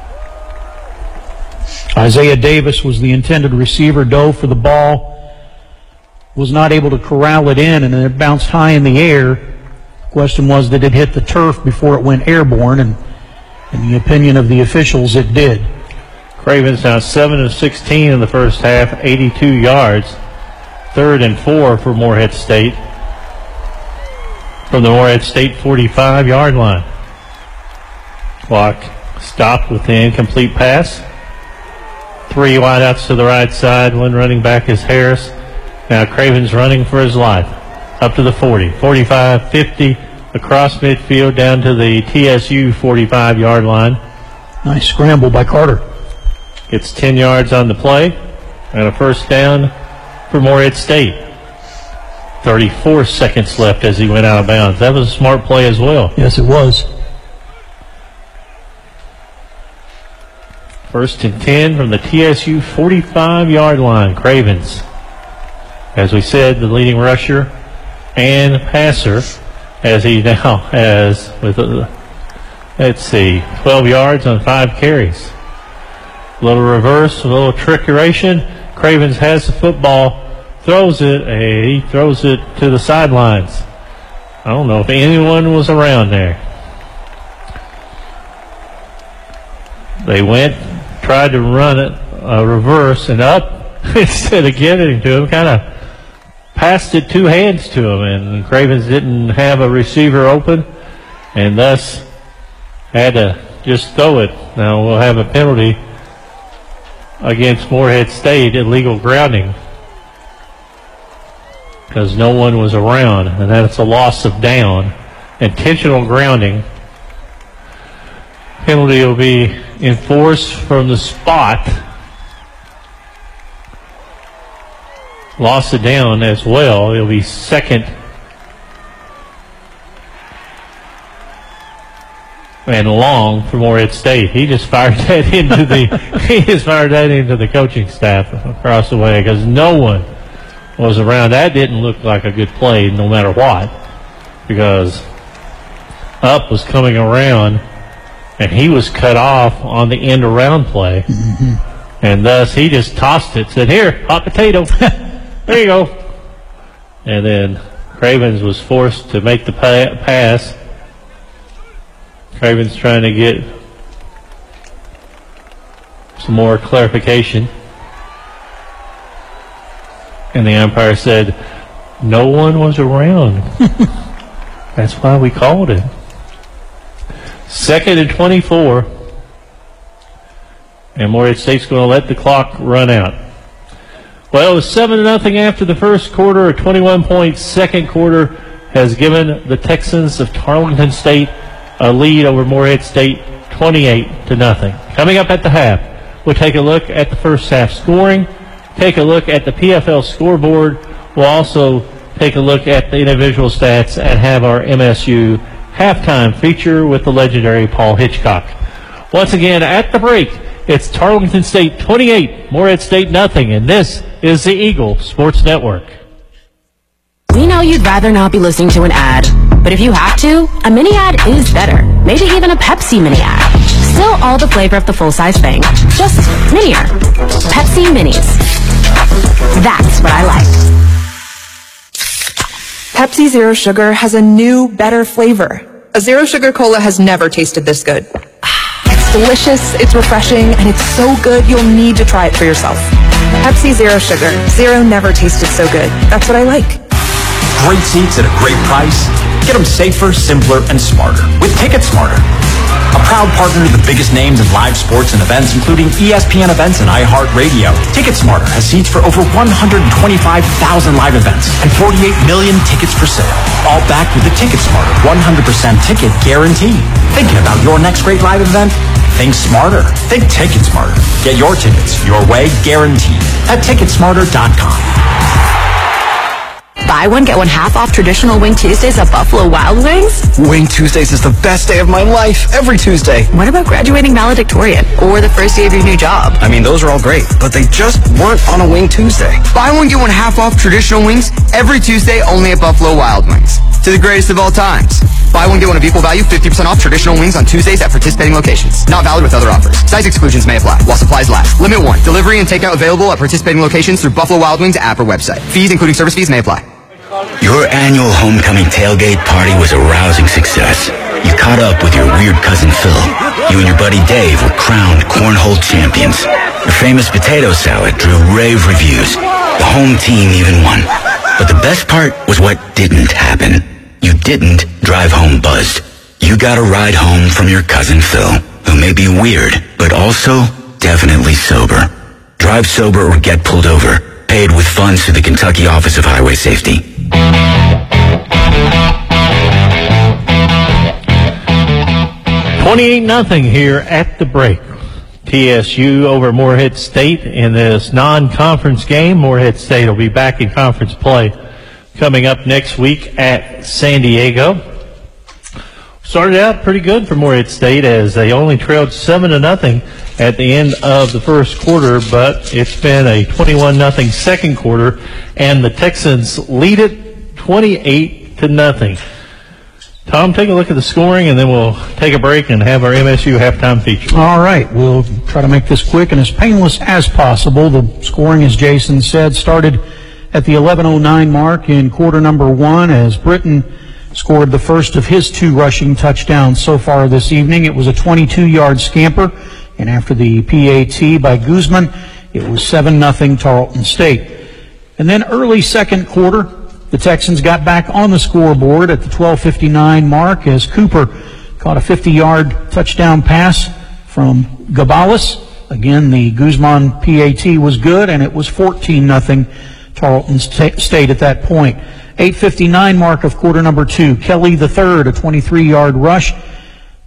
Isaiah Davis was the intended receiver, dove for the ball, was not able to corral it in, and then it bounced high in the air. The question was, did it hit the turf before it went airborne? And in the opinion of the officials, it did. Cravens now seven of sixteen in the first half, eighty-two yards. Third and four for Morehead State from the Morehead State forty-five-yard line. Clock stopped with the incomplete pass. Three wideouts to the right side. One running back is Harris. Now Cravens running for his life. Up to the forty, forty-five, fifty, across midfield down to the T S U forty-five-yard line. Nice scramble by Carter. Gets ten yards on the play and a first down for Morehead State. thirty-four seconds left as he went out of bounds. That was a smart play as well. Yes, it was. First and ten from the T S U forty-five-yard line. Cravens, as we said, the leading rusher and passer, as he now has, with, uh, let's see, twelve yards on five carries. A little reverse, a little trickeration. Cravens has the football, throws it, and he throws it to the sidelines. I don't know if anyone was around there. They went, tried to run it, a reverse, and up instead of getting to him, kind of passed it two hands to him, and Cravens didn't have a receiver open, and thus had to just throw it. Now we'll have a penalty against Morehead State, illegal grounding, because no one was around, and that's a loss of down. Intentional grounding. Penalty will be enforced from the spot. Lost it down as well. It'll be second and long for Morehead State. He just fired that into the he just fired that into the coaching staff across the way because no one was around. That didn't look like a good play no matter what, because Up was coming around and he was cut off on the end around play. Mm-hmm. And thus he just tossed it, said, "Here, hot potato." There you go. And then Cravens was forced to make the pa- pass. Cravens trying to get some more clarification. And the umpire said, "No one was around." That's why we called it. Second and twenty-four. And Morehead State's going to let the clock run out. Well, it was seven to nothing after the first quarter. A twenty-one point second quarter has given the Texans of Tarleton State a lead over Morehead State, twenty-eight to nothing. Coming up at the half, we'll take a look at the first half scoring, take a look at the P F L scoreboard. We'll also take a look at the individual stats and have our M S U halftime feature with the legendary Paul Hitchcock. Once again, at the break, it's Tarleton State twenty-eight, Morehead State nothing, and this is the Eagle Sports Network. We know you'd rather not be listening to an ad, but if you have to, a mini ad is better. Maybe even a Pepsi mini ad. Still all the flavor of the full-size thing, just minier. Pepsi Minis. That's what I like. Pepsi Zero Sugar has a new, better flavor. A Zero Sugar Cola has never tasted this good. It's delicious, it's refreshing, and it's so good you'll need to try it for yourself. Pepsi Zero Sugar. Zero never tasted so good. That's what I like. Great seats at a great price. Get them safer, simpler, and smarter with Ticket Smarter. A proud partner to the biggest names in live sports and events, including E S P N events and iHeartRadio. Ticket Smarter has seats for over one hundred twenty-five thousand live events and forty-eight million tickets for sale. All backed with the Ticket Smarter one hundred percent ticket guarantee. Thinking about your next great live event? Think smarter. Think Ticket Smarter. Get your tickets your way, guaranteed, at ticket smarter dot com. Buy one, get one half off traditional Wing Tuesdays at Buffalo Wild Wings? Wing Tuesdays is the best day of my life, every Tuesday. What about graduating valedictorian or the first day of your new job? I mean, those are all great, but they just weren't on a Wing Tuesday. Buy one, get one half off traditional wings every Tuesday only at Buffalo Wild Wings. To the greatest of all times. Buy one, get one of equal value, fifty percent off traditional wings on Tuesdays at participating locations. Not valid with other offers. Size exclusions may apply while supplies last. Limit one. Delivery and takeout available at participating locations through Buffalo Wild Wings app or website. Fees, including service fees, may apply. Your annual homecoming tailgate party was a rousing success. You caught up with your weird cousin Phil. You and your buddy Dave were crowned cornhole champions. Your famous potato salad drew rave reviews. The home team even won. But the best part was what didn't happen. You didn't drive home buzzed. You got a ride home from your cousin Phil, who may be weird, but also definitely sober. Drive sober or get pulled over. Paid with funds through the Kentucky Office of Highway Safety. twenty-eight nothing here at the break. T S U over Morehead State in this non-conference game. Morehead State will be back in conference play coming up next week at San Diego. Started out pretty good for Morehead State as they only trailed seven to nothing at the end of the first quarter, but it's been a twenty-one nothing second quarter, and the Texans lead it twenty-eight to nothing. Tom, take a look at the scoring, and then we'll take a break and have our M S U halftime feature. All right, we'll try to make this quick and as painless as possible. The scoring, as Jason said, started at the eleven oh nine mark in quarter number one as Britton scored the first of his two rushing touchdowns so far this evening. It was a twenty-two yard scamper, and after the P A T by Guzman, it was seven nothing Tarleton State. And then early second quarter, the Texans got back on the scoreboard at the twelve fifty-nine mark as Cooper caught a fifty yard touchdown pass from Gabalis. Again, the Guzman P A T was good, and it was fourteen nothing Tarleton State at that point. eight fifty-nine mark of quarter number two. Kelly the third, a twenty-three yard rush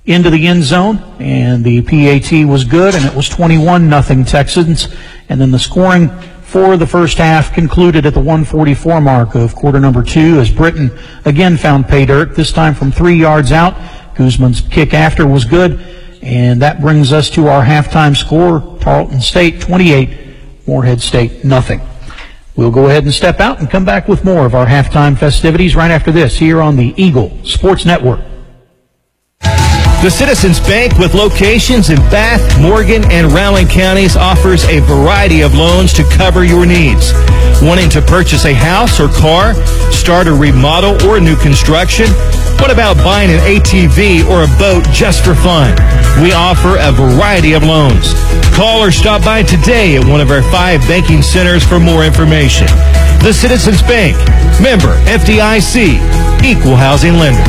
into the end zone, and the P A T was good, and it was twenty-one nothing Texans. And then the scoring for the first half concluded at the one forty-four mark of quarter number two as Britton again found pay dirt, this time from three yards out. Guzman's kick after was good, and that brings us to our halftime score. Tarleton State twenty-eight, Morehead State nothing. We'll go ahead and step out and come back with more of our halftime festivities right after this here on the Eagle Sports Network. The Citizens Bank, with locations in Bath, Morgan, and Rowland counties, offers a variety of loans to cover your needs. Wanting to purchase a house or car, start a remodel or new construction? What about buying an A T V or a boat just for fun? We offer a variety of loans. Call or stop by today at one of our five banking centers for more information. The Citizens Bank, member F D I C, equal housing lender.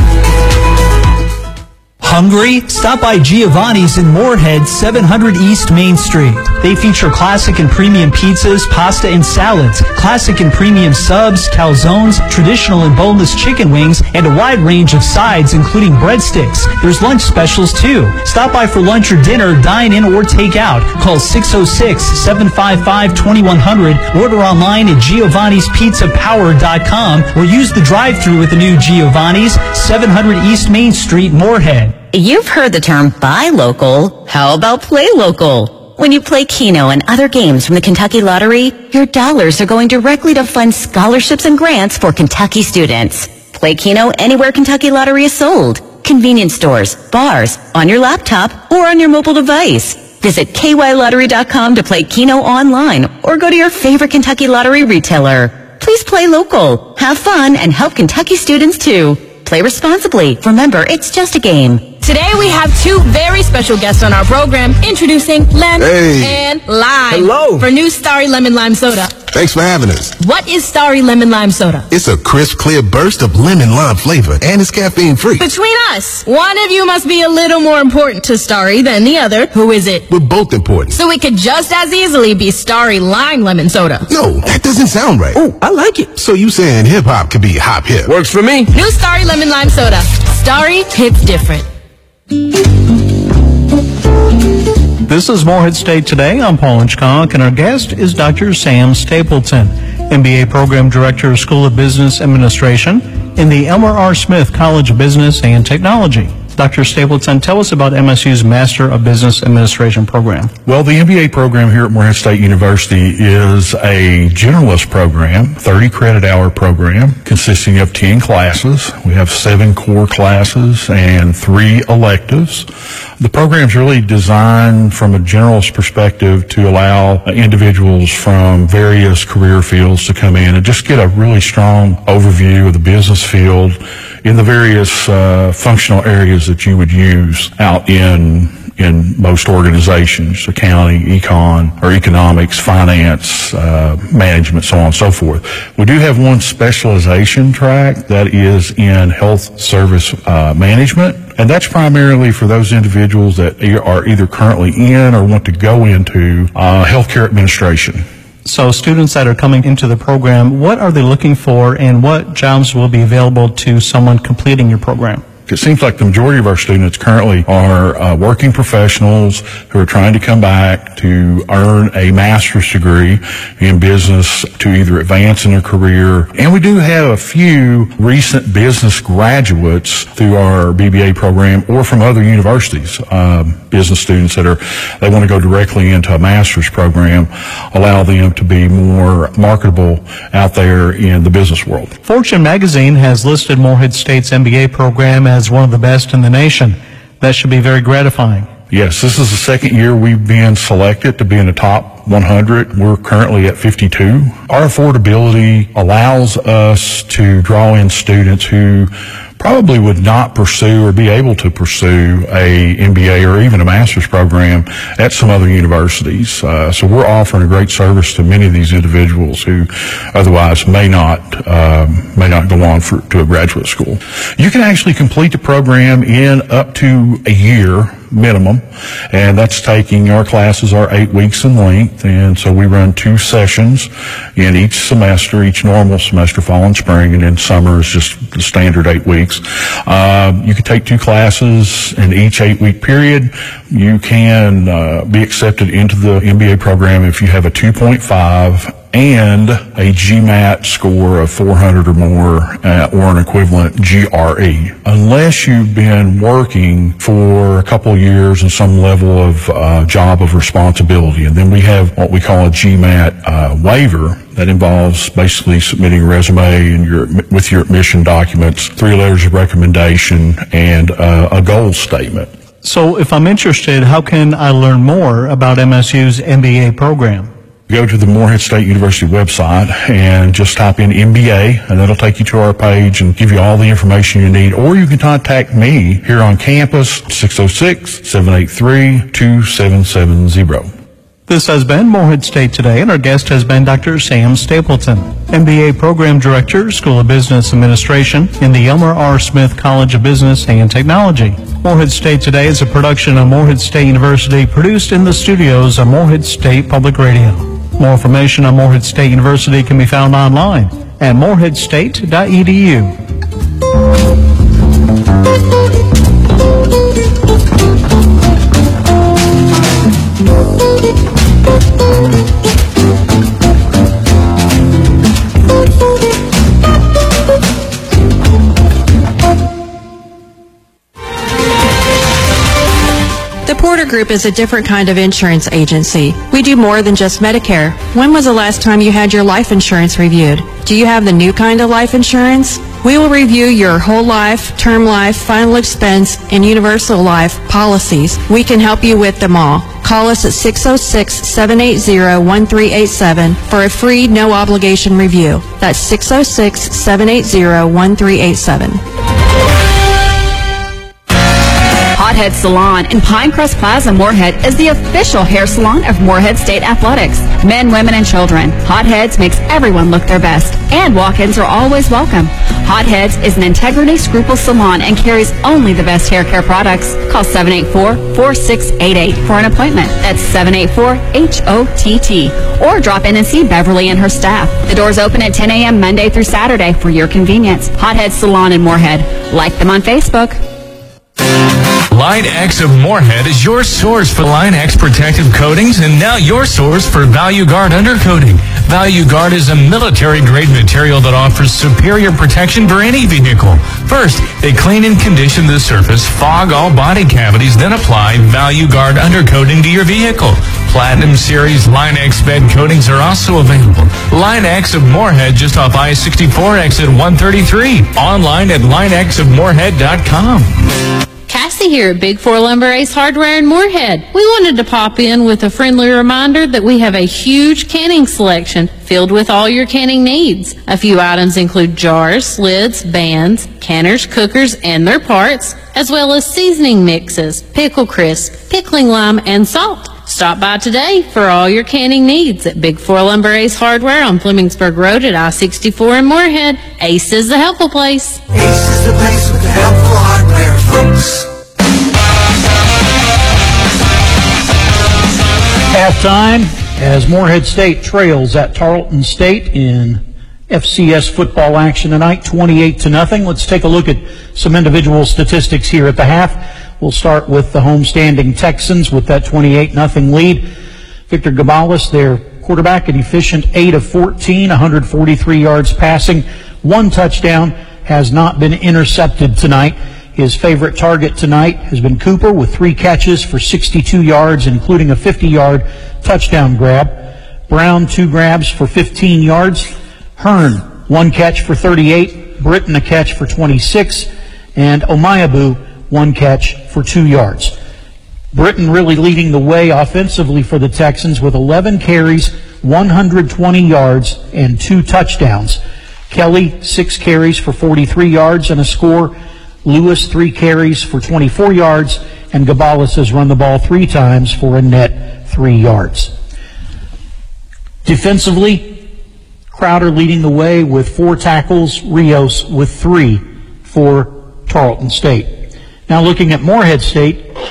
Hungry? Stop by Giovanni's in Morehead, seven hundred East Main Street. They feature classic and premium pizzas, pasta, and salads, classic and premium subs, calzones, traditional and boneless chicken wings, and a wide range of sides, including breadsticks. There's lunch specials, too. Stop by for lunch or dinner, dine in, or take out. Call six oh six, seven five five, two one zero zero. Order online at giovannis pizza power dot com or use the drive-thru at the new Giovanni's, seven hundred East Main Street, Morehead. You've heard the term buy local. How about play local? When you play Keno and other games from the Kentucky Lottery, your dollars are going directly to fund scholarships and grants for Kentucky students. Play Keno anywhere Kentucky Lottery is sold. Convenience stores, bars, on your laptop, or on your mobile device. Visit K Y lottery dot com to play Keno online or go to your favorite Kentucky Lottery retailer. Please play local, have fun, and help Kentucky students too. Play responsibly. Remember, it's just a game. Today we have two very special guests on our program, introducing Lem Hey. and Lime. Hello. For new Starry Lemon Lime Soda. Thanks for having us. What is Starry Lemon Lime Soda? It's a crisp, clear burst of lemon lime flavor, and it's caffeine free. Between us, one of you must be a little more important to Starry than the other. Who is it? We're both important. So it could just as easily be Starry Lime Lemon Soda. No, that doesn't sound right. Oh, I like it. So you saying hip hop could be hop hip? Works for me. New Starry Lemon Lime Soda. Starry hits different. This is Morehead State Today. I'm Paul Inchconk, and our guest is Doctor Sam Stapleton, M B A Program Director, School of Business Administration in the Elmer R. Smith College of Business and Technology. Doctor Stapleton, tell us about M S U's Master of Business Administration program. Well, the M B A program here at Morehead State University is a generalist program, thirty credit hour program consisting of ten classes. We have seven core classes and three electives. The program is really designed from a generalist perspective to allow individuals from various career fields to come in and just get a really strong overview of the business field in the various uh, functional areas that you would use out in in most organizations, accounting, econ, or economics, finance, uh, management, so on and so forth. We do have one specialization track that is in health service uh, management, and that's primarily for those individuals that are either currently in or want to go into uh, healthcare administration. So students that are coming into the program, what are they looking for, and what jobs will be available to someone completing your program? It seems like the majority of our students currently are uh, working professionals who are trying to come back to earn a master's degree in business to either advance in their career. And we do have a few recent business graduates through our B B A program or from other universities, um, business students that are, they want to go directly into a master's program, allow them to be more marketable out there in the business world. Fortune magazine has listed Morehead State's M B A program as one of the best in the nation. That should be very gratifying. Yes, this is the second year we've been selected to be in the top one hundred. We're currently at fifty-two. Our affordability allows us to draw in students who probably would not pursue or be able to pursue a M B A or even a master's program at some other universities. Uh, so we're offering a great service to many of these individuals who otherwise may not um, may not go on for, to a graduate school. You can actually complete the program in up to a year minimum, and that's taking, our classes are eight weeks in length, and so we run two sessions in each semester, each normal semester, fall and spring, and then summer is just the standard eight weeks. Uh, you can take two classes in each eight-week period. You can uh, be accepted into the M B A program if you have a two point five and a GMAT score of four hundred or more, uh, or an equivalent G R E. Unless you've been working for a couple of years in some level of uh, job of responsibility. And then we have what we call a GMAT uh, waiver that involves basically submitting a resume and your, with your admission documents, three letters of recommendation, and uh, a goal statement. So if I'm interested, how can I learn more about M S U's M B A program? Go to the Morehead State University website and just type in M B A, and that'll take you to our page and give you all the information you need. Or you can contact me here on campus, six oh six, seven eight three, two seven seven zero. This has been Morehead State Today, and our guest has been Doctor Sam Stapleton, M B A Program Director, School of Business Administration in the Elmer R. Smith College of Business and Technology. Morehead State Today is a production of Morehead State University, produced in the studios of Morehead State Public Radio. More information on Morehead State University can be found online at morehead state dot e d u. The Porter Group is a different kind of insurance agency. We do more than just Medicare. When was the last time you had your life insurance reviewed? Do you have the new kind of life insurance? We will review your whole life, term life, final expense, and universal life policies. We can help you with them all. Call us at six oh six, seven eight zero, one three eight seven for a free, no-obligation review. That's six oh six, seven eight zero, one three eight seven. Hothead Salon in Pinecrest Plaza, Morehead is the official hair salon of Morehead State Athletics. Men, women, and children. Hotheads makes everyone look their best, and walk-ins are always welcome. Hotheads is an integrity scruple salon and carries only the best hair care products. Call seven eight four, four six eight eight for an appointment. That's seven eight four, H O T T. Or drop in and see Beverly and her staff. The doors open at ten a.m. Monday through Saturday for your convenience. Hothead Salon in Morehead. Like them on Facebook. Line X of Morehead is your source for Line X protective coatings, and now your source for Value Guard undercoating. Value Guard is a military-grade material that offers superior protection for any vehicle. First, they clean and condition the surface, fog all body cavities, then apply Value Guard undercoating to your vehicle. Platinum Series Line X bed coatings are also available. Line X of Morehead just off I sixty-four exit one thirty-three. Online at line x of morehead dot com. Cassie here at Big Four Lumber Ace Hardware in Morehead. We wanted to pop in with a friendly reminder that we have a huge canning selection filled with all your canning needs. A few items include jars, lids, bands, canners, cookers, and their parts, as well as seasoning mixes, pickle crisp, pickling lime, and salt. Stop by today for all your canning needs at Big Four Lumber Ace Hardware on Flemingsport Road at I sixty-four in Morehead. Ace is the helpful place. Ace is the place with the helpful hardware, folks. Halftime as Morehead State trails at Tarleton State in F C S football action tonight, twenty-eight to nothing. Let's take a look at some individual statistics here at the half. We'll start with the homestanding Texans with that twenty-eight nothing lead. Victor Gabalis, their quarterback, an efficient eight of fourteen, one hundred forty-three yards passing, one touchdown, has not been intercepted tonight. His favorite target tonight has been Cooper with three catches for sixty-two yards, including a fifty-yard touchdown grab. Brown, two grabs for fifteen yards. Hearn, one catch for thirty-eight. Britton, a catch for twenty-six. And Omayabu, one catch for two yards. Britton really leading the way offensively for the Texans with eleven carries, one hundred twenty yards, and two touchdowns. Kelly, six carries for forty-three yards and a score. Lewis, three carries for twenty-four yards, and Gabalis has run the ball three times for a net three yards. Defensively, Crowder leading the way with four tackles, Rios with three for Tarleton State. Now looking at Morehead State,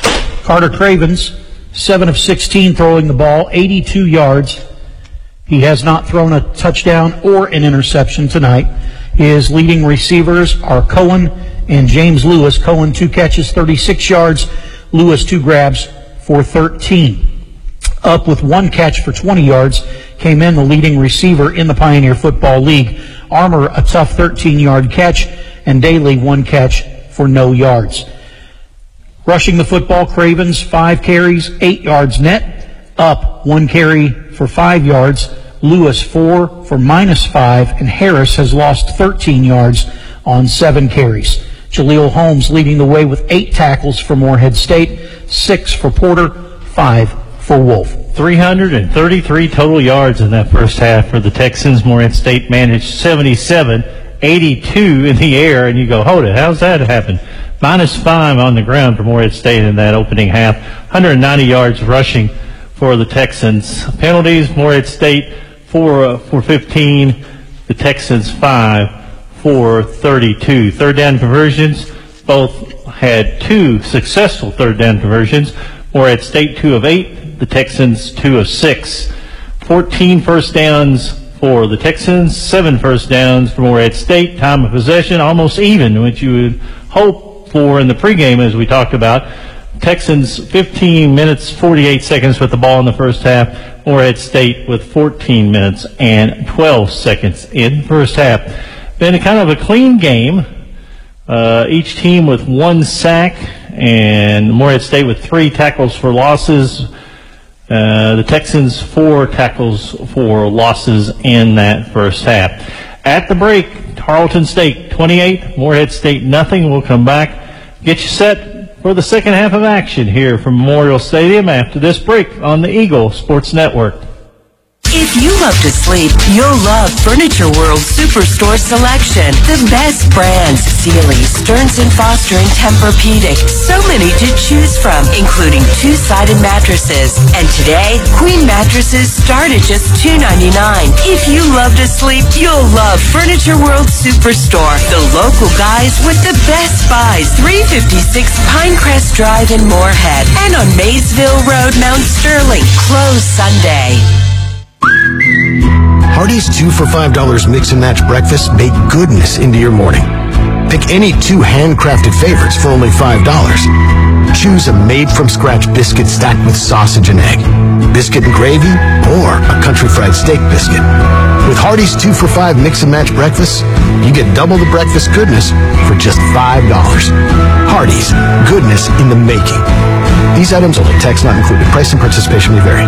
Carter Cravens, seven of sixteen throwing the ball, eighty-two yards. He has not thrown a touchdown or an interception tonight. His leading receivers are Cohen and James Lewis. Cohen, two catches, thirty-six yards. Lewis, two grabs for thirteen. Up with one catch for twenty yards came in the leading receiver in the Pioneer Football League. Armour, a tough thirteen-yard catch, and Daly, one catch for no yards. Rushing the football, Cravens, five carries, eight yards net. Up, one carry for five yards. Lewis, four for minus five, and Harris has lost thirteen yards on seven carries. Jaleel Holmes leading the way with eight tackles for Morehead State, six for Porter, five for Wolf. three hundred thirty-three total yards in that first half for the Texans. Morehead State managed seventy-seven, eighty-two in the air, and you go, hold it, how's that happen? Minus five on the ground for Morehead State in that opening half. one hundred ninety yards rushing for the Texans. Penalties, Morehead State four uh, for fifteen, the Texans five for thirty-two. Third down conversions, both had two successful third down conversions. Morehead State two of eight, the Texans two of six. fourteen first downs for the Texans, seven first downs for Morehead State. Time of possession almost even, which you would hope for in the pregame, as we talked about. Texans fifteen minutes, forty-eight seconds with the ball in the first half. Morehead State with fourteen minutes and twelve seconds in the first half. Been a kind of a clean game. Uh, each team with one sack, and Morehead State with three tackles for losses. Uh, the Texans four tackles for losses in that first half. At the break, Tarleton State twenty-eight, Morehead State nothing. We'll come back, get you set for the second half of action here from Memorial Stadium after this break on the Eagle Sports Network. If you love to sleep, you'll love Furniture World Superstore Selection. The best brands, Sealy, Stearns and Foster, and Tempur-Pedic. So many to choose from, including two-sided mattresses. And today, queen mattresses start at just two ninety-nine. If you love to sleep, you'll love Furniture World Superstore. The local guys with the best buys. three fifty-six Pinecrest Drive in Moorhead. And on Maysville Road, Mount Sterling. Closed Sunday. Hardee's two for five dollars mix and match breakfast bake goodness into your morning. Pick any two handcrafted favorites for only five dollars. Choose a made-from-scratch biscuit stacked with sausage and egg, biscuit and gravy, or a country fried steak biscuit. With Hardee's two for five mix and match breakfast, you get double the breakfast goodness for just five dollars. Hardee's, goodness in the making. These items only, tax not included. Price and participation may vary.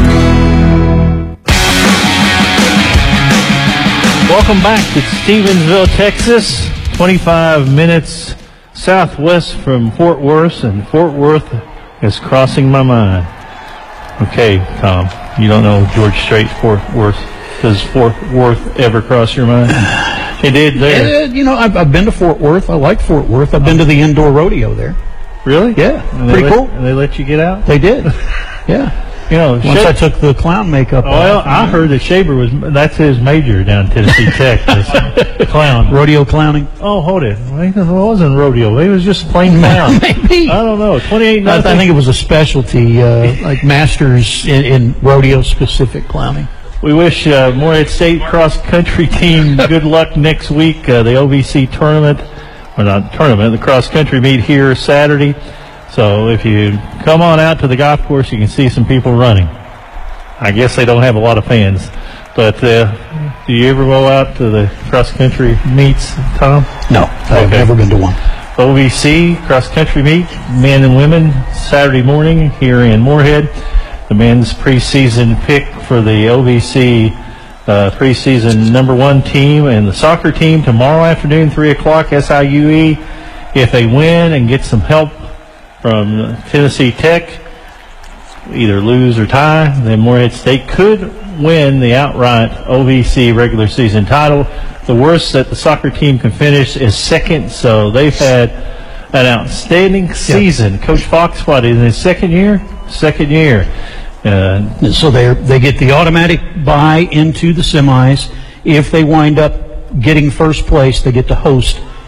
Welcome back to Stevensville, Texas. twenty-five minutes southwest from Fort Worth, and Fort Worth is crossing my mind. Okay, Tom, you don't know George Strait, Fort Worth. Does Fort Worth ever cross your mind? It did there. Uh, you know, I've, I've been to Fort Worth. I like Fort Worth. I've been to the indoor rodeo there. Really? Yeah, and pretty let, cool. And they let you get out? They did. Yeah. You know, once Shab- I took the clown makeup off. Well, I heard that Shaber was, that's his major down in Tennessee Tech, this clown. Rodeo clowning? Oh, hold it. It wasn't rodeo. It was just plain clown. Maybe. I don't know. twenty-eight I, nothing. I think it was a specialty, uh, like masters in, in rodeo-specific clowning. We wish uh, Morehead State cross-country team good luck next week. Uh, the O V C tournament, or not tournament, the cross-country meet here Saturday. So if you come on out to the golf course, you can see some people running. I guess they don't have a lot of fans. But uh, do you ever go out to the cross-country meets, Tom? No, I've Okay. never been to one. O V C cross-country meet, men and women, Saturday morning here in Moorhead. The men's preseason pick for the O V C uh, preseason number one team, and the soccer team tomorrow afternoon, three o'clock, S I U E. If they win and get some help from Tennessee Tech, either lose or tie, then Morehead State could win the outright O V C regular season title. The worst that the soccer team can finish is second, so they've had an outstanding season. Yep. Coach Fox, what, in his second year? Second year. Uh, so they they get the automatic bye into the semis. If they wind up getting first place, they get to host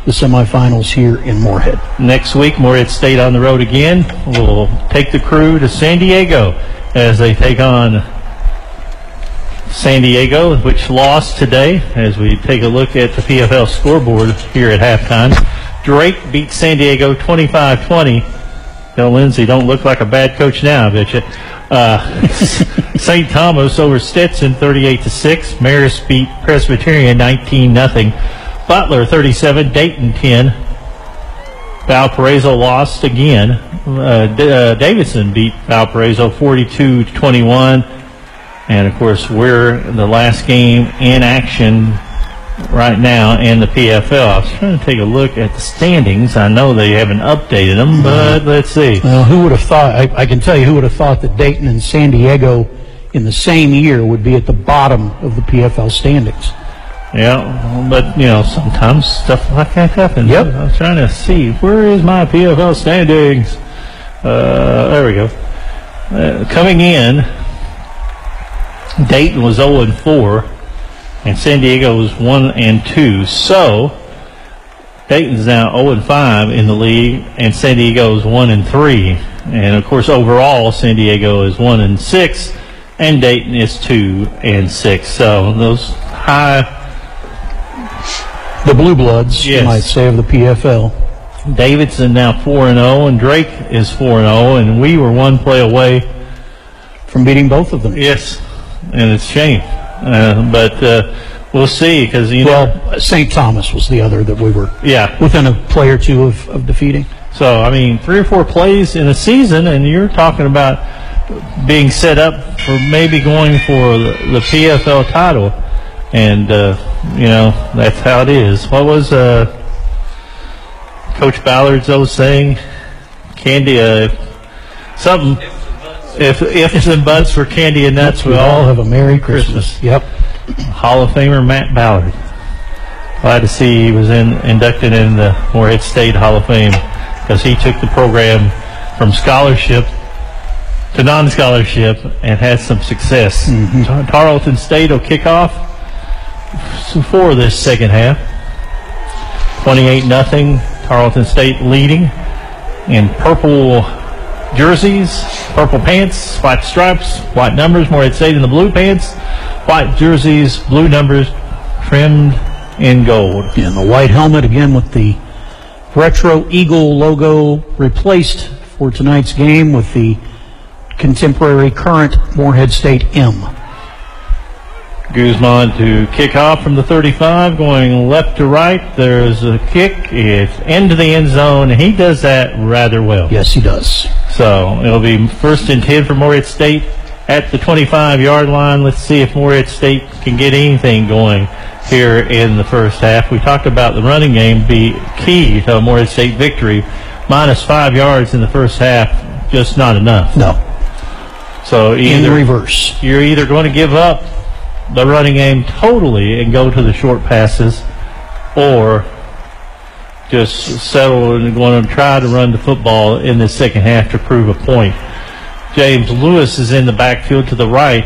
the semifinals here in Moorhead. Next week, Moorhead State on the road again. We'll take the crew to San Diego as they take on San Diego, which lost today, as we take a look at the P F L scoreboard here at halftime. Drake beat San Diego twenty-five twenty. Bill Lindsay don't look like a bad coach now, I bet you. Uh, Saint Thomas over Stetson thirty-eight to six. Marist beat Presbyterian nineteen nothing. Butler thirty-seven, Dayton ten. Valparaiso lost again. Uh, D- uh, Davidson beat Valparaiso forty-two to twenty-one. And, of course, we're the last game in action right now in the P F L. I was trying to take a look at the standings. I know they haven't updated them, but let's see. Well, who would have thought, I, I can tell you who would have thought that Dayton and San Diego in the same year would be at the bottom of the P F L standings. Yeah, but, you know, sometimes stuff like that happens. Yep. I was trying to see, where is my P F L standings? Uh, there we go. Uh, coming in, Dayton was oh and four, and San Diego was one and two. So, Dayton's now oh and five in the league, and San Diego is one and three. And, of course, overall, San Diego is one and six, and Dayton is two and six. So, those high... The Blue Bloods, yes, you might say, of the P F L. Davidson now four and oh, and Drake is four and oh, and we were one play away from beating both of them. Yes, and it's a shame. Uh, but uh, we'll see, because, you well, know. Saint Thomas was the other that we were yeah. within a play or two of, of defeating. So, I mean, three or four plays in a season, and you're talking about being set up for maybe going for the, the P F L title. And, uh, you know, that's how it is. What was uh, Coach Ballard's old saying? Candy, uh, something. If ifs and buts for candy and nuts, we all have a Merry Christmas. Christmas. Yep. Hall of Famer Matt Ballard. Glad to see he was in, inducted in the Moorhead State Hall of Fame, because he took the program from scholarship to non-scholarship and had some success. Mm-hmm. Tarleton State will kick off for this second half. twenty-eight nothing. Tarleton State leading in purple jerseys, purple pants, white stripes, white numbers. Moorhead State in the blue pants, white jerseys, blue numbers, trimmed in gold. And the white helmet again with the retro Eagle logo replaced for tonight's game with the contemporary current Moorhead State M. Guzman to kick off from the thirty-five, going left to right. There's a kick. It's into the end zone, and he does that rather well. Yes, he does. So it'll be first and ten for Moorhead State at the twenty-five-yard line. Let's see if Moorhead State can get anything going here in the first half. We talked about the running game be key to a Moorhead State victory. Minus five yards in the first half, just not enough. No. So either, in reverse. You're either going to give up the running game totally and go to the short passes, or just settle and going to try to run the football in the second half to prove a point. James Lewis is in the backfield to the right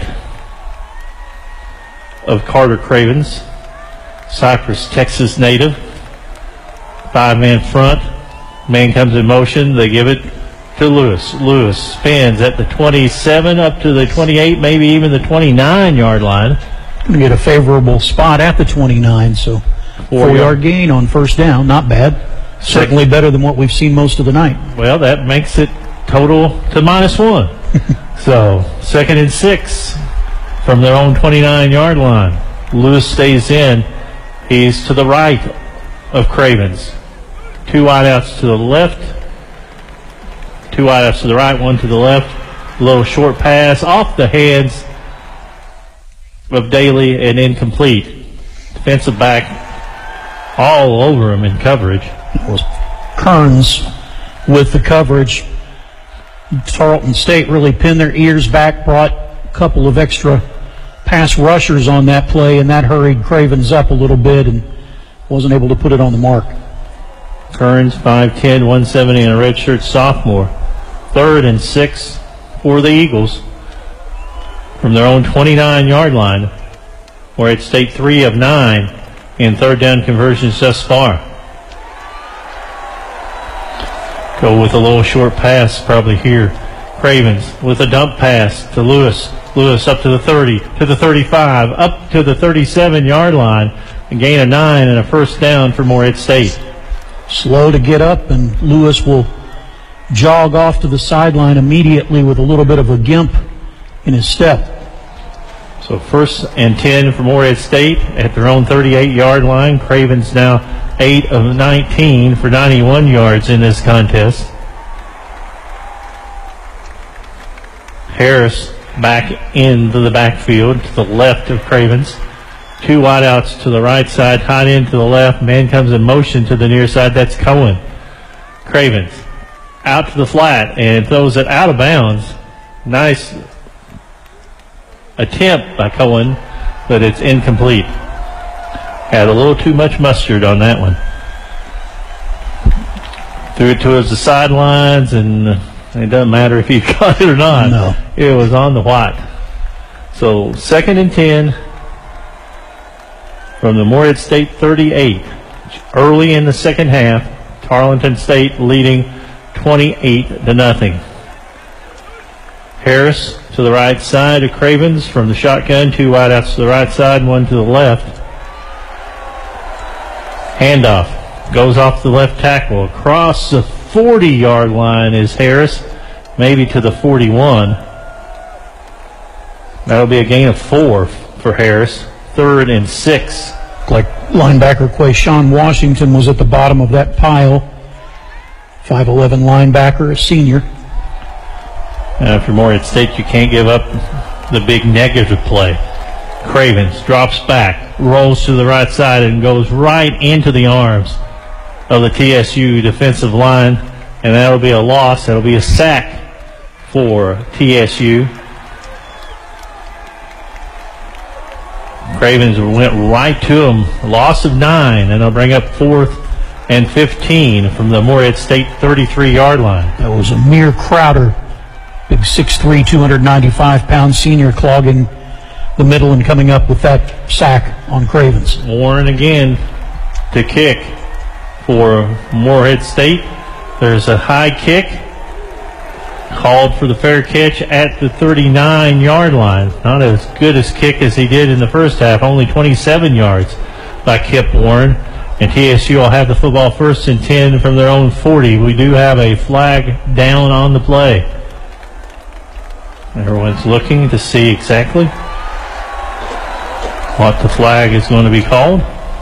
of Carter Cravens, Cypress, Texas native. Five-man front. Man comes in motion. They give it to Lewis. Lewis spins at the twenty-seven up to the twenty-eight, maybe even the twenty-nine-yard line. Going to get a favorable spot at the twenty-nine, so four-yard gain on first down. Not bad. Certainly better than what we've seen most of the night. Well, that makes it total to minus one. So, second and six from their own twenty-nine-yard line. Lewis stays in. He's to the right of Cravens. Two wideouts to the left. Two wideouts to the right, one to the left. A little short pass off the hands of Daly and incomplete. Defensive back all over him in coverage. It was Kearns with the coverage. Tarleton State really pinned their ears back, brought a couple of extra pass rushers on that play, and that hurried Cravens up a little bit and wasn't able to put it on the mark. Kearns, five ten, one seventy, and a redshirt sophomore. Third and six for the Eagles from their own twenty-nine-yard line, where it's State three of nine in third down conversions thus far. Go with a little short pass probably here. Cravens with a dump pass to Lewis. Lewis up to the thirty, to the thirty-five, up to the thirty-seven-yard line. A gain of nine and a first down for Morehead State. Slow to get up, and Lewis will jog off to the sideline immediately with a little bit of a gimp in his step. So first and ten for Morehead State at their own thirty-eight-yard line. Cravens now eight of nineteen for ninety-one yards in this contest. Harris back into the backfield to the left of Cravens. Two wideouts to the right side, tight end to the left. Man comes in motion to the near side. That's Cohen. Cravens out to the flat and throws it out of bounds. Nice attempt by Cohen, but it's incomplete. Had a little too much mustard on that one. Threw it towards the sidelines, and it doesn't matter if he caught it or not. No. It was on the white. So second and ten from the Morehead State thirty-eight. Early in the second half, Tarleton State leading twenty-eight to nothing. Harris to the right side of Cravens from the shotgun. Two wideouts to the right side and one to the left. Handoff. Goes off the left tackle. Across the forty-yard line is Harris. Maybe to the forty-one. That'll be a gain of four for Harris. Third and six. Like linebacker Quayshawn Washington was at the bottom of that pile. five eleven linebacker, a senior. Uh, for Morehead State, you can't give up the big negative play. Cravens drops back, rolls to the right side, and goes right into the arms of the T S U defensive line, and that'll be a loss. That'll be a sack for T S U. Cravens went right to him. A loss of nine, and they'll bring up fourth and fifteen from the Morehead State thirty-three-yard line. That was Amir Crowder, big six three, two hundred ninety-five pound senior, clogging the middle and coming up with that sack on Cravens. Warren again to kick for Morehead State. There's a high kick called for the fair catch at the thirty-nine-yard line. Not as good as kick as he did in the first half, only twenty-seven yards by Kip Warren. And T S U will have the football first and ten from their own forty. We do have a flag down on the play. Everyone's looking to see exactly what the flag is going to be called.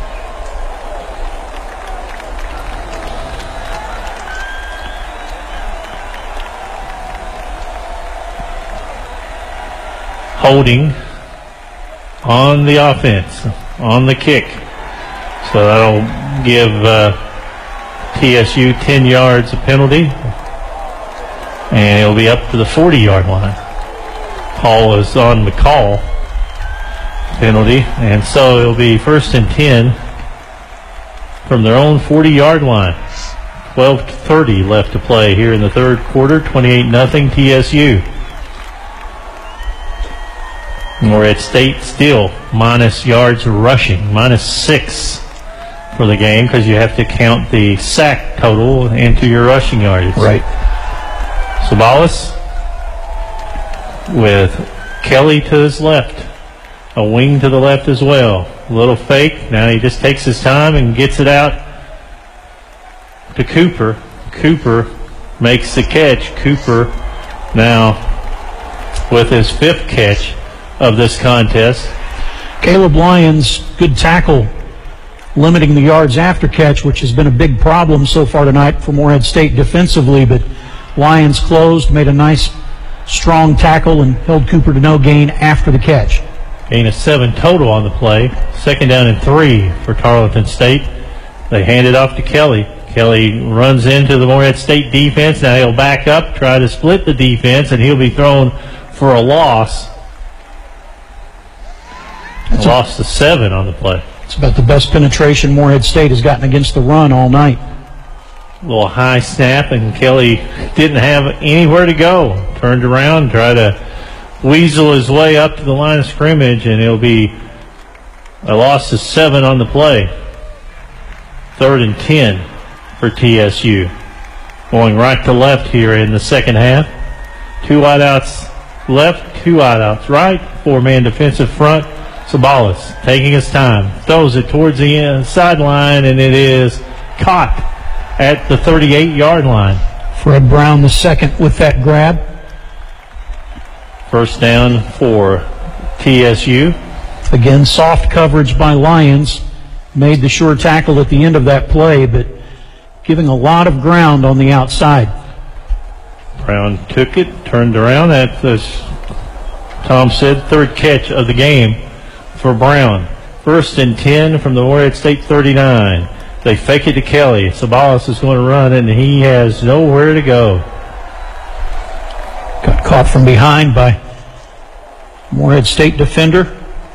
Holding on the offense, on the kick. So that'll give uh, T S U ten yards of penalty. And it'll be up to the forty-yard line. Call is on McCall. Penalty. And so it'll be first and ten from their own forty-yard line. twelve thirty left to play here in the third quarter. twenty-eight nothing T S U. Morehead State still minus yards rushing, minus six for the game, because you have to count the sack total into your rushing yardage. Right. Sabalas with Kelly to his left, a wing to the left as well. A little fake. Now he just takes his time and gets it out to Cooper. Cooper makes the catch. Cooper now with his fifth catch of this contest. Caleb Lyons, good tackle, limiting the yards after catch, which has been a big problem so far tonight for Morehead State defensively, but Lyons closed, made a nice strong tackle, and held Cooper to no gain after the catch. Gain of seven total on the play. Second down and three for Tarleton State. They hand it off to Kelly. Kelly runs into the Morehead State defense. Now he'll back up, try to split the defense, and he'll be thrown for a loss. That's lost to seven on the play. It's about the best penetration Morehead State has gotten against the run all night. A little high snap, and Kelly didn't have anywhere to go. Turned around, tried to weasel his way up to the line of scrimmage, and it'll be a loss of seven on the play. Third and ten for T S U. going right to left here in the second half. Two wideouts left, two wideouts right, four-man defensive front. Sabalas taking his time, throws it towards the uh, sideline, and it is caught at the thirty-eight-yard line. Fred Brown the second with that grab. First down for T S U. Again, soft coverage by Lyons. Made the sure tackle at the end of that play, but giving a lot of ground on the outside. Brown took it, turned around. That's, as Tom said, third catch of the game for Brown. First and ten from the Morehead State thirty-nine. They fake it to Kelly. Sabalas is going to run, and he has nowhere to go. Got caught from behind by Morehead State defender.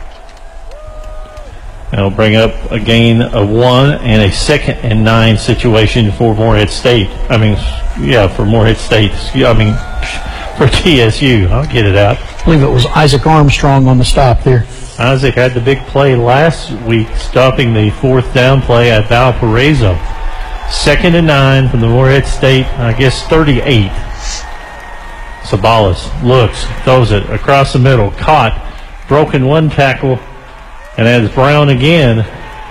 That'll bring up a gain of one and a second and nine situation for Morehead State. I mean, yeah, for Morehead State. I mean, for T S U. I'll get it out. I believe it was Isaac Armstrong on the stop there. Isaac had the big play last week, stopping the fourth down play at Valparaiso. Second and nine from the Morehead State, I guess thirty-eight. Sabalas looks, throws it across the middle, caught, broken one tackle, and as Brown again.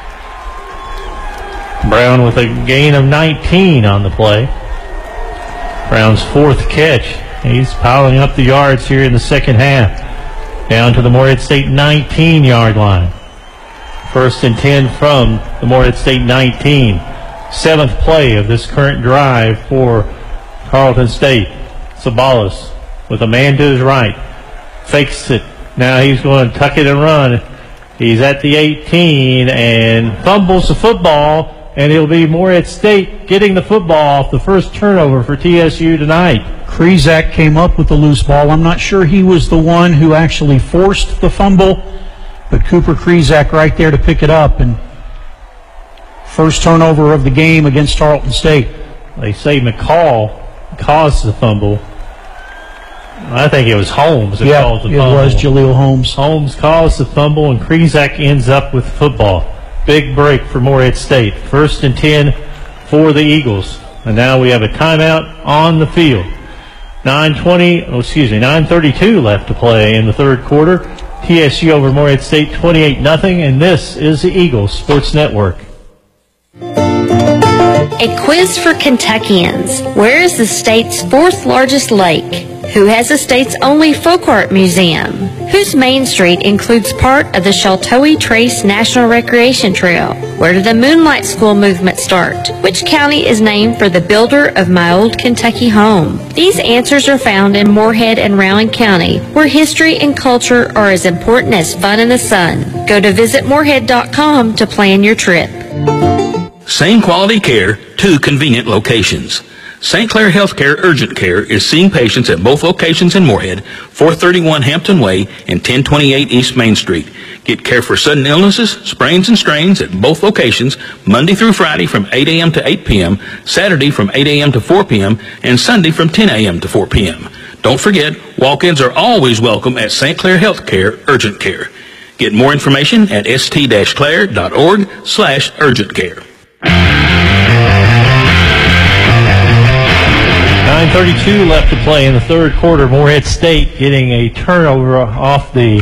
Brown with a gain of nineteen on the play. Brown's fourth catch. He's piling up the yards here in the second half. Down to the Morehead State nineteen-yard line. First and ten from the Morehead State nineteen. Seventh play of this current drive for Carleton State. Sabalas with a man to his right. Fakes it. Now he's going to tuck it and run. He's at the eighteen and fumbles the football, and it'll be Morehead State getting the football off the first turnover for T S U tonight. Krizak came up with the loose ball. I'm not sure he was the one who actually forced the fumble, but Cooper Krizak right there to pick it up. And first turnover of the game against Tarleton State. They say McCall caused the fumble. I think it was Holmes that yeah, caused the it fumble. It was Jaleel Holmes. Holmes caused the fumble, and Krizak ends up with the football. Big break for Morehead State. First and ten for the Eagles. And now we have a timeout on the field. nine twenty, oh, excuse me, nine thirty-two left to play in the third quarter. T S U over Morehead State twenty-eight nothing, and this is the Eagles Sports Network. A quiz for Kentuckians. Where is the state's fourth largest lake? Who has the state's only folk art museum? Whose Main Street includes part of the Sheltowee Trace National Recreation Trail? Where did the Moonlight School movement start? Which county is named for the builder of my old Kentucky home? These answers are found in Morehead and Rowan County, where history and culture are as important as fun in the sun. Go to visit morehead dot com to plan your trip. Same quality care, two convenient locations. Saint Clair Healthcare Urgent Care is seeing patients at both locations in Morehead, four thirty-one Hampton Way and ten twenty-eight East Main Street. Get care for sudden illnesses, sprains and strains at both locations, Monday through Friday from eight a.m. to eight p.m., Saturday from eight a.m. to four p.m., and Sunday from ten a.m. to four p.m. Don't forget, walk-ins are always welcome at Saint Clair Healthcare Urgent Care. Get more information at st-clair.org slash urgent care. nine thirty-two left to play in the third quarter. Morehead State getting a turnover off the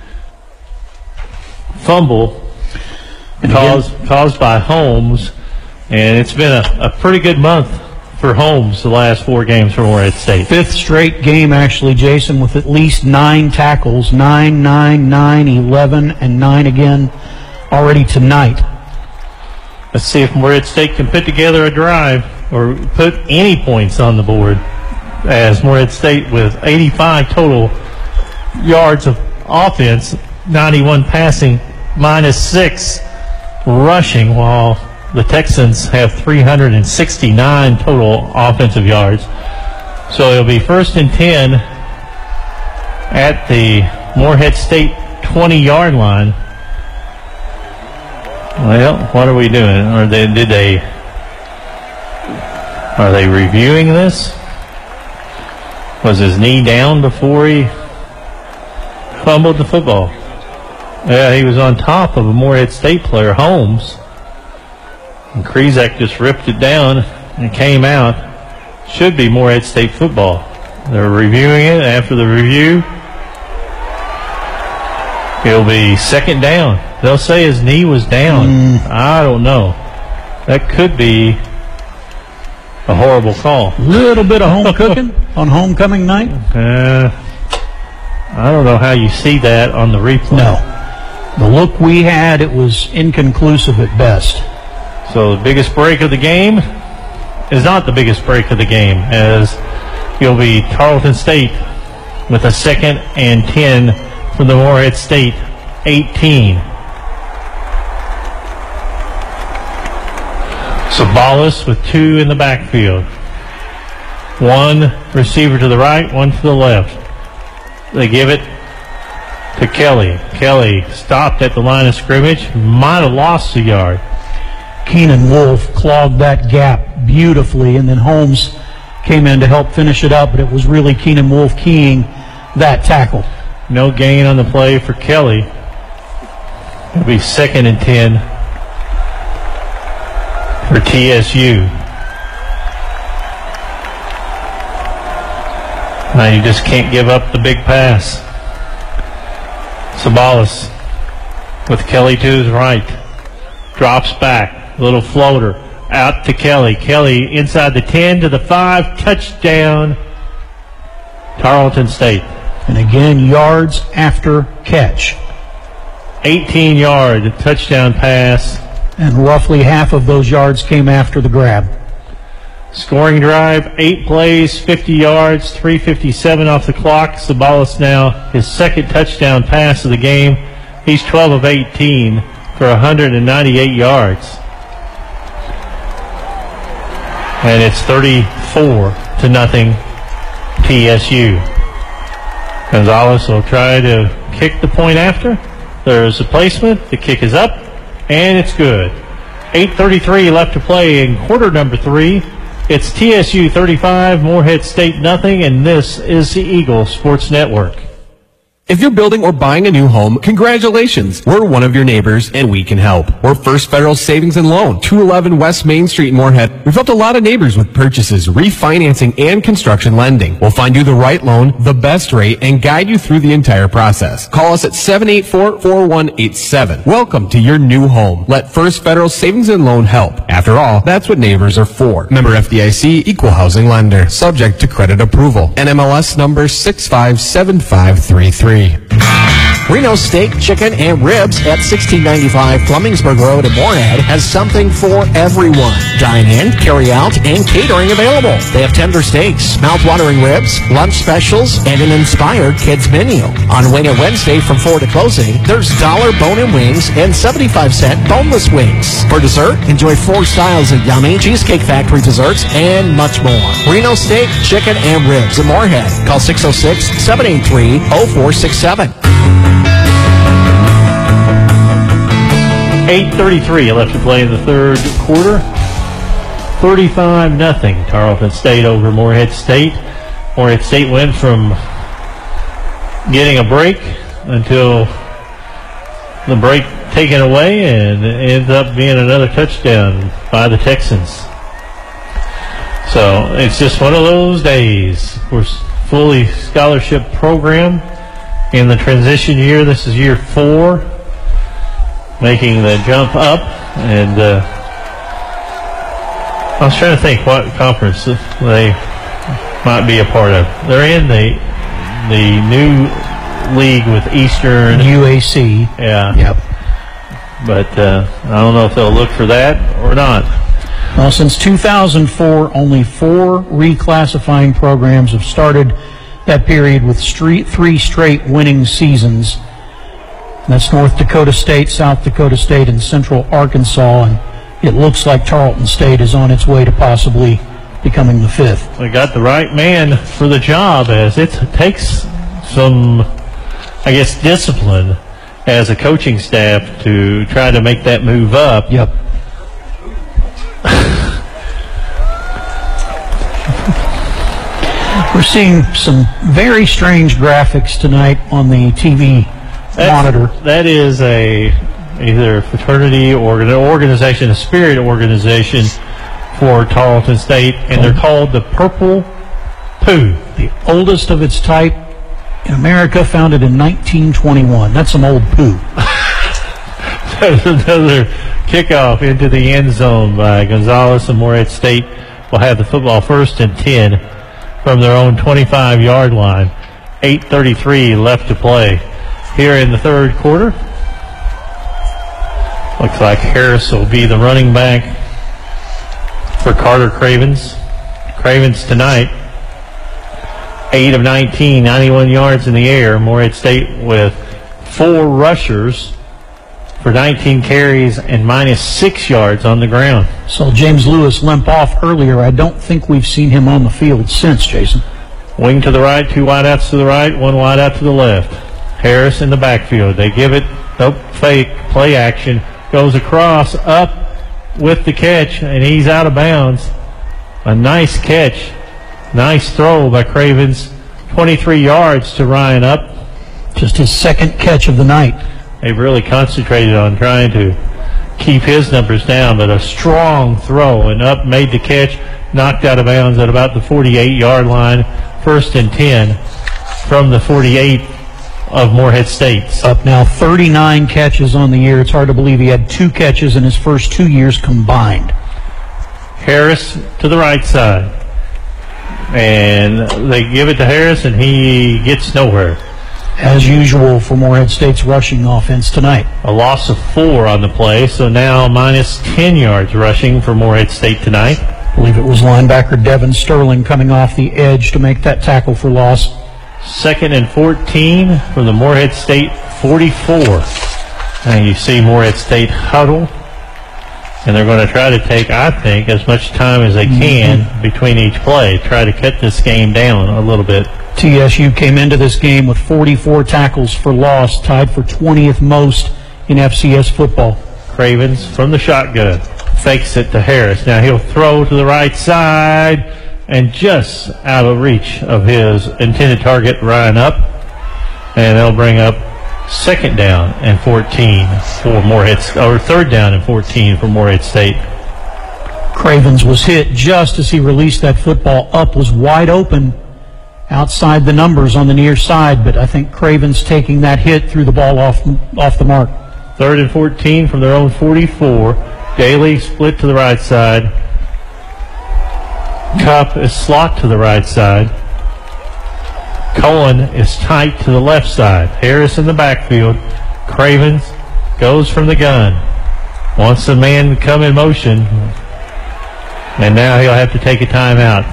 fumble caused, caused by Holmes. And it's been a, a pretty good month for Holmes the last four games for Morehead State. Fifth straight game, actually, Jason, with at least nine tackles. Nine, nine, nine, eleven, and nine again already tonight. Let's see if Morehead State can put together a drive or put any points on the board, as Morehead State with eighty-five total yards of offense, ninety-one passing, minus six rushing, while the Texans have three hundred sixty-nine total offensive yards. So it'll be first and ten at the Morehead State twenty-yard line. Well, what are we doing? Are they, did they, are they reviewing this? Was his knee down before he fumbled the football? Yeah, he was on top of a Morehead State player, Holmes. And Krizak just ripped it down and came out. should be Morehead State football. They're reviewing it. After the review, it'll be second down. They'll say his knee was down. Mm. I don't know. That could be a horrible call. Little bit of home cooking on homecoming night. Uh, I don't know how you see that on the replay. No. The look we had, it was inconclusive at best. So the biggest break of the game is not the biggest break of the game, as you'll be Tarleton State with a second and ten from the Morehead State eighteen. Sabalas with two in the backfield. One receiver to the right, one to the left. They give it to Kelly. Kelly stopped at the line of scrimmage, might have lost a yard. Keenan Wolf clogged that gap beautifully, and then Holmes came in to help finish it up, but it was really Keenan Wolf keying that tackle. No gain on the play for Kelly. It'll be second and ten for T S U. Now you just can't give up the big pass. Sabalas with Kelly to his right. Drops back. Little floater. Out to Kelly. Kelly inside the ten to the five. Touchdown, Tarleton State. And again, yards after catch. eighteen yard touchdown pass. And roughly half of those yards came after the grab. Scoring drive, eight plays, fifty yards, three fifty-seven off the clock. Sabalas now his second touchdown pass of the game. He's twelve of eighteen for one hundred ninety-eight yards. And it's thirty-four to nothing T S U. Gonzalez will try to kick the point after. There's a placement. The kick is up, and it's good. eight thirty-three left to play in quarter number three. It's T S U thirty-five, Morehead State nothing, and this is the Eagle Sports Network. If you're building or buying a new home, congratulations. We're one of your neighbors, and we can help. We're First Federal Savings and Loan, two eleven West Main Street in Morehead. We've helped a lot of neighbors with purchases, refinancing, and construction lending. We'll find you the right loan, the best rate, and guide you through the entire process. Call us at seven eight four, four one eight seven. Welcome to your new home. Let First Federal Savings and Loan help. After all, that's what neighbors are for. Member F D I C, Equal Housing Lender. Subject to credit approval. N M L S number six five seven five three three. Reno Steak, Chicken, and Ribs at sixteen ninety-five Flemingsburg Road in Morehead has something for everyone. Dine in, carry out, and catering available. They have tender steaks, mouth-watering ribs, lunch specials, and an inspired kids menu. On Wing It Wednesday from four to closing, there's dollar bone-in wings and seventy-five cent boneless wings. For dessert, enjoy four styles of yummy Cheesecake Factory desserts and much more. Reno Steak, Chicken, and Ribs in Morehead. Call six oh six, seven eight three, oh four six seven. eight thirty-three left to play in the third quarter. thirty-five nothing Tarleton State over Morehead State. Morehead State went from getting a break until the break taken away, and it ends up being another touchdown by the Texans. So it's just one of those days. We're fully scholarship program in the transition year. This is year four, making the jump up, and uh, I was trying to think what conference they might be a part of. They're in the the new league with Eastern. U A C. Yeah. Yep. But uh, I don't know if they'll look for that or not. Well, since two thousand four, only four reclassifying programs have started that period with street, three straight winning seasons. That's North Dakota State, South Dakota State, and Central Arkansas, and it looks like Tarleton State is on its way to possibly becoming the fifth. We got the right man for the job, as it takes some, I guess, discipline as a coaching staff to try to make that move up. Yep. We're seeing some very strange graphics tonight on the T V That's, monitor. That is a either a fraternity or an organization, a spirit organization for Tarleton State, and they're called the Purple Poo. The oldest of its type in America, founded in nineteen twenty-one. That's some old poo. There's another kickoff into the end zone by Gonzalez, and Morehead State will have the football first and ten from their own twenty-five-yard line. eight thirty-three left to play here in the third quarter. Looks like Harris will be the running back for Carter Cravens. Cravens tonight, eight of nineteen, ninety-one yards in the air. Morehead State with four rushers for nineteen carries and minus six yards on the ground. So James Lewis limp off earlier. I don't think we've seen him on the field since, Jason. Wing to the right, two wideouts to the right, one wideout to the left. Harris in the backfield. They give it, nope, fake, play action. Goes across, up with the catch, and he's out of bounds. A nice catch. Nice throw by Cravens. twenty-three yards to Ryan Up. Just his second catch of the night. They've really concentrated on trying to keep his numbers down, but a strong throw, and Up made the catch, knocked out of bounds at about the forty-eight-yard line. First and ten from the forty-eight of Morehead State. Up now thirty-nine catches on the year. It's hard to believe he had two catches in his first two years combined. Harris to the right side. And they give it to Harris, and he gets nowhere. As usual for Morehead State's rushing offense tonight. A loss of four on the play, so now minus ten yards rushing for Morehead State tonight. I believe it was linebacker Devin Sterling coming off the edge to make that tackle for loss. Second and fourteen from the Morehead State forty-four. And you see Morehead State huddle. And they're going to try to take, I think, as much time as they can mm-hmm. between each play. Try to cut this game down a little bit. T S U came into this game with forty-four tackles for loss, tied for twentieth most in F C S football. Cravens from the shotgun. Fakes it to Harris. Now he'll throw to the right side. And just out of reach of his intended target, Ryan Up. And they'll bring up second down and fourteen for Morehead, or third down and fourteen for Morehead State. Cravens was hit just as he released that football. Up was wide open outside the numbers on the near side, but I think Cravens taking that hit threw the ball off, off the mark. Third and fourteen from their own forty-four. Daly split to the right side. Cup is slot to the right side. Cohen is tight to the left side. Harris in the backfield. Cravens goes from the gun. Wants the man to come in motion. And now he'll have to take a timeout.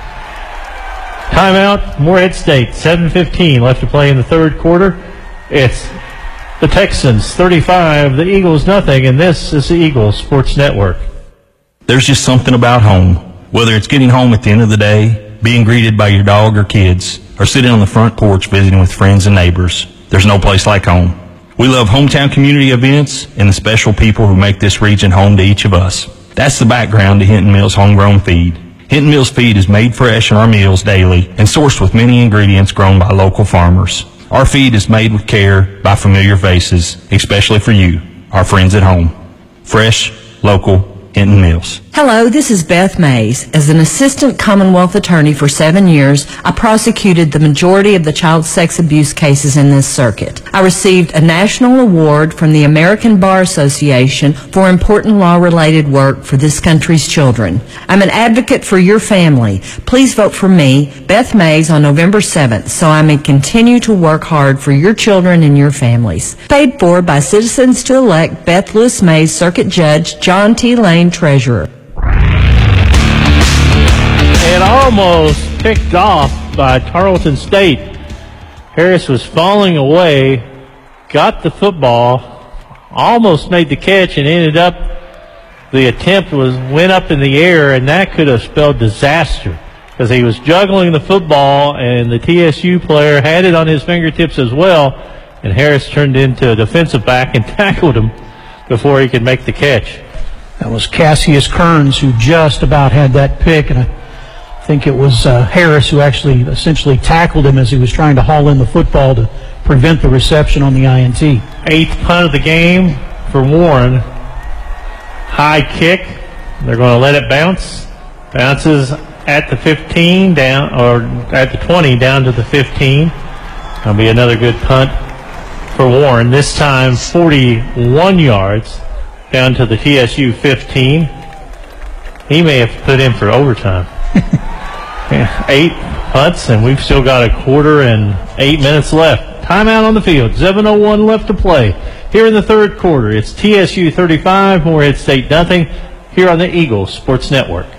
Timeout, Morehead State. seven fifteen left to play in the third quarter. It's the Texans thirty-five, the Eagles nothing, and this is the Eagles Sports Network. There's just something about home. Whether it's getting home at the end of the day, being greeted by your dog or kids, or sitting on the front porch visiting with friends and neighbors, there's no place like home. We love hometown community events and the special people who make this region home to each of us. That's the background to Hinton Mills Homegrown Feed. Hinton Mills Feed is made fresh in our meals daily and sourced with many ingredients grown by local farmers. Our feed is made with care by familiar faces, especially for you, our friends at home. Fresh, local, Hinton Mills. Hello, this is Beth Mays. As an assistant Commonwealth attorney for seven years, I prosecuted the majority of the child sex abuse cases in this circuit. I received a national award from the American Bar Association for important law-related work for this country's children. I'm an advocate for your family. Please vote for me, Beth Mays, on November seventh, so I may continue to work hard for your children and your families. Paid for by citizens to elect Beth Lewis Mays, Circuit Judge, John T. Lane, Treasurer. And almost picked off by Tarleton State. Harris was falling away, got the football, almost made the catch, and ended up, the attempt was went up in the air, and that could have spelled disaster because he was juggling the football, and the T S U player had it on his fingertips as well, and Harris turned into a defensive back and tackled him before he could make the catch. That was Cassius Kearns who just about had that pick, and I think it was uh, Harris who actually essentially tackled him as he was trying to haul in the football to prevent the reception on the I N T. Eighth punt of the game for Warren. High kick, They're going to let it bounce. Bounces at the fifteen, down, or at the twenty, down to the fifteen. That'll be another good punt for Warren. This time forty-one yards down to the T S U fifteen. He may have put in for overtime. Yeah, eight punts, and we've still got a quarter and eight minutes left. Timeout on the field. seven oh one left to play. Here in the third quarter, it's T S U thirty-five, Morehead State nothing. Here on the Eagles Sports Network.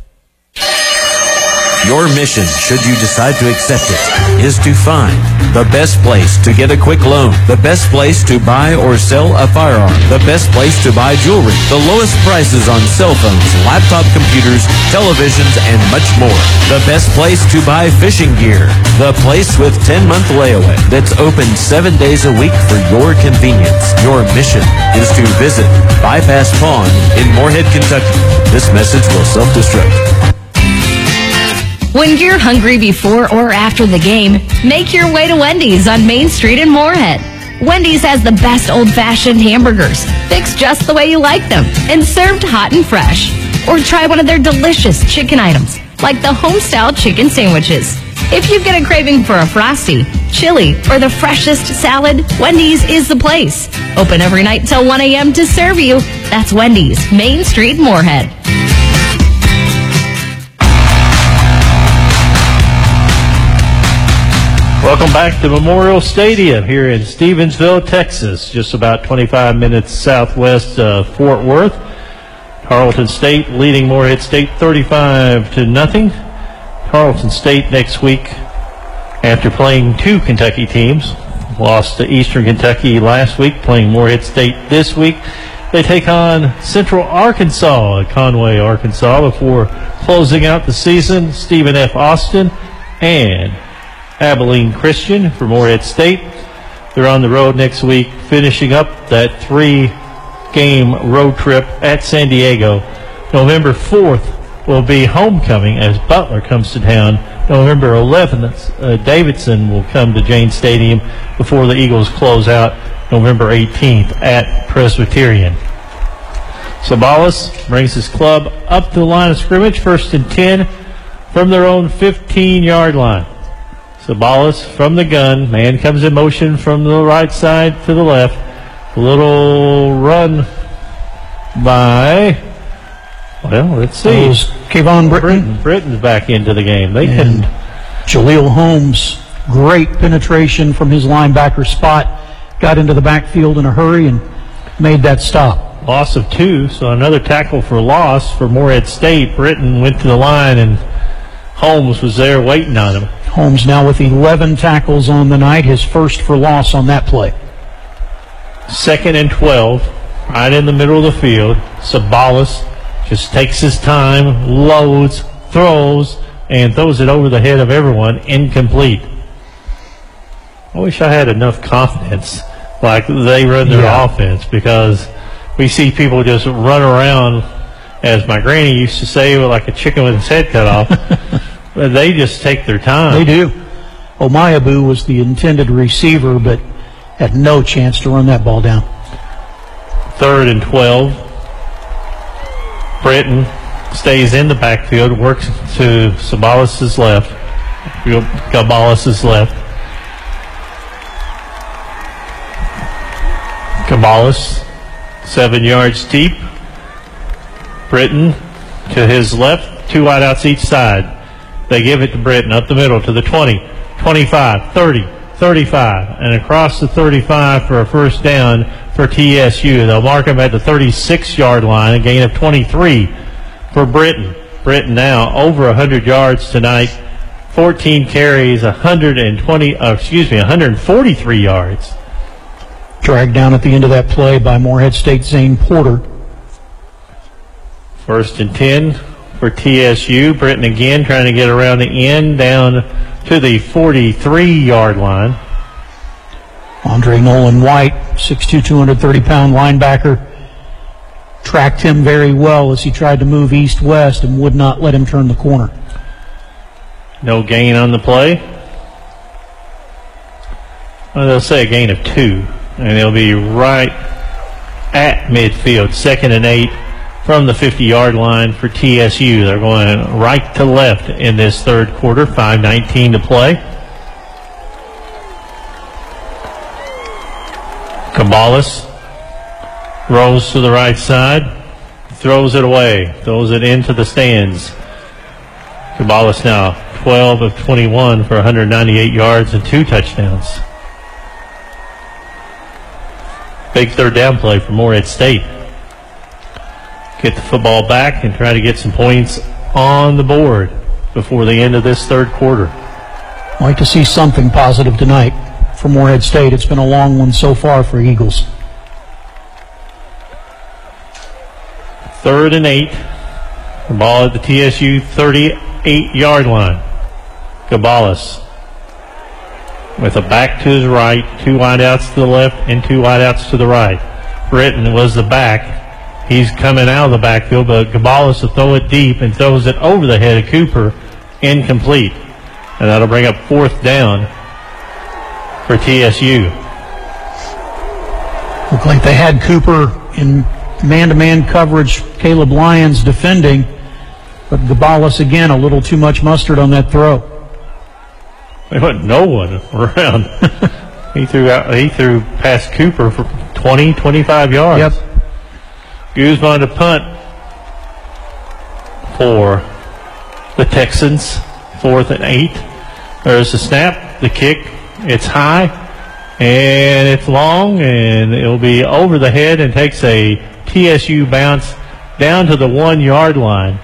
Your mission, should you decide to accept it, is to find the best place to get a quick loan, the best place to buy or sell a firearm, the best place to buy jewelry, the lowest prices on cell phones, laptop computers, televisions, and much more. The best place to buy fishing gear, the place with ten-month layaway that's open seven days a week for your convenience. Your mission is to visit Bypass Pawn in Morehead, Kentucky. This message will self-destruct. When you're hungry before or after the game, make your way to Wendy's on Main Street in Morehead. Wendy's has the best old-fashioned hamburgers, fixed just the way you like them, and served hot and fresh. Or try one of their delicious chicken items, like the home-style chicken sandwiches. If you get a craving for a Frosty, chili, or the freshest salad, Wendy's is the place. Open every night till one a.m. to serve you. That's Wendy's, Main Street, Morehead. Welcome back to Memorial Stadium here in Stevensville, Texas, just about twenty-five minutes southwest of Fort Worth. Tarleton State leading Morehead State thirty-five to nothing. Tarleton State next week, after playing two Kentucky teams, lost to Eastern Kentucky last week, playing Morehead State this week. They take on Central Arkansas at Conway, Arkansas, before closing out the season. Stephen F. Austin and Abilene Christian for Morehead State. They're on the road next week, finishing up that three-game road trip at San Diego. November fourth will be homecoming as Butler comes to town. November eleventh, uh, Davidson will come to Jane Stadium before the Eagles close out November eighteenth at Presbyterian. Sabalas brings his club up to the line of scrimmage, first and ten from their own fifteen-yard line. Sabalas from the gun. Man comes in motion from the right side to the left. A little run by, well, let's see. Kayvon Britton. Britton's back into the game. They and can. Jaleel Holmes, great penetration from his linebacker spot. Got into the backfield in a hurry and made that stop. Loss of two, so another tackle for loss for Morehead State. Britton went to the line and Holmes was there waiting on him. Holmes now with eleven tackles on the night, his first for loss on that play. Second and twelve, right in the middle of the field. Sabalas just takes his time, loads, throws, and throws it over the head of everyone, incomplete. I wish I had enough confidence like they run their yeah. offense, because we see people just run around, as my granny used to say, like a chicken with its head cut off. But they just take their time. They do. Omayabu was the intended receiver, but had no chance to run that ball down. Third and twelve. Britton stays in the backfield, works to Sabalas' left. Cabalas' left. Cabalas, seven yards deep. Britton to his left, two wideouts each side. They give it to Britton up the middle to the twenty, twenty-five, thirty, thirty-five, and across the thirty-five for a first down for T S U. They'll mark him at the thirty-six-yard line, a gain of twenty-three for Britton. Britton now over one hundred yards tonight, fourteen carries, one hundred twenty, uh, excuse me, one hundred forty-three yards. Dragged down at the end of that play by Morehead State Zane Porter. First and ten for T S U. Britton again trying to get around the end, down to the forty-three-yard line. Andre Nolan White, six two, two hundred thirty pound linebacker, tracked him very well as he tried to move east-west and would not let him turn the corner. No gain on the play. Well, they'll say a gain of two, and they'll be right at midfield, second and eight from the fifty-yard line for T S U. They're going right to left in this third quarter, five nineteen to play. Cabales rolls to the right side, throws it away, throws it into the stands. Cabales now twelve of twenty-one for one hundred ninety-eight yards and two touchdowns. Big third down play for Morehead State. Get the football back and try to get some points on the board before the end of this third quarter. I'd like to see something positive tonight for Morehead State. It's been a long one so far for Eagles. Third and eight. The ball at the T S U thirty-eight-yard line. Cabales with a back to his right, two wideouts to the left and two wideouts to the right. Britton was the back. He's coming out of the backfield, but Cabales will throw it deep and throws it over the head of Cooper, incomplete. And that'll bring up fourth down for T S U. Looked like they had Cooper in man-to-man coverage, Caleb Lyons defending, but Cabales again a little too much mustard on that throw. There wasn't no one around. he threw out. He threw past Cooper for twenty, twenty-five yards. Yep. Guzman to punt for the Texans. Fourth and eight. There's the snap, the kick. It's high and it's long, and it'll be over the head and takes a T S U bounce down to the one-yard line.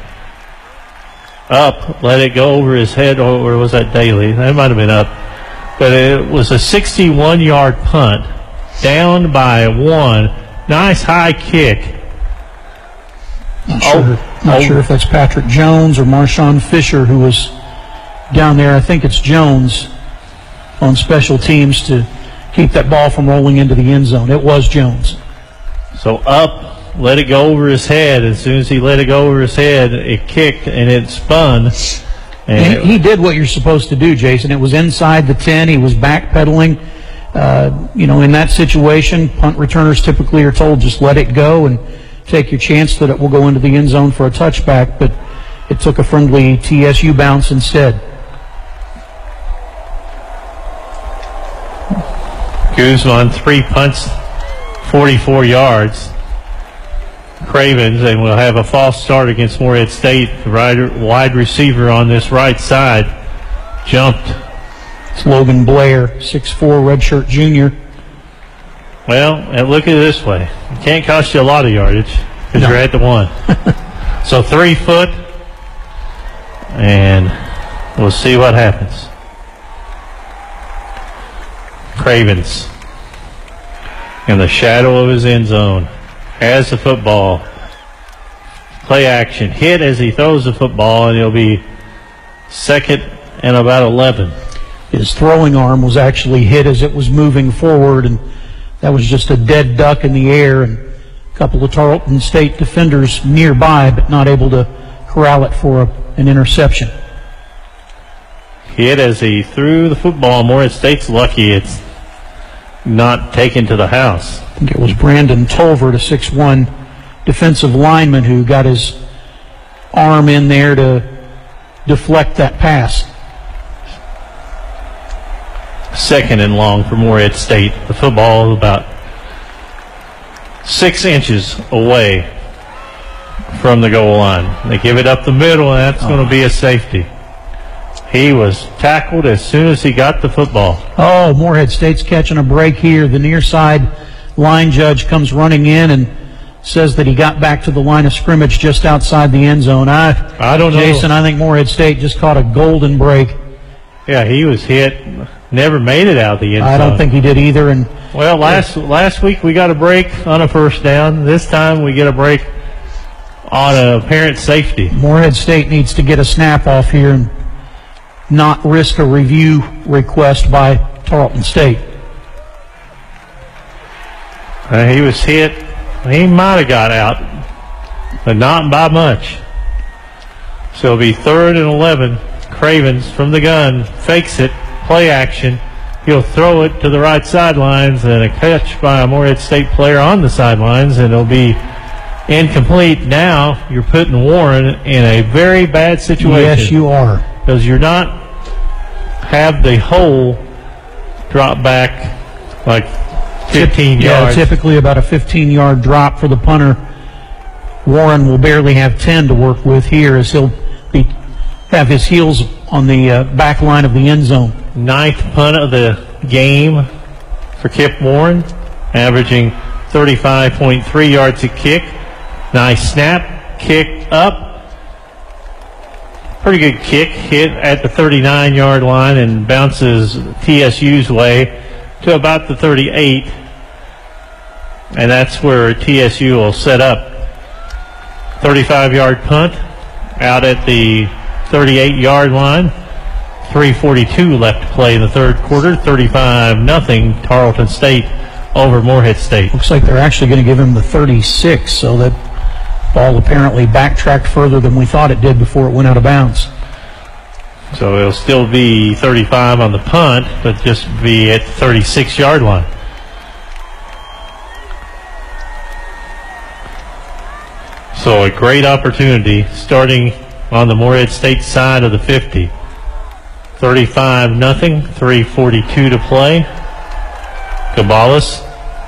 Up, let it go over his head, or was that Daly? That might have been up. But it was a sixty-one-yard punt, down by one. Nice high kick. Not sure, oh, not oh. sure if that's Patrick Jones or Marshawn Fisher who was down there. I think it's Jones on special teams to keep that ball from rolling into the end zone. It was Jones. So up. Let it go over his head. As soon as he let it go over his head, it kicked and it spun. And, and it, he did what you're supposed to do, Jason. It was inside the ten. He was backpedaling. Uh, you know, in that situation, punt returners typically are told just let it go and take your chance that it will go into the end zone for a touchback. But it took a friendly T S U bounce instead. Guzman, three punts, forty-four yards. Cravens, and we'll have a false start against Morehead State. The wide, wide receiver on this right side jumped. It's Logan Blair, six foot four redshirt junior. Well, and look at it this way. It can't cost you a lot of yardage because No. you're at the one. So three foot, and we'll see what happens. Cravens in the shadow of his end zone. Has the football. Play action. Hit as he throws the football, and it'll be second and about eleven. His throwing arm was actually hit as it was moving forward, and that was just a dead duck in the air, and a couple of Tarleton State defenders nearby, but not able to corral it for a, an interception. Hit as he threw the football. Morehead State's lucky it's not taken to the house. I think it was Brandon Tolvert, a six foot one defensive lineman, who got his arm in there to deflect that pass. Second and long for Morehead State. The football about six inches away from the goal line. They give it up the middle, and that's oh. going to be a safety. He was tackled as soon as he got the football. Oh, Morehead State's catching a break here. The near side line judge comes running in and says that he got back to the line of scrimmage just outside the end zone. I, I don't know. Jason, I think Morehead State just caught a golden break. Yeah, he was hit. Never made it out of the end zone. I don't think he did either. And well, last yeah. last week we got a break on a first down. This time we get a break on a apparent safety. Morehead State needs to get a snap off here and not risk a review request by Tarleton State. Uh, he was hit. He might have got out, but not by much. So it'll be third and eleven. Cravens from the gun fakes it. Play action. He'll throw it to the right sidelines, and a catch by a Morehead State player on the sidelines, and it'll be Incomplete. Now you're putting Warren in a very bad situation. Yes, you are. Because you're not have the hole drop back like fifteen yeah, yards. Typically about a fifteen-yard drop for the punter. Warren will barely have ten to work with here as he'll be have his heels on the uh, back line of the end zone. Ninth punt of the game for Kip Warren, averaging thirty-five point three yards a kick. Nice snap, kick up. Pretty good kick, hit at the thirty-nine-yard line and bounces T S U's way to about the thirty-eight. And that's where T S U will set up. thirty-five-yard punt out at the thirty-eight-yard line. three forty-two left to play in the third quarter. thirty-five nothing Tarleton State over Morehead State. Looks like they're actually going to give him the thirty-six, so that ball apparently backtracked further than we thought it did before it went out of bounds. So it'll still be thirty-five on the punt, but just be at the thirty-six-yard line. So a great opportunity starting on the Morehead State side of the fifty. thirty-five nothing, three forty-two to play. Cabales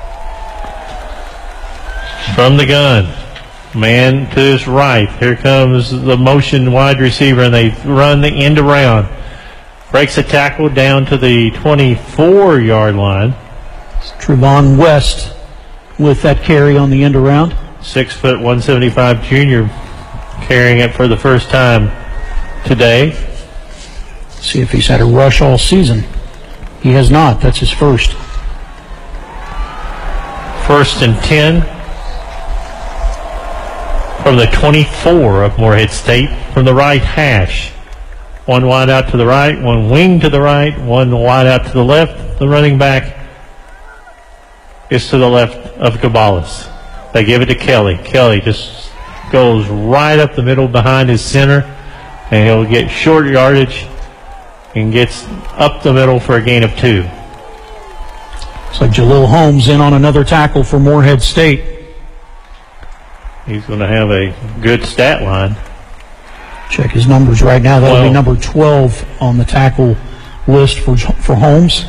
from the gun. Man to his right. Here comes the motion wide receiver, and they run the end around. Breaks a tackle down to the twenty-four-yard line. It's Trevon West with that carry on the end around. Six foot, one seventy-five junior carrying it for the first time today. See if he's had a rush all season. He has not. That's his first. First and ten from the twenty-four of Morehead State from the right hash. One wide out to the right, one wing to the right, one wide out to the left. The running back is to the left of Cabales. They give it to Kelly. Kelly just goes right up the middle behind his center, and he'll get short yardage and gets up the middle for a gain of two. Looks like Jalil Holmes in on another tackle for Morehead State. He's going to have a good stat line. Check his numbers right now. That'll Well, be number twelve on the tackle list for for Holmes.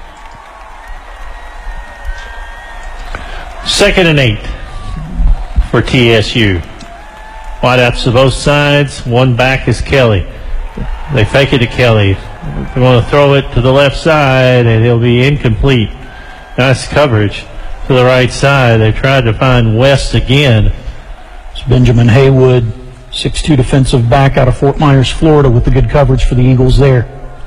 Second and eight for T S U. Wideouts to both sides. One back is Kelly. They fake it to Kelly. They're going to throw it to the left side, and it'll be incomplete. Nice coverage to the right side. They tried to find West again. It's Benjamin Haywood, six two defensive back out of Fort Myers, Florida, with the good coverage for the Eagles there.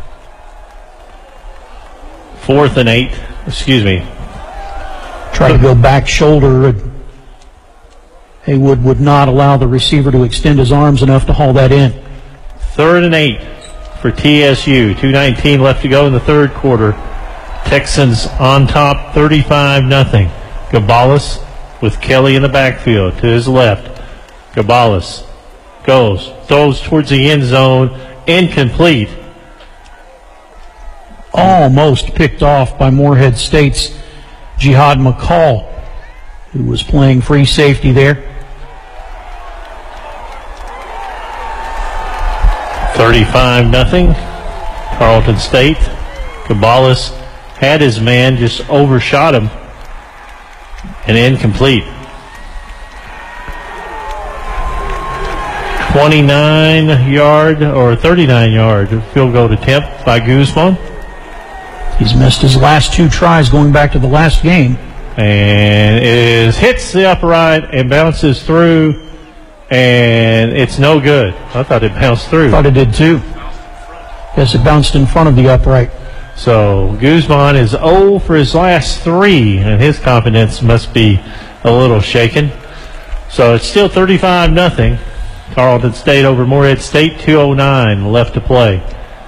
Fourth and eight. Excuse me. Tried to go back shoulder. Haywood would not allow the receiver to extend his arms enough to haul that in. Third and eight for T S U. two nineteen left to go in the third quarter. Texans on top, thirty-five nothing. Cabales with Kelly in the backfield to his left. Cabales goes, throws towards the end zone, incomplete. Almost picked off by Morehead State's Jihad McCall, who was playing free safety there. thirty-five nothing. Tarleton State. Cabales had his man, just overshot him, and incomplete. twenty-nine yard or thirty-nine yard field goal attempt by Guzman. He's missed his last two tries going back to the last game. And it is, hits the upright and bounces through, and it's no good. I thought it bounced through. Thought it did too. Yes, it bounced in front of the upright. So Guzman is zero for his last three, and his confidence must be a little shaken. So it's still thirty-five nothing. Tarleton State over Morehead State, two oh nine left to play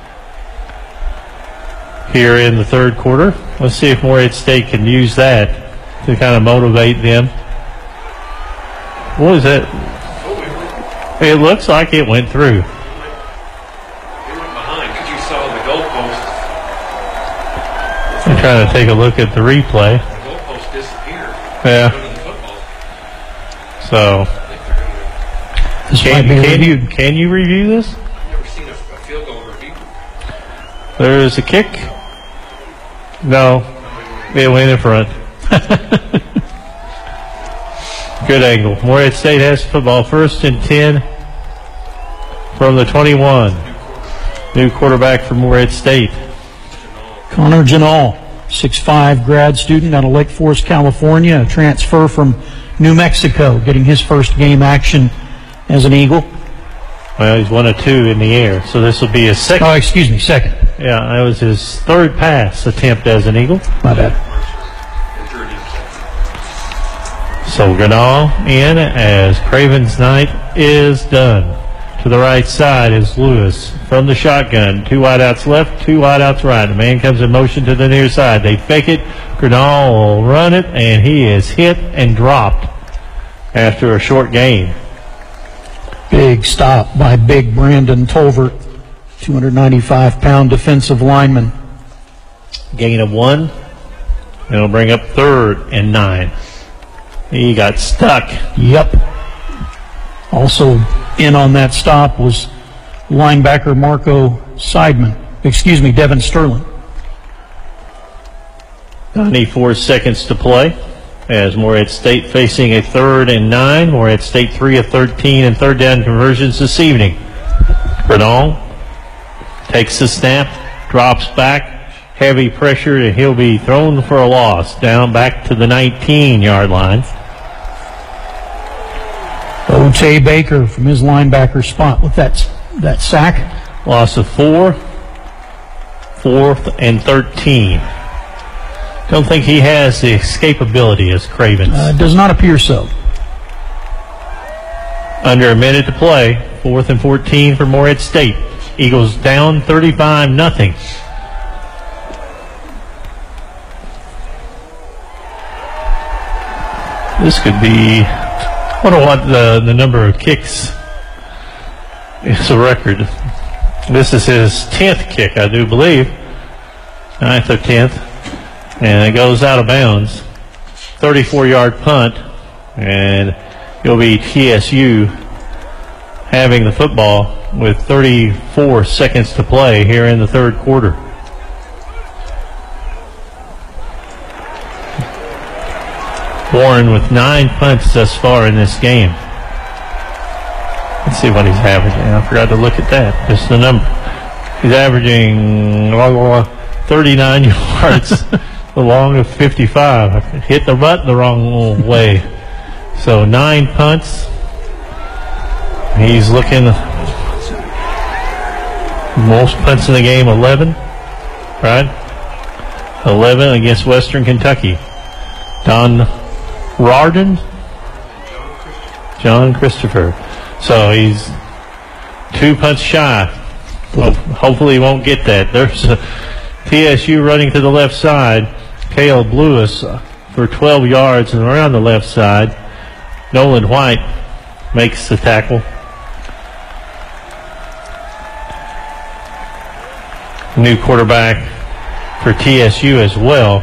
here in the third quarter. Let's see if Morehead State can use that to kind of motivate them. What is that? It looks like it went through. I'm trying to take a look at the replay. The goalpost disappeared. Yeah. So, can, can you can you review this? I've never seen a, a field goal review. There's a kick. No, it went in front. Good angle. Morehead State has football first and ten from the twenty-one. New quarterback for Morehead State. Connor Janal, six five grad student out of Lake Forest, California, a transfer from New Mexico, getting his first game action as an Eagle. Well, he's one of two in the air, so this will be his second. Oh, excuse me, second. Yeah, that was his third pass attempt as an Eagle. My bad. So Ganal in as Craven's night is done. To the right side is Lewis from the shotgun. Two wideouts left, two wideouts right. The man comes in motion to the near side. They fake it. Ganal will run it, and he is hit and dropped after a short gain. Big stop by big Brandon Tolvert, two hundred ninety-five pound defensive lineman. Gain of one. It'll bring up third and nine. He got stuck. Yep. Also in on that stop was linebacker Marco Seidman. Excuse me, Devin Sterling. ninety-four seconds to play as Morehead State facing a third and nine. Morehead State three of thirteen and third down conversions this evening. Bernal takes the snap, drops back, heavy pressure, and he'll be thrown for a loss down back to the nineteen-yard line. Otay Baker from his linebacker spot with that, that sack. Loss of four, fourth and thirteen. Don't think he has the escapability as Cravens. Uh, does not appear so. Under a minute to play, fourth and fourteen for Morehead State. Eagles down thirty-five nothing. This could be, I wonder what the, the number of kicks is a record. This is his tenth kick, I do believe. Ninth or tenth. And it goes out of bounds. thirty-four-yard punt. And it'll be T S U having the football with thirty-four seconds to play here in the third quarter. Warren with nine punts thus far in this game. Let's see what he's averaging. I forgot to look at that. Just the number. He's averaging thirty-nine yards along of fifty-five. Hit the button the wrong way. So nine punts. He's looking most punts in the game, eleven. Right? eleven against Western Kentucky. Don Rardon, John Christopher. So he's two punts shy. Well, hopefully he won't get that. There's a T S U running to the left side. Caleb Lewis for twelve yards and around the left side. Nolan White makes the tackle. New quarterback for T S U as well.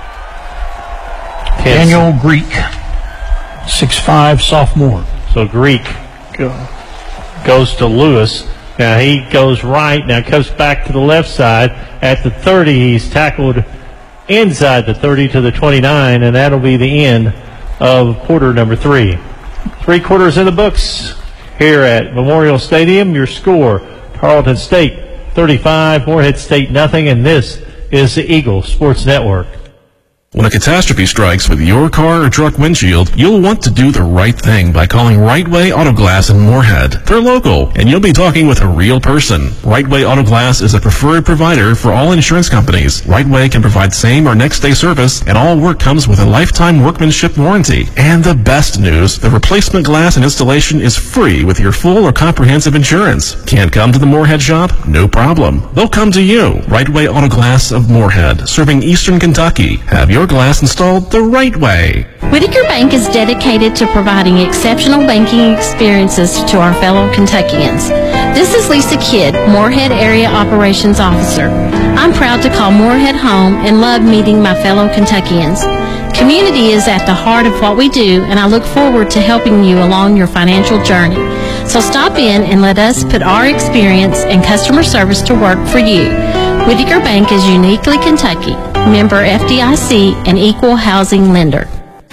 Daniel Greek, six five sophomore. So Greek goes to Lewis. Now he goes right. Now comes back to the left side. At the thirty, he's tackled inside the thirty to the twenty-nine, and that'll be the end of quarter number three. Three quarters in the books here at Memorial Stadium. Your score, Tarleton State thirty-five, Morehead State nothing, and this is the Eagle Sports Network. When a catastrophe strikes with your car or truck windshield, you'll want to do the right thing by calling Right Way Auto Glass in Moorhead. They're local, and you'll be talking with a real person. Right Way Auto Glass is a preferred provider for all insurance companies. Right Way can provide same or next day service, and all work comes with a lifetime workmanship warranty. And the best news, the replacement glass and installation is free with your full or comprehensive insurance. Can't come to the Moorhead shop? No problem. They'll come to you. Right Way Auto Glass of Moorhead, serving Eastern Kentucky. Have your glass installed the right way. Whitaker Bank is dedicated to providing exceptional banking experiences to our fellow Kentuckians. This is Lisa Kidd, Moorhead Area Operations Officer. I'm proud to call Moorhead home and love meeting my fellow Kentuckians. Community is at the heart of what we do, and I look forward to helping you along your financial journey. So stop in and let us put our experience and customer service to work for you. Whittaker Bank is uniquely Kentucky, member F D I C, and equal housing lender.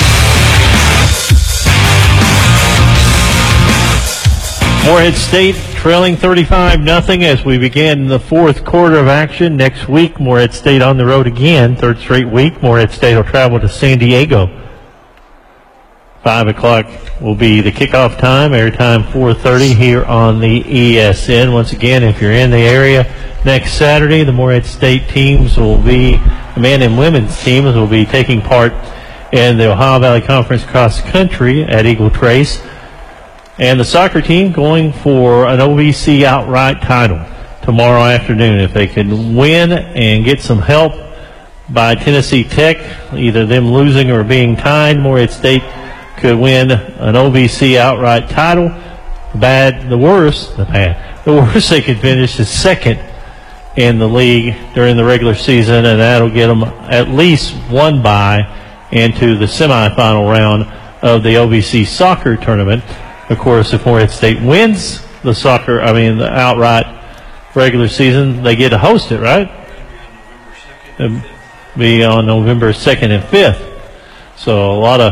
Morehead State trailing thirty-five nothing as we begin the fourth quarter of action. Next week, Morehead State on the road again, third straight week. Morehead State will travel to San Diego. Five o'clock will be the kickoff time. Airtime four thirty here on the E S N. Once again, if you're in the area next Saturday, the Morehead State teams will be, the men and women's teams will be taking part in the Ohio Valley Conference cross country at Eagle Trace. And the soccer team going for an O V C outright title tomorrow afternoon. If they can win and get some help by Tennessee Tech, either them losing or being tied, Morehead State could win an O V C outright title. The bad, the worst, the bad, the worst they could finish is second in the league during the regular season, and that'll get them at least one bye into the semifinal round of the O V C soccer tournament. Of course, if Morehead State wins the soccer, I mean the outright regular season, they get to host it, right? It'll be on November second and fifth. So a lot of,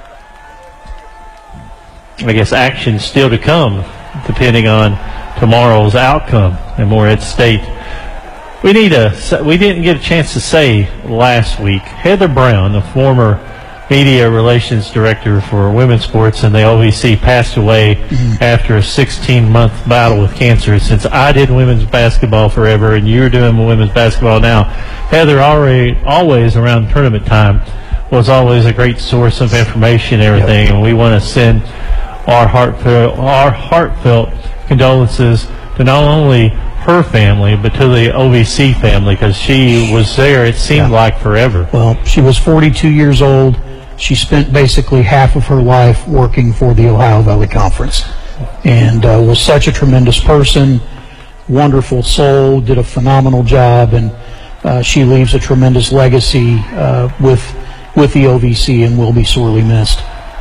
I guess, action still to come, depending on tomorrow's outcome at Morehead State. We need a, we didn't get a chance to say last week, Heather Brown, the former media relations director for women's sports in the O V C, passed away mm-hmm. after a sixteen-month battle with cancer. Since I did women's basketball forever and you're doing women's basketball now, Heather already, always around tournament time, was always a great source of information and everything. Yep. And we want to send our heartfelt, our heartfelt condolences to not only her family, but to the O V C family, because she was there, it seemed yeah. like forever. Well, she was forty-two years old. She spent basically half of her life working for the Ohio Valley Conference, and uh, was such a tremendous person, wonderful soul, did a phenomenal job, and uh, she leaves a tremendous legacy uh, with with the O V C and will be sorely missed.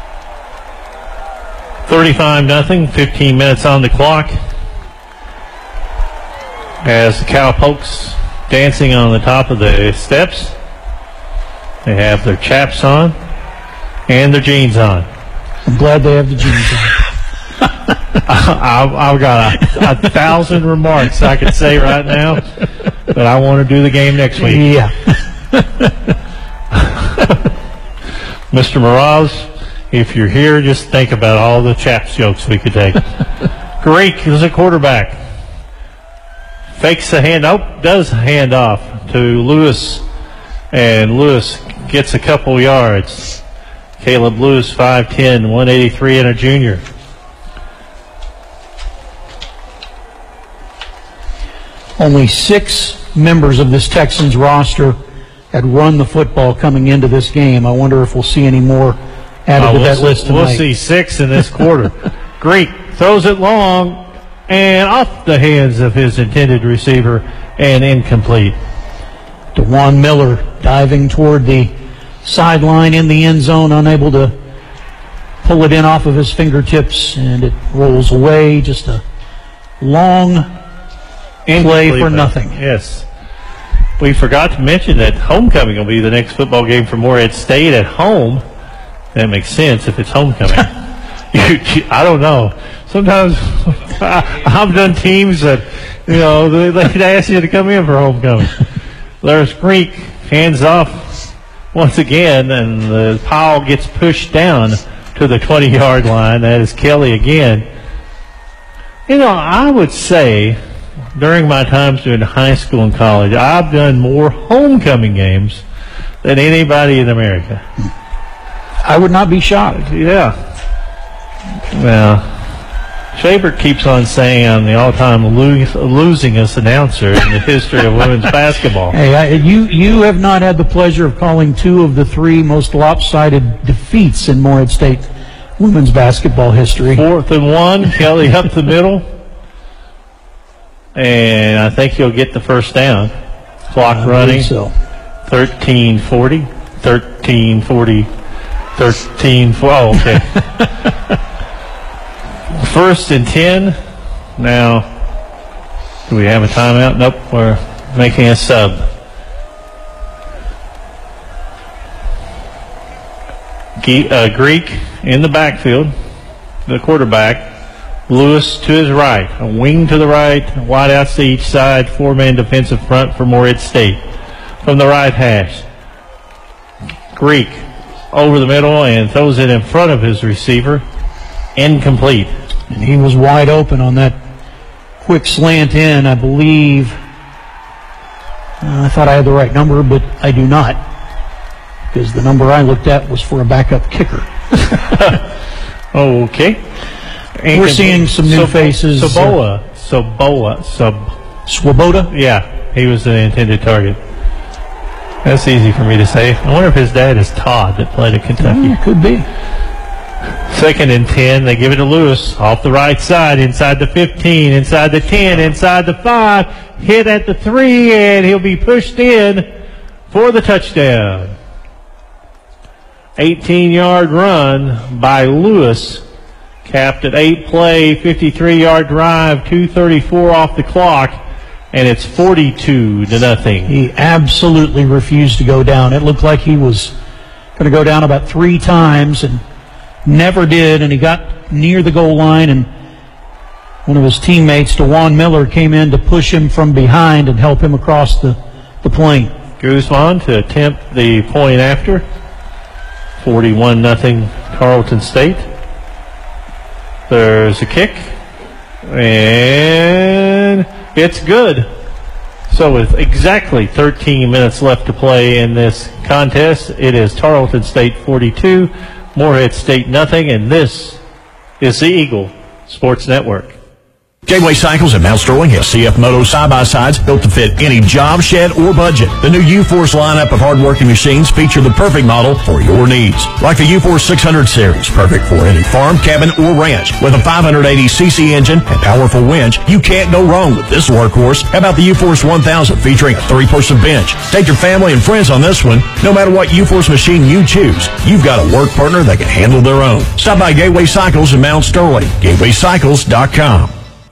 thirty-five nothing, fifteen minutes on the clock, as the Cowpokes dancing on the top of the steps. They have their chaps on and their jeans on. I'm glad they have the jeans on. I've, I've got a, a thousand remarks I could say right now, but I want to do the game next week. Yeah. Mister Mraz, if you're here, just think about all the chaps jokes we could take. Greek is a quarterback. Fakes the hand, oh, does hand off to Lewis, and Lewis gets a couple yards. Caleb Lewis, five ten, one eighty-three, and a junior. Only six members of this Texans roster had run the football coming into this game. I wonder if we'll see any more added uh, to we'll that see, list tonight. We'll see six in this quarter. Greek throws it long and off the hands of his intended receiver and incomplete. DeJuan Miller diving toward the sideline in the end zone, unable to pull it in off of his fingertips, and it rolls away. Just a long play for nothing. Yes. We forgot to mention that homecoming will be the next football game for Morehead State at home. That makes sense if it's homecoming. you, you, I don't know. Sometimes I, I've done teams that, you know, they, they ask you to come in for homecoming. There's Greek, hands off once again, and the pile gets pushed down to the twenty-yard line. That is Kelly again. You know, I would say during my times during high school and college, I've done more homecoming games than anybody in America. I would not be shocked. Yeah. Well, Shabert keeps on saying I'm the all-time lo- losingest announcer in the history of women's basketball. Hey, I, you you have not had the pleasure of calling two of the three most lopsided defeats in Morehead State women's basketball history. Fourth and one, Kelly up the middle, and I think he'll get the first down. Clock I running. so. thirteen forty. thirteen forty, thirteen, oh, okay. First and ten. Now, do we have a timeout? Nope, we're making a sub. Ge- uh, Greek in the backfield, the quarterback. Lewis to his right, a wing to the right, wide outs to each side, four-man defensive front for Morehead State. From the right hash, Greek over the middle and throws it in front of his receiver. Incomplete. And he was wide open on that quick slant in, I believe. Uh, I thought I had the right number, but I do not, because the number I looked at was for a backup kicker. Okay. And We're seeing some new Sob- faces. Sobola. Sobola. Sob- Swoboda? Yeah, he was the intended target. That's easy for me to say. I wonder if his dad is Todd that played at Kentucky. Mm, could be. Second and ten. They give it to Lewis. Off the right side, inside the fifteen, inside the ten, inside the five. Hit at the three, and he'll be pushed in for the touchdown. eighteen-yard run by Lewis. Capped at eight play, fifty-three-yard drive, two thirty-four off the clock, and it's forty-two to nothing. He absolutely refused to go down. It looked like he was going to go down about three times and never did, and he got near the goal line, and one of his teammates, DeJuan Miller, came in to push him from behind and help him across the, the plane. Guzman to attempt the point after. forty-one nothing Tarleton State. There's a kick, and it's good. So with exactly thirteen minutes left to play in this contest, it is Tarleton State forty-two, Morehead State nothing, and this is the Eagle Sports Network. Gateway Cycles in Mount Sterling has C F Moto side-by-sides built to fit any job, shed, or budget. The new U-Force lineup of hard-working machines feature the perfect model for your needs. Like the U-Force six hundred series, perfect for any farm, cabin, or ranch. With a five hundred eighty c c engine and powerful winch, you can't go wrong with this workhorse. How about the U-Force one thousand featuring a three-person bench? Take your family and friends on this one. No matter what U-Force machine you choose, you've got a work partner that can handle their own. Stop by Gateway Cycles in Mount Sterling. gateway cycles dot com.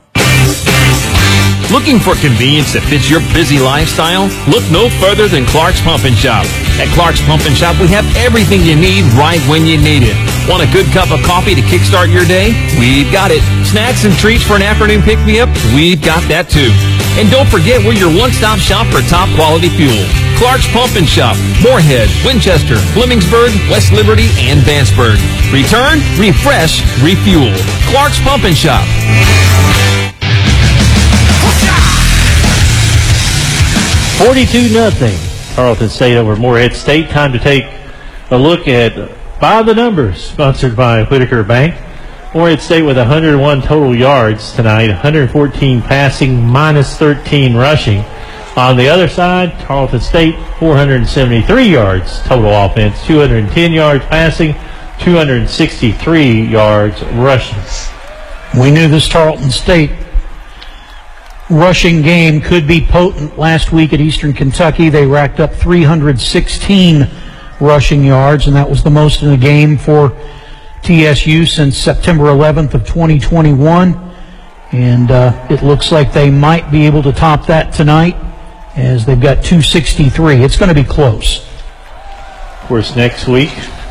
Looking for convenience that fits your busy lifestyle? Look no further than Clark's Pump and Shop. At Clark's Pump and Shop, we have everything you need right when you need it. Want a good cup of coffee to kickstart your day? We've got it. Snacks and treats for an afternoon pick-me-up? We've got that too. And don't forget, we're your one-stop shop for top-quality fuel. Clark's Pump and Shop, Moorhead, Winchester, Blemmingsburg, West Liberty, and Vanceburg. Return, refresh, refuel. Clark's Pump and Shop. forty-two nothing Tarleton State over Morehead State. Time to take a look at By the Numbers, sponsored by Whitaker Bank. Morehead State with one hundred one total yards tonight, one hundred fourteen passing, minus thirteen rushing. On the other side, Tarleton State, four hundred seventy-three yards total offense, two hundred ten yards passing, two hundred sixty-three yards rushing. We knew this Tarleton State rushing game could be potent. Last week at Eastern Kentucky, they racked up three hundred sixteen rushing yards, and that was the most in a game for T S U since September eleventh of twenty twenty-one. And uh, it looks like they might be able to top that tonight, as they've got two sixty-three. It's going to be close. Of course, next week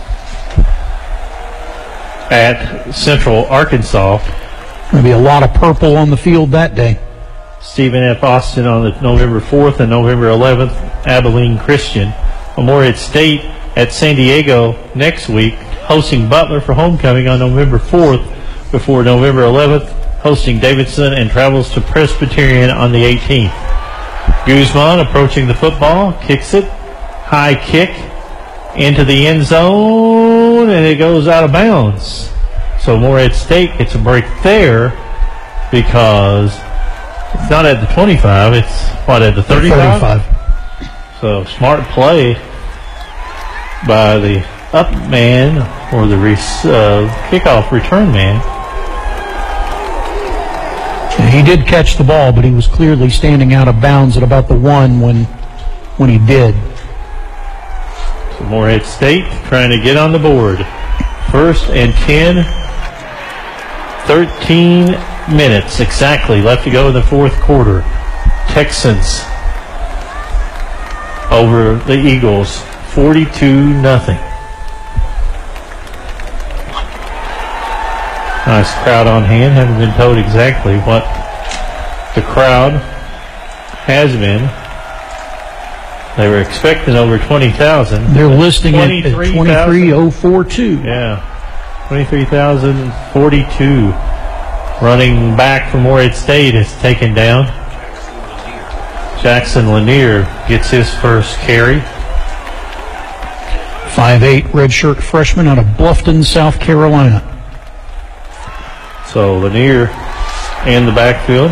at Central Arkansas, going to be a lot of purple on the field that day. Stephen F. Austin on the November fourth and November eleventh, Abilene Christian. Morehead State at San Diego next week, hosting Butler for homecoming on November fourth, before November eleventh, hosting Davidson, and travels to Presbyterian on the eighteenth. Guzman approaching the football, kicks it, high kick into the end zone, and it goes out of bounds. So Morehead State gets a break there, because it's not at the twenty-five, it's what, at the thirty-five? thirty-five. So smart play by the up man, or the re- uh, kickoff return man. He did catch the ball, but he was clearly standing out of bounds at about the one when when he did. Morehead State trying to get on the board. First and ten. thirteen minutes exactly left to go in the fourth quarter. Texans over the Eagles, forty-two nothing. Nice crowd on hand. Haven't been told exactly what the crowd has been. They were expecting over twenty thousand. They're listing it at twenty-three thousand forty-two. Yeah, twenty-three thousand forty-two. Running back from Morehead State is taken down. Jackson Lanier gets his first carry. five eight redshirt freshman out of Bluffton, South Carolina. So Lanier in the backfield.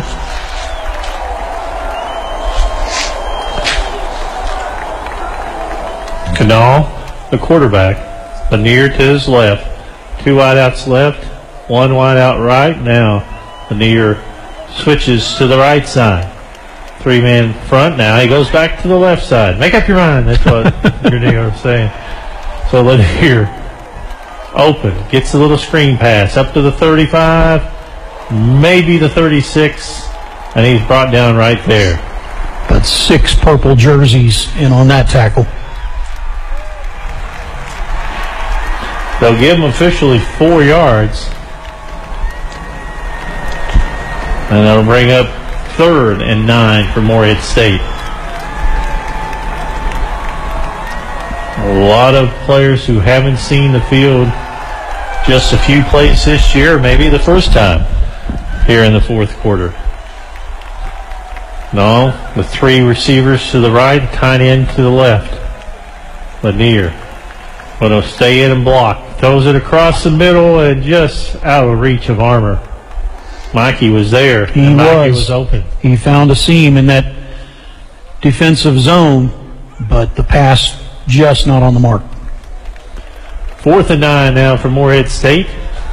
Canal, the quarterback. Lanier to his left. Two wideouts left, one wideout right. Now Lanier switches to the right side. Three man front now. He goes back to the left side. Make up your mind. That's what your nigger was saying. So Lanier open. Gets a little screen pass up to the thirty-five, maybe the thirty-six, and he's brought down right there. But six purple jerseys in on that tackle. They'll give him officially four yards. And that'll bring up third and nine for Morehead State. A lot of players who haven't seen the field just a few plays this year, maybe the first time here in the fourth quarter. No, the three receivers to the right, tight end to the left. Lanier going to stay in and block. Throws it across the middle and just out of reach of Armour. Mikey was there. He and Mikey was. was open. He found a seam in that defensive zone, but the pass just not on the mark. Fourth and nine now for Morehead State.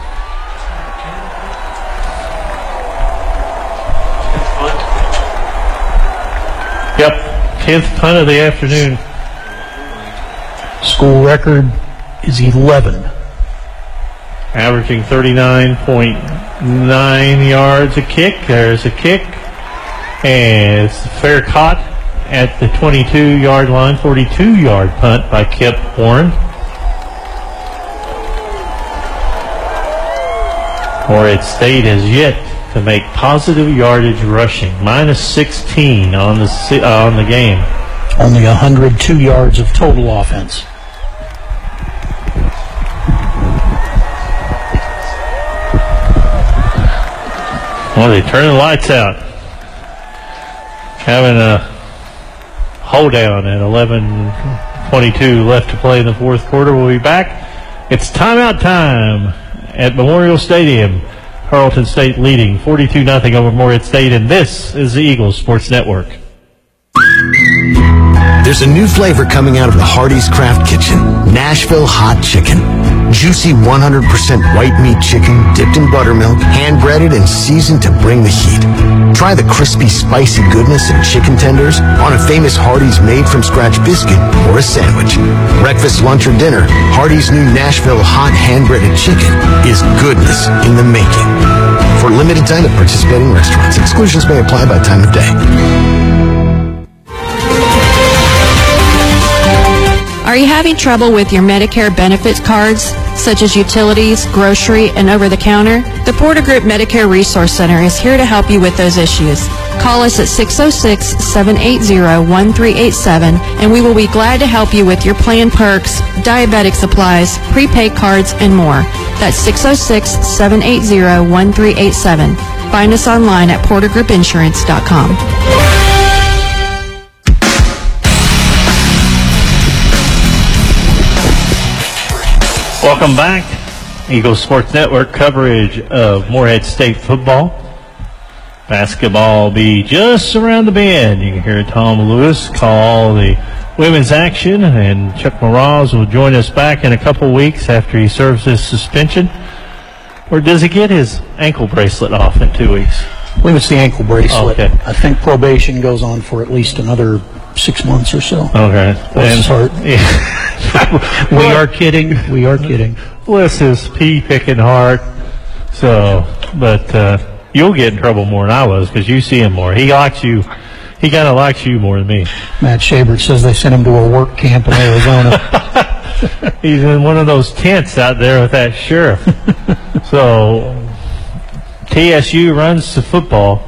Yep, tenth punt of the afternoon. School record is eleven. Averaging thirty-nine point nine yards a kick. There's a kick. And it's fair caught at the twenty-two yard line. forty-two yard punt by Kip Warren. Morehead State has yet to make positive yardage rushing. Minus sixteen on the, uh, on the game. Only one hundred two yards of total offense. Well, they turn the lights out. Having a hoedown at eleven twenty-two left to play in the fourth quarter. We'll be back. It's timeout time at Memorial Stadium. Carleton State leading forty-two nothing over Morehead State, and this is the Eagles Sports Network. There's a new flavor coming out of the Hardee's Craft Kitchen, Nashville Hot Chicken. Juicy one hundred percent white meat chicken dipped in buttermilk, hand-breaded and seasoned to bring the heat. Try the crispy, spicy goodness of chicken tenders on a famous Hardee's made-from-scratch biscuit or a sandwich. Breakfast, lunch, or dinner, Hardee's new Nashville Hot hand-breaded chicken is goodness in the making. For a limited time at participating restaurants, exclusions may apply by time of day. Are you having trouble with your Medicare benefits cards, such as utilities, grocery, and over-the-counter? The Porter Group Medicare Resource Center is here to help you with those issues. Call us at six oh six, seven eight zero, one three eight seven, and we will be glad to help you with your plan perks, diabetic supplies, prepaid cards, and more. That's six oh six, seven eight zero, one three eight seven. Find us online at porter group insurance dot com. Welcome back. Eagles Sports Network coverage of Morehead State football. Basketball will be just around the bend. You can hear Tom Lewis call the women's action, and Chuck Moroz will join us back in a couple weeks after he serves his suspension. Or does he get his ankle bracelet off in two weeks? I believe it's the ankle bracelet. Oh, okay. I think probation goes on for at least another six months or so. Okay. Bless his heart. Yeah. We are kidding. We are kidding. Bless his pea picking heart. So, but uh, you'll get in trouble more than I was because you see him more. He likes you. He kind of likes you more than me. Matt Shabert says they sent him to a work camp in Arizona. He's in one of those tents out there with that sheriff. So, T S U runs to football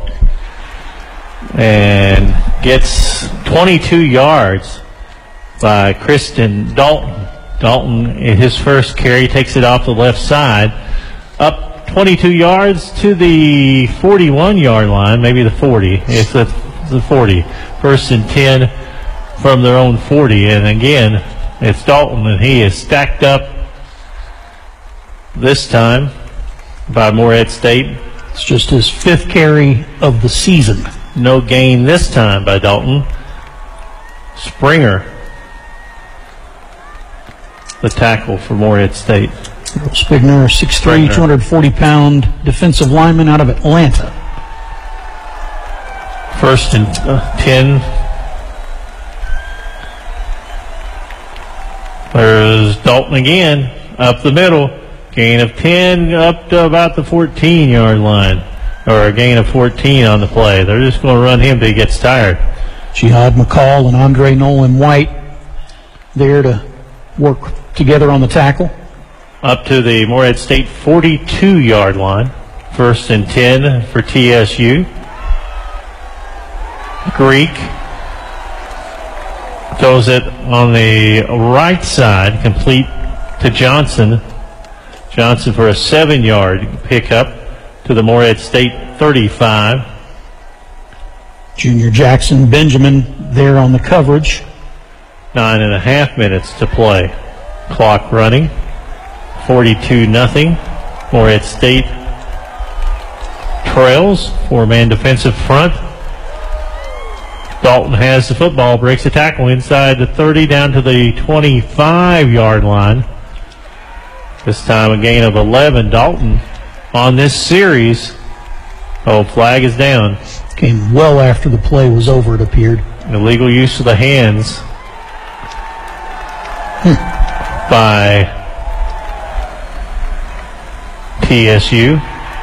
and gets twenty-two yards by Kristen Dalton. Dalton, in his first carry, takes it off the left side. Up twenty-two yards to the forty-one-yard line, maybe the forty. It's the, the forty. First and ten from their own forty. And again, it's Dalton, and he is stacked up this time by Morehead State. It's just his fifth carry of the season. No gain this time by Dalton. Springer, the tackle for Morehead State. Spigner, six three, two hundred forty pound defensive lineman out of Atlanta. First and uh, ten. There's Dalton again, up the middle. Gain of ten, up to about the fourteen-yard line. Or a gain of fourteen on the play. They're just going to run him till he gets tired. Jihad McCall and Andre Nolan White there to work together on the tackle. Up to the Morehead State forty-two-yard line. First and ten for T S U. Greek throws it on the right side, complete to Johnson. Johnson for a seven-yard pickup to the Morehead State thirty-five. Junior Jackson Benjamin there on the coverage. Nine and a half minutes to play. Clock running. forty-two nothing. Morehead State trails. Four-man defensive front. Dalton has the football, breaks the tackle inside the thirty down to the twenty-five-yard line. This time a gain of eleven. Dalton on this series. Oh, flag is down. Came well after the play was over, it appeared. Illegal use of the hands hmm. by T S U.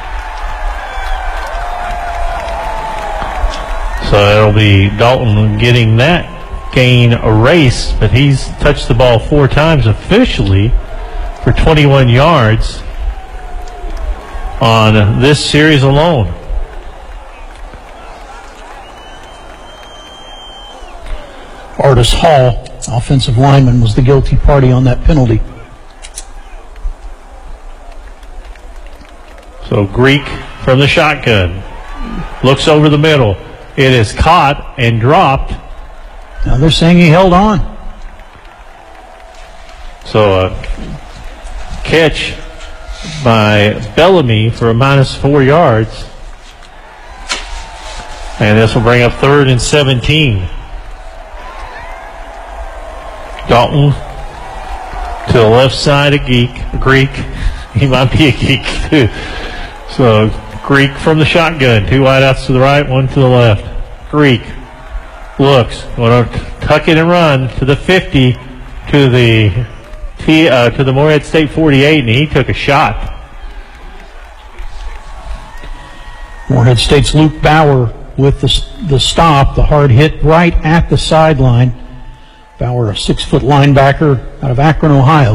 So it'll be Dalton getting that gain erased, but he's touched the ball four times officially for twenty-one yards on this series alone. Artis Hall, offensive lineman, was the guilty party on that penalty. So Greek from the shotgun looks over the middle. It is caught and dropped. Now they're saying he held on. So a catch by Bellamy for a minus four yards. And this will bring up third and seventeen. Dalton to the left side of Geek, Greek. He might be a geek too. So Greek from the shotgun. Two wideouts to the right, one to the left. Greek looks, going to tuck it and run to the fifty, to the T, uh, to the Morehead State forty-eight, and he took a shot. Morehead State's Luke Bauer with the, the stop, the hard hit right at the sideline. Bauer, a six-foot linebacker out of Akron, Ohio.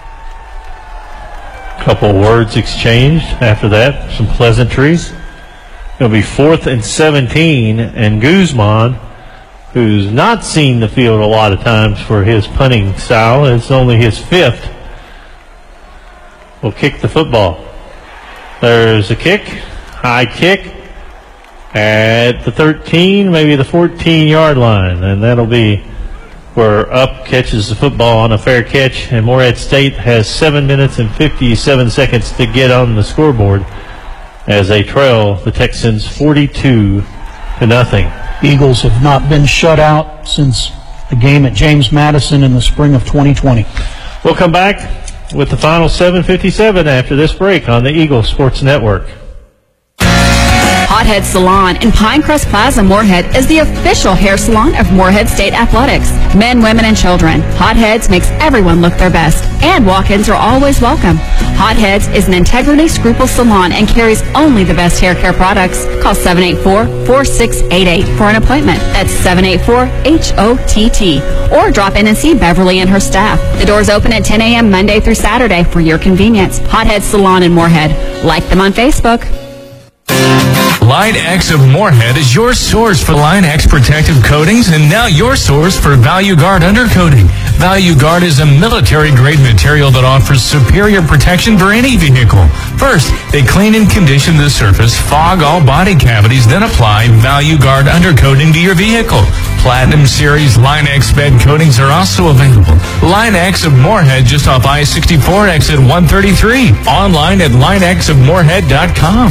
Couple words exchanged after that, some pleasantries. It'll be fourth and seventeen, and Guzman, who's not seen the field a lot of times for his punting style, it's only his fifth, will kick the football. There's a kick, high kick at the thirteen, maybe the fourteen-yard line, and that'll be where Up catches the football on a fair catch, and Morehead State has seven minutes and fifty-seven seconds to get on the scoreboard as they trail the Texans forty-two to nothing. Eagles have not been shut out since the game at James Madison in the spring of twenty twenty. We'll come back with the final seven fifty-seven after this break on the Eagle Sports Network. Hothead Salon in Pinecrest Plaza, Moorhead is the official hair salon of Moorhead State Athletics. Men, women, and children. Hotheads makes everyone look their best, and walk-ins are always welcome. Hotheads is an integrity scruple salon and carries only the best hair care products. Call seven eight four, four six eight eight for an appointment. That's seven eight four H O T T. Or drop in and see Beverly and her staff. The doors open at ten a.m. Monday through Saturday for your convenience. Hothead Salon in Moorhead. Like them on Facebook. Line X of Moorhead is your source for Line X protective coatings and now your source for Value Guard undercoating. Value Guard is a military-grade material that offers superior protection for any vehicle. First, they clean and condition the surface, fog all body cavities, then apply Value Guard undercoating to your vehicle. Platinum Series Line X bed coatings are also available. Line X of Moorhead just off I sixty-four exit one thirty-three. Online at line x of moorhead dot com.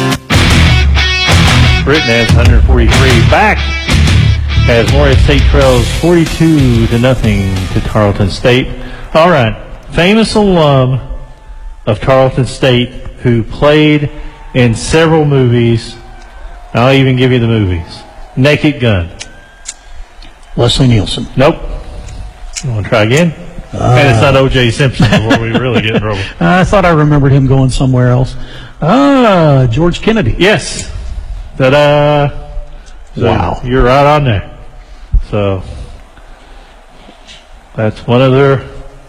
Britain has one forty-three back as Moorhead State trails forty-two to nothing to Tarleton State. All right, famous alum of Tarleton State who played in several movies. I'll even give you the movies. Naked Gun. Leslie Nielsen. Nope. You want to try again? Uh, and it's not O J Simpson before we really get in trouble. I thought I remembered him going somewhere else. Ah, George Kennedy. Yes. Ta-da. So wow. You're right on there. So that's one of their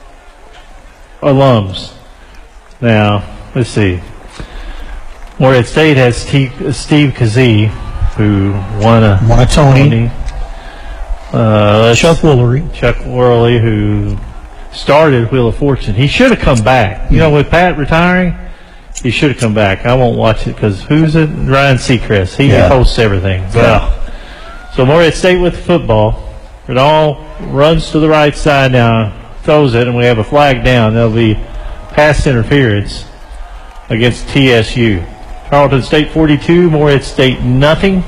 alums. Now, let's see. Moorhead State has Steve, Steve Kazee, who won a, won a Tony. Tony. Uh, Chuck Woolery. Chuck Woolery, who started Wheel of Fortune. He should have come back. You know, with Pat retiring, he should have come back. I won't watch it because who's it? Ryan Seacrest. He yeah. hosts everything. So, yeah. so Moorhead State with football. It all runs to the right side now, throws it, and we have a flag down. There'll be pass interference against T S U. Tarleton State forty-two, Moorhead State nothing.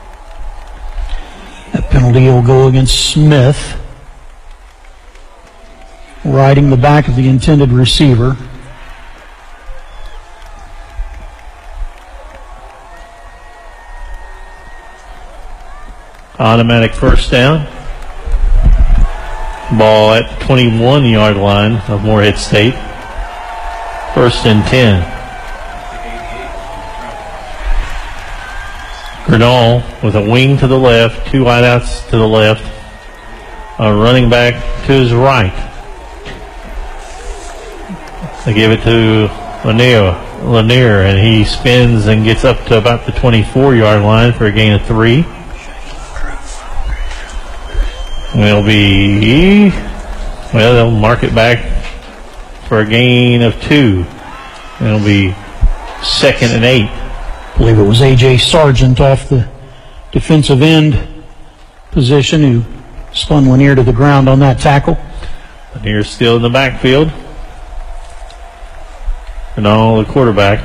That penalty will go against Smith, riding the back of the intended receiver. Automatic first down. Ball at the twenty-one yard line of Moorhead State. First and ten. Grenall with a wing to the left, two wideouts to the left, a running back to his right. They give it to Lanier, Lanier, and he spins and gets up to about the twenty-four yard line for a gain of three. And it'll be, well, they'll mark it back for a gain of two. And it'll be second and eight. I believe it was A J Sargent off the defensive end position who spun Lanier to the ground on that tackle. Lanier's still in the backfield. And all the quarterback.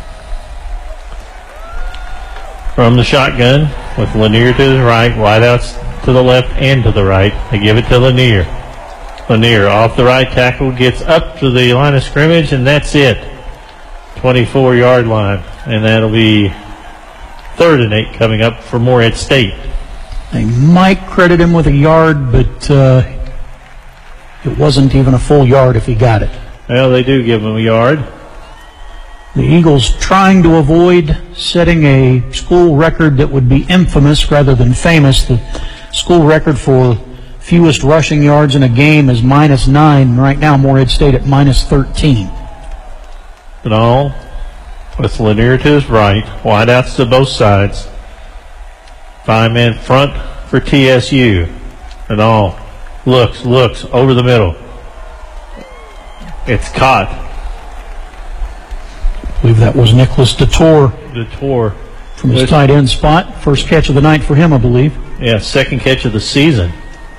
From the shotgun with Lanier to his right, wideouts to the left and to the right. They give it to Lanier. Lanier off the right tackle, gets up to the line of scrimmage, and that's it. twenty-four yard line. And that'll be third and eight coming up for Moorhead State. They might credit him with a yard, but uh, it wasn't even a full yard if he got it. Well, they do give him a yard. The Eagles trying to avoid setting a school record that would be infamous rather than famous. The school record for fewest rushing yards in a game is minus nine. Right now, Moorhead State at minus thirteen. And all with Lanier to his right, wideouts to both sides. Five men front for T S U. And all looks, looks over the middle. It's caught. I believe that was Nicholas DeTore. DeTore. From his tight end spot. First catch of the night for him, I believe. Yeah, second catch of the season.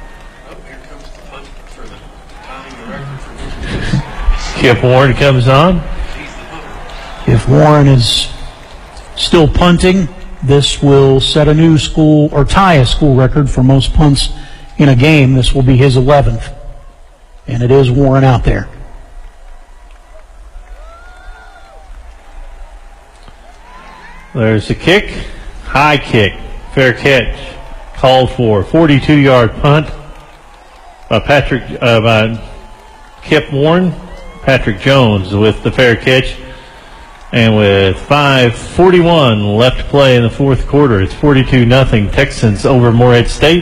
Kip Warren comes on. If Warren is still punting, this will set a new school or tie a school record for most punts in a game. This will be his eleventh. And it is Warren out there. There's the kick. High kick. Fair catch. Called for. forty-two-yard punt by Patrick, uh, by Kip Warren. Patrick Jones with the fair catch. And with five forty-one left to play in the fourth quarter, it's forty-two nothing Texans over Morehead State.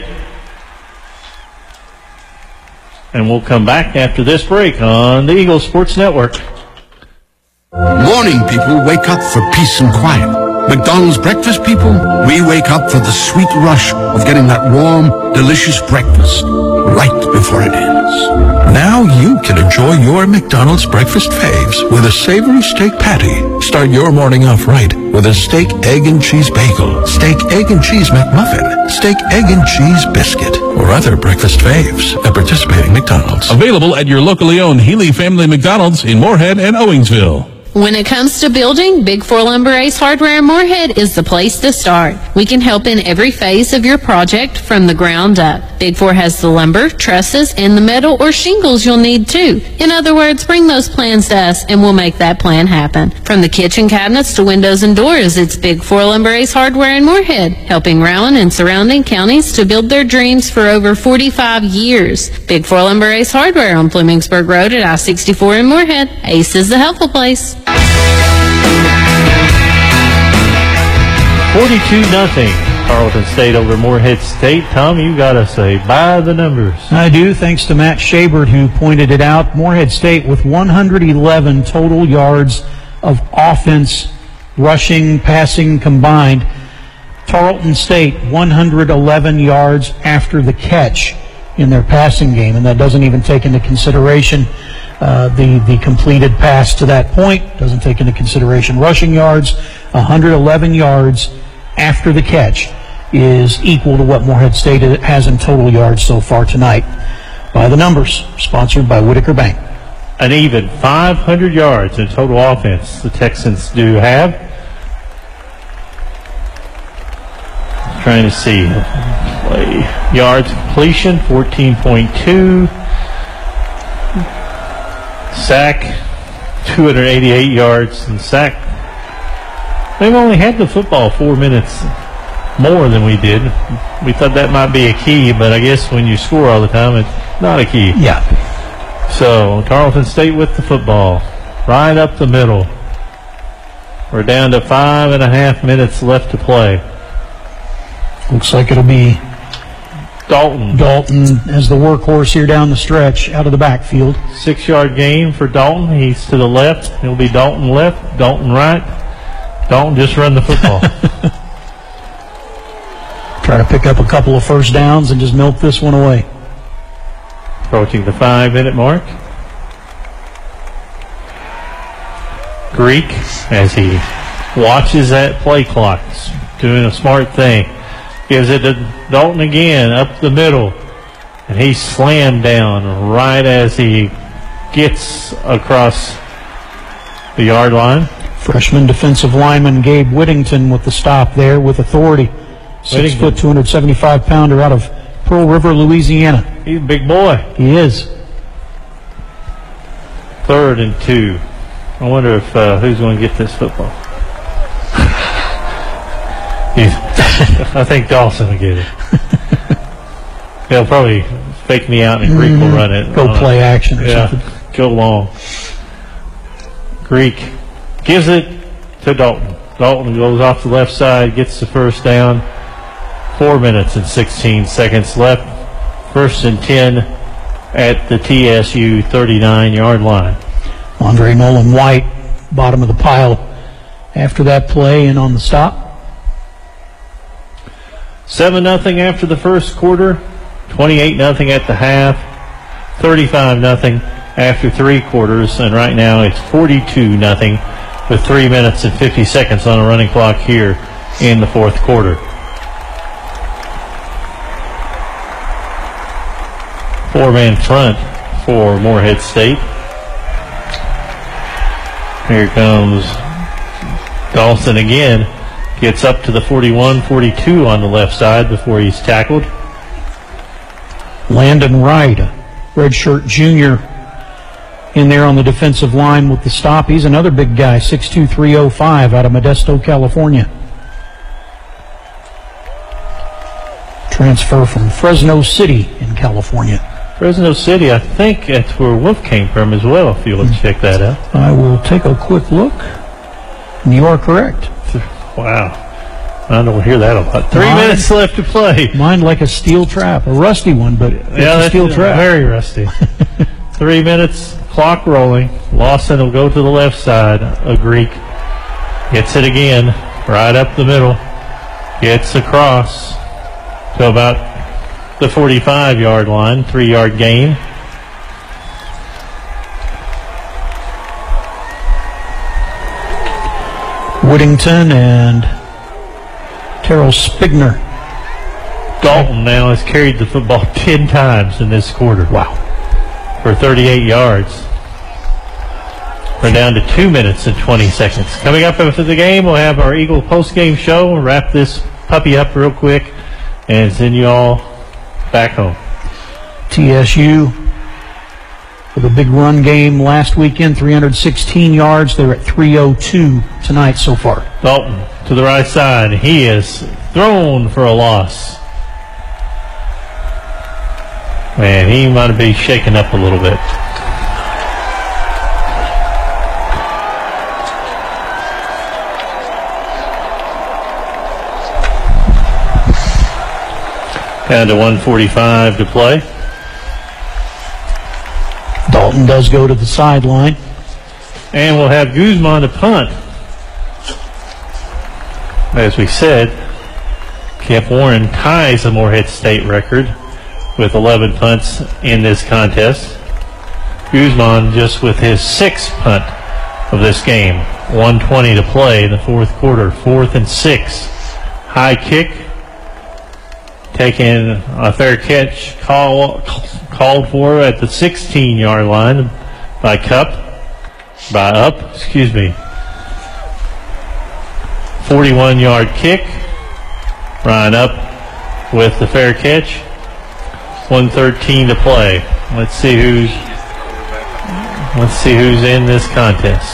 And we'll come back after this break on the Eagle Sports Network. Morning people wake up for peace and quiet. McDonald's breakfast people, we wake up for the sweet rush of getting that warm, delicious breakfast right before it ends. Now you can enjoy your McDonald's breakfast faves with a savory steak patty. Start your morning off right with a steak, egg, and cheese bagel, steak, egg, and cheese McMuffin, steak, egg, and cheese biscuit, or other breakfast faves at participating McDonald's. Available at your locally owned Healy Family McDonald's in Moorhead and Owingsville. When it comes to building, Big Four Lumber Ace Hardware in Moorhead is the place to start. We can help in every phase of your project from the ground up. Big Four has the lumber, trusses, and the metal or shingles you'll need too. In other words, bring those plans to us and we'll make that plan happen. From the kitchen cabinets to windows and doors, it's Big Four Lumber Ace Hardware in Moorhead, helping Rowan and surrounding counties to build their dreams for over forty-five years. Big Four Lumber Ace Hardware on Plumingsburg Road at I sixty-four in Moorhead. Ace is the helpful place. forty-two nothing Tarleton State over Morehead State. Tom, you got to say by the numbers. I do, thanks to Matt Shabert, who pointed it out. Morehead State with one hundred eleven total yards of offense, rushing, passing combined. Tarleton State, one hundred eleven yards after the catch in their passing game, and that doesn't even take into consideration uh, the, the completed pass to that point. Doesn't take into consideration rushing yards. one hundred eleven yards after the catch is equal to what Morehead State has in total yards so far tonight. By the numbers, sponsored by Whitaker Bank. An even five hundred yards in total offense the Texans do have. Trying to see. Play yards completion, fourteen point two. Sack, two hundred eighty-eight yards and sack. They've only had the football four minutes more than we did. We thought that might be a key, but I guess when you score all the time, it's not a key. Yeah. So, Tarleton State with the football. Right up the middle. We're down to five and a half minutes left to play. Looks like it'll be Dalton. Dalton as the workhorse here down the stretch, out of the backfield. Six-yard gain for Dalton. He's to the left. It'll be Dalton left, Dalton right. Dalton just run the football. Try to pick up a couple of first downs and just milk this one away. Approaching the five-minute mark. Greek, as he watches that play clock, doing a smart thing. Gives it to Dalton again, up the middle. And he's slammed down right as he gets across the yard line. Freshman defensive lineman Gabe Whittington with the stop there with authority. Six foot, two hundred seventy-five pounder out of Pearl River, Louisiana. He's a big boy. He is. Third and two. I wonder if uh, who's going to get this football. I think Dawson will get it. He'll probably fake me out and Greek mm-hmm. will run it. Go uh, play action or yeah, something. Go long. Greek gives it to Dalton. Dalton goes off the left side, gets the first down. Four minutes and sixteen seconds left. First and ten at the T S U thirty-nine-yard line. Andre Nolan White, bottom of the pile after that play and on the stop. seven nothing after the first quarter, twenty-eight nothing at the half, thirty-five nothing after three quarters, and right now it's forty-two nothing with three minutes and fifty seconds on a running clock here in the fourth quarter. Four-man front for Morehead State. Here comes Dawson again. Gets up to the forty-one forty-two on the left side before he's tackled. Landon Wright, redshirt junior, in there on the defensive line with the stop. He's another big guy, six two, three oh five, out of Modesto, California. transfer from Fresno City in California. Fresno City, I think that's where Wolf came from as well, if you will check that out. I will take a quick look. And you are correct. Wow. I don't hear that a lot. Three Mine, minutes left to play. Mine like a steel trap. A rusty one, but it's yeah, a steel trap. Very rusty. Three minutes, clock rolling. Lawson will go to the left side. A Greek gets it again, right up the middle. Gets across to about the forty-five-yard line, three-yard gain. Whittington and Terrell Spigner. Dalton now has carried the football ten times in this quarter. Wow. For thirty-eight yards. We're down to two minutes and twenty seconds. Coming up after the game, we'll have our Eagle post-game show. We'll wrap this puppy up real quick and send you all back home. T S U with a big run game last weekend, three hundred sixteen yards. They're at three oh two tonight so far. Dalton to the right side. He is thrown for a loss. Man, he might be shaken up a little bit. Down to one forty-five to play. Dalton does go to the sideline. And we'll have Guzman to punt. As we said, Kemp Warren ties the Morehead State record with eleven punts in this contest. Guzman just with his sixth punt of this game. one twenty to play in the fourth quarter. Fourth and six. High kick. Taking a fair catch call, called for at the sixteen-yard line by Cup. By Up, excuse me. forty-one-yard kick. Ryan Up with the fair catch. one thirteen to play. Let's see who's let's see who's in this contest.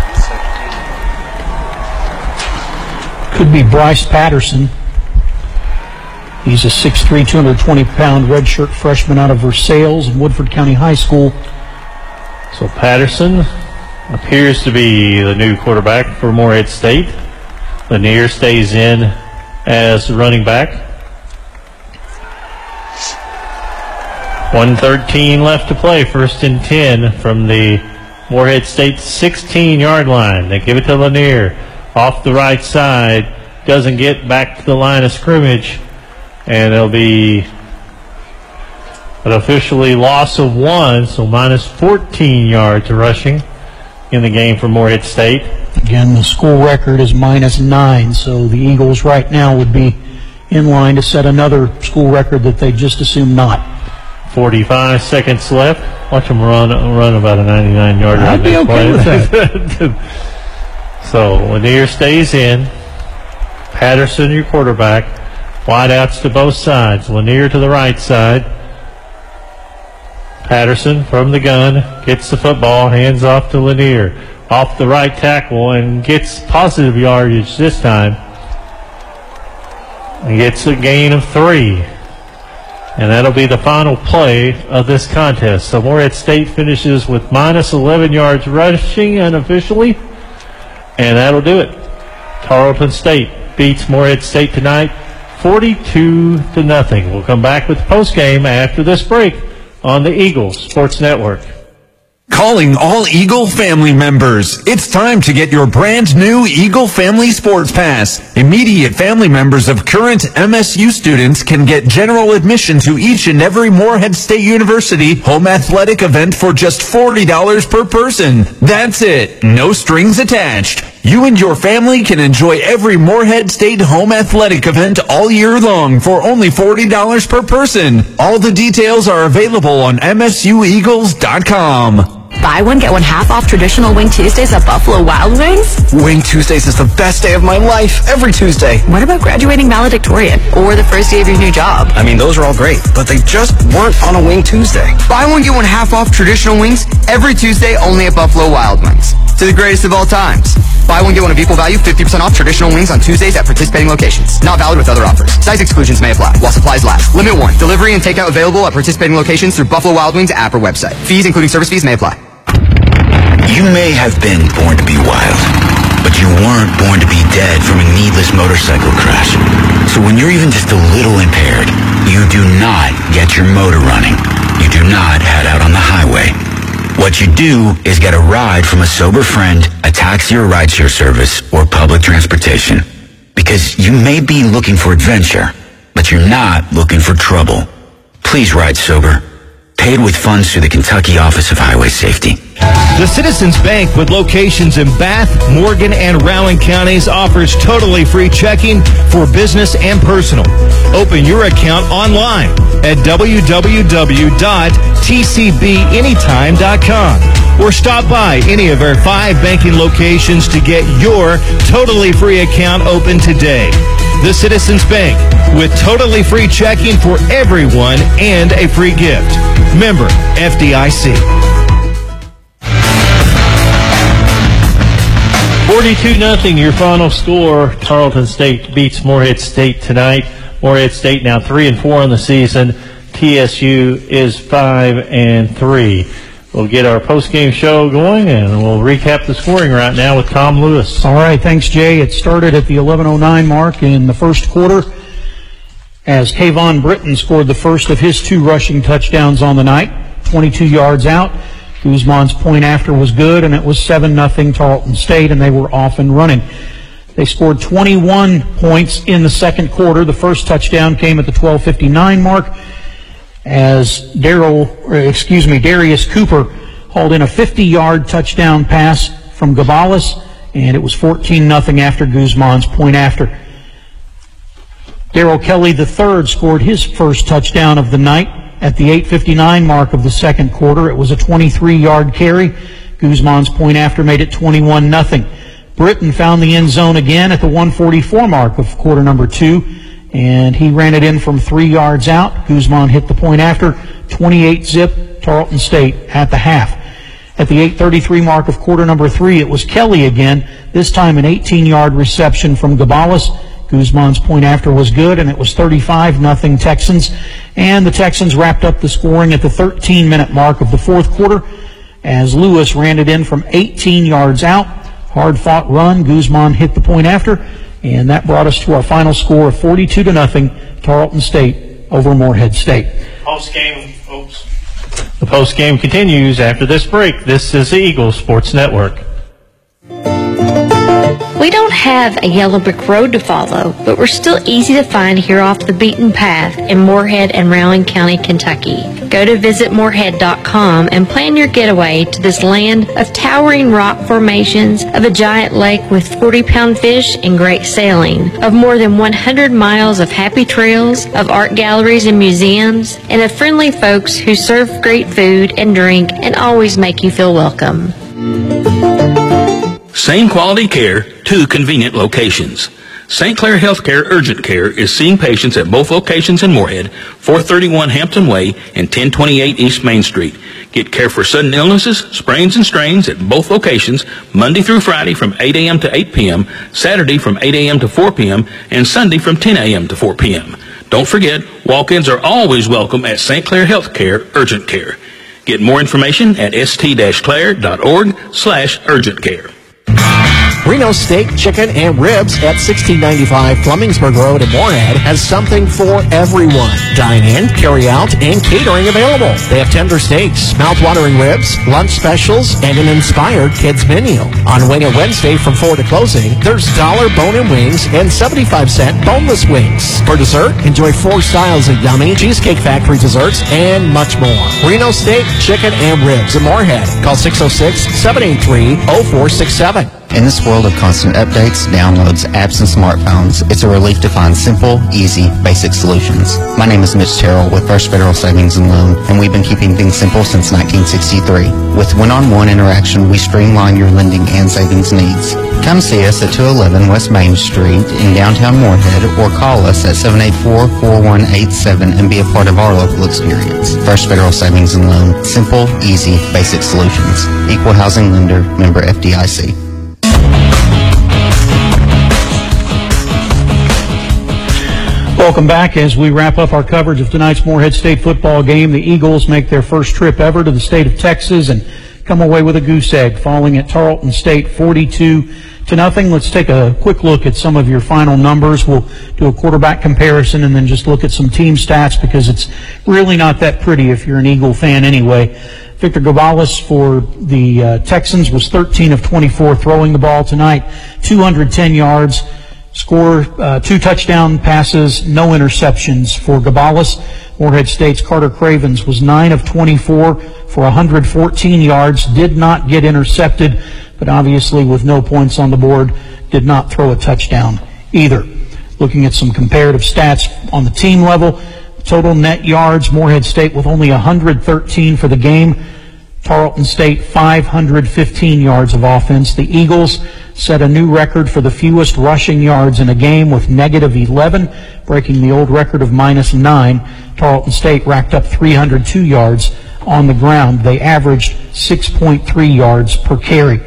Could be Bryce Patterson. He's a six three, two hundred twenty pound redshirt freshman out of Versailles in Woodford County High School. So Patterson appears to be the new quarterback for Morehead State. Lanier stays in as running back. one thirteen left to play, first and ten from the Morehead State sixteen-yard line. They give it to Lanier off the right side. Doesn't get back to the line of scrimmage. And it'll be an officially loss of one, so minus fourteen yards rushing in the game for Morehead State. Again, the school record is minus nine, so the Eagles right now would be in line to set another school record that they just assume not. forty-five seconds left. Watch them run run about a ninety-nine yarder. I'd be okay with that. So Lanier stays in. Patterson, your quarterback. Wideouts to both sides. Lanier to the right side. Patterson from the gun gets the football, hands off to Lanier. Off the right tackle and gets positive yardage this time. And gets a gain of three. And that'll be the final play of this contest. So Morehead State finishes with minus eleven yards rushing unofficially. And that'll do it. Tarleton State beats Morehead State tonight forty-two to nothing. We'll come back with the postgame after this break on the Eagles Sports Network. Calling all Eagle family members. It's time to get your brand new Eagle Family Sports Pass. Immediate family members of current M S U students can get general admission to each and every Morehead State University home athletic event for just forty dollars per person. That's it. No strings attached. You and your family can enjoy every Morehead State home athletic event all year long for only forty dollars per person. All the details are available on M S U Eagles dot com. Buy one, get one half off traditional Wing Tuesdays at Buffalo Wild Wings? Wing Tuesdays is the best day of my life, every Tuesday. What about graduating valedictorian or the first day of your new job? I mean, those are all great, but they just weren't on a Wing Tuesday. Buy one, get one half off traditional wings every Tuesday only at Buffalo Wild Wings. to the greatest of all times. Buy one, get one of equal value, fifty percent off traditional wings on Tuesdays at participating locations. Not valid with other offers. Size exclusions may apply while supplies last. Limit one. Delivery and takeout available at participating locations through Buffalo Wild Wings app or website. Fees, including service fees, may apply. You may have been born to be wild, but you weren't born to be dead from a needless motorcycle crash. So when you're even just a little impaired, you do not get your motor running. You do not head out on the highway. What you do is get a ride from a sober friend, a taxi or rideshare service, or public transportation. Because you may be looking for adventure, but you're not looking for trouble. Please ride sober. Paid with funds through the Kentucky Office of Highway Safety. The Citizens Bank, with locations in Bath, Morgan, and Rowan counties, offers totally free checking for business and personal. Open your account online at w w w dot t c b anytime dot com or stop by any of our five banking locations to get your totally free account open today. The Citizens Bank, with totally free checking for everyone and a free gift. Member F D I C. forty-two nothing your final score. Tarleton State beats Morehead State tonight. Morehead State now three and four on the season. T S U is five and three. We'll get our post-game show going, and we'll recap the scoring right now with Tom Lewis. All right, thanks, Jay. It started at the eleven oh nine mark in the first quarter as Kayvon Britton scored the first of his two rushing touchdowns on the night, twenty-two yards out. Guzman's point after was good, and it was seven nothing Tarleton State, and they were off and running. They scored twenty-one points in the second quarter. The first touchdown came at the twelve fifty-nine mark as Daryl, excuse me, Darius Cooper hauled in a fifty-yard touchdown pass from Gavalis, and it was fourteen nothing after Guzman's point after. Darrell Kelly the third scored his first touchdown of the night at the eight fifty-nine mark of the second quarter. It was a twenty-three-yard carry. Guzman's point after made it twenty-one nothing. Britton found the end zone again at the one forty-four mark of quarter number two, and he ran it in from three yards out. Guzman hit the point after, twenty-eight zip, Tarleton State at the half. At the eight thirty-three mark of quarter number three, it was Kelly again, this time an eighteen-yard reception from Gavalis. Guzman's point after was good, and it was thirty-five nothing Texans. And the Texans wrapped up the scoring at the thirteen-minute mark of the fourth quarter as Lewis ran it in from eighteen yards out. Hard-fought run. Guzman hit the point after, and that brought us to our final score of forty-two to nothing, Tarleton State over Morehead State. Post-game, folks. The post-game continues after this break. This is the Eagles Sports Network. We don't have a yellow brick road to follow, but we're still easy to find here off the beaten path in Morehead and Rowan County, Kentucky. Go to visit morehead dot com and plan your getaway to this land of towering rock formations, of a giant lake with forty-pound fish and great sailing, of more than one hundred miles of happy trails, of art galleries and museums, and of friendly folks who serve great food and drink and always make you feel welcome. Same quality care, two convenient locations. Saint Clair Healthcare Urgent Care is seeing patients at both locations in Morehead, four thirty-one Hampton Way and ten twenty-eight East Main Street. Get care for sudden illnesses, sprains and strains at both locations, Monday through Friday from eight a.m. to eight p.m., Saturday from eight a.m. to four p.m., and Sunday from ten a.m. to four p.m. Don't forget, walk-ins are always welcome at Saint Clair Healthcare Urgent Care. Get more information at st-clair.org slash urgent care. Reno Steak, Chicken, and Ribs at sixteen ninety-five Flemingsburg Road in Morehead has something for everyone. Dine-in, carry-out, and catering available. They have tender steaks, mouth-watering ribs, lunch specials, and an inspired kids menu. On Wing It Wednesday from four to closing, there's dollar bone-in wings and seventy-five cent boneless wings. For dessert, enjoy four styles of yummy Cheesecake Factory desserts and much more. Reno Steak, Chicken, and Ribs in Morehead. Call six oh six, seven eight three, oh four six seven. In this world of constant updates, downloads, apps, and smartphones, it's a relief to find simple, easy, basic solutions. My name is Mitch Terrell with First Federal Savings and Loan, and we've been keeping things simple since nineteen sixty-three. With one-on-one interaction, we streamline your lending and savings needs. Come see us at two eleven West Main Street in downtown Moorhead or call us at seven eight four, four one eight seven and be a part of our local experience. First Federal Savings and Loan. Simple, easy, basic solutions. Equal housing lender, member F D I C. Welcome back as we wrap up our coverage of tonight's Moorhead State football game. The Eagles make their first trip ever to the state of Texas and come away with a goose egg, falling at Tarleton State forty-two to nothing. Let's take a quick look at some of your final numbers. We'll do a quarterback comparison and then just look at some team stats because it's really not that pretty if you're an Eagle fan anyway. Victor Gonzalez for the uh, Texans was thirteen of twenty-four throwing the ball tonight, two hundred ten yards. Score uh, two touchdown passes, no interceptions for Gonzalez. Moorhead State's Carter Cravens was nine of twenty-four for one hundred fourteen yards, did not get intercepted, but obviously with no points on the board, did not throw a touchdown either. Looking at some comparative stats on the team level, total net yards, Moorhead State with only one hundred thirteen for the game. Tarleton State, five hundred fifteen yards of offense. The Eagles set a new record for the fewest rushing yards in a game with negative eleven, breaking the old record of minus nine. Tarleton State racked up three hundred two yards on the ground. They averaged six point three yards per carry.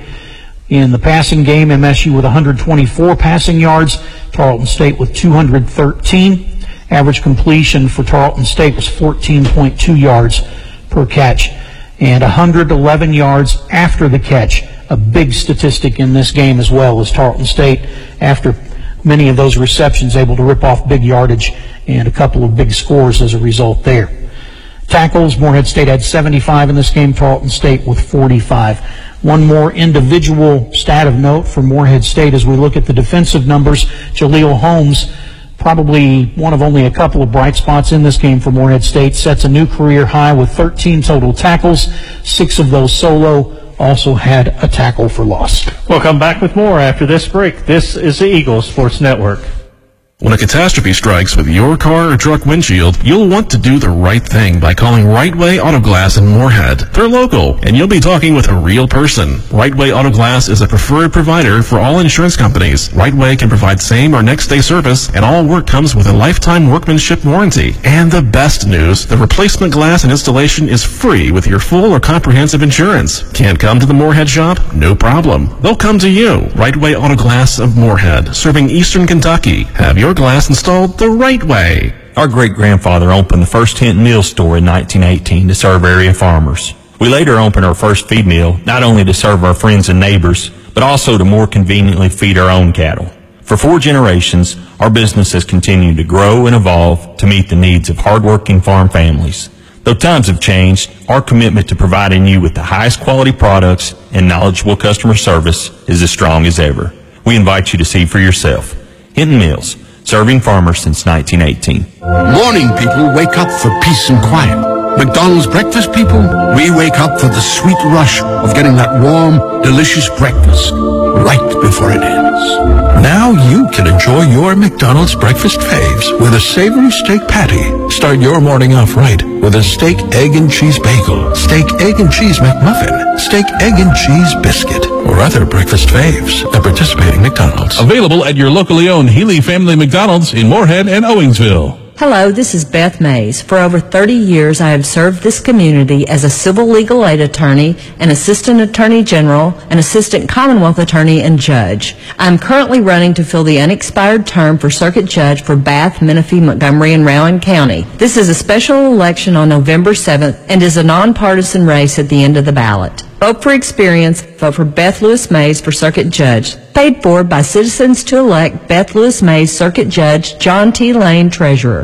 In the passing game, M S U with one hundred twenty-four passing yards, Tarleton State with two hundred thirteen. Average completion for Tarleton State was fourteen point two yards per catch. And one hundred eleven yards after the catch, a big statistic in this game as well, as Tarleton State, after many of those receptions, able to rip off big yardage and a couple of big scores as a result there. Tackles, Moorhead State had seventy-five in this game, Tarleton State with forty-five. One more individual stat of note for Moorhead State as we look at the defensive numbers. Jaleel Holmes, probably one of only a couple of bright spots in this game for Moorhead State, sets a new career high with thirteen total tackles, six of those solo, also had a tackle for loss. We'll come back with more after this break. This is the Eagles Sports Network. When a catastrophe strikes with your car or truck windshield, you'll want to do the right thing by calling Right Way Auto Glass in Moorhead. They're local, and you'll be talking with a real person. Right Way Auto Glass is a preferred provider for all insurance companies. Right Way can provide same or next day service, and all work comes with a lifetime workmanship warranty. And the best news, the replacement glass and installation is free with your full or comprehensive insurance. Can't come to the Moorhead shop? No problem. They'll come to you. Right Way Auto Glass of Moorhead, serving Eastern Kentucky. Have your glass installed the right way. Our great-grandfather opened the first Hinton Mill store in nineteen eighteen to serve area farmers. We later opened our first feed mill, not only to serve our friends and neighbors, but also to more conveniently feed our own cattle. For four generations, our business has continued to grow and evolve to meet the needs of hardworking farm families. Though times have changed, our commitment to providing you with the highest quality products and knowledgeable customer service is as strong as ever. We invite you to see for yourself. Hinton Mills, serving farmers since nineteen eighteen. Morning people wake up for peace and quiet. McDonald's breakfast people, we wake up for the sweet rush of getting that warm, delicious breakfast right before it ends. Now you can enjoy your McDonald's breakfast faves with a savory steak patty. Start your morning off right with a steak, egg, and cheese bagel, steak, egg, and cheese McMuffin, steak, egg, and cheese biscuit, or other breakfast faves at participating McDonald's. Available at your locally owned Healy Family McDonald's in Moorhead and Owingsville. Hello, this is Beth Mays. For over thirty years, I have served this community as a civil legal aid attorney, an assistant attorney general, an assistant commonwealth attorney, and judge. I am currently running to fill the unexpired term for circuit judge for Bath, Menifee, Montgomery, and Rowan County. This is a special election on November seventh and is a nonpartisan race at the end of the ballot. Vote for experience. Vote for Beth Lewis Mays for circuit judge. Paid for by citizens to elect Beth Lewis Mays, circuit judge, John T. Lane, treasurer.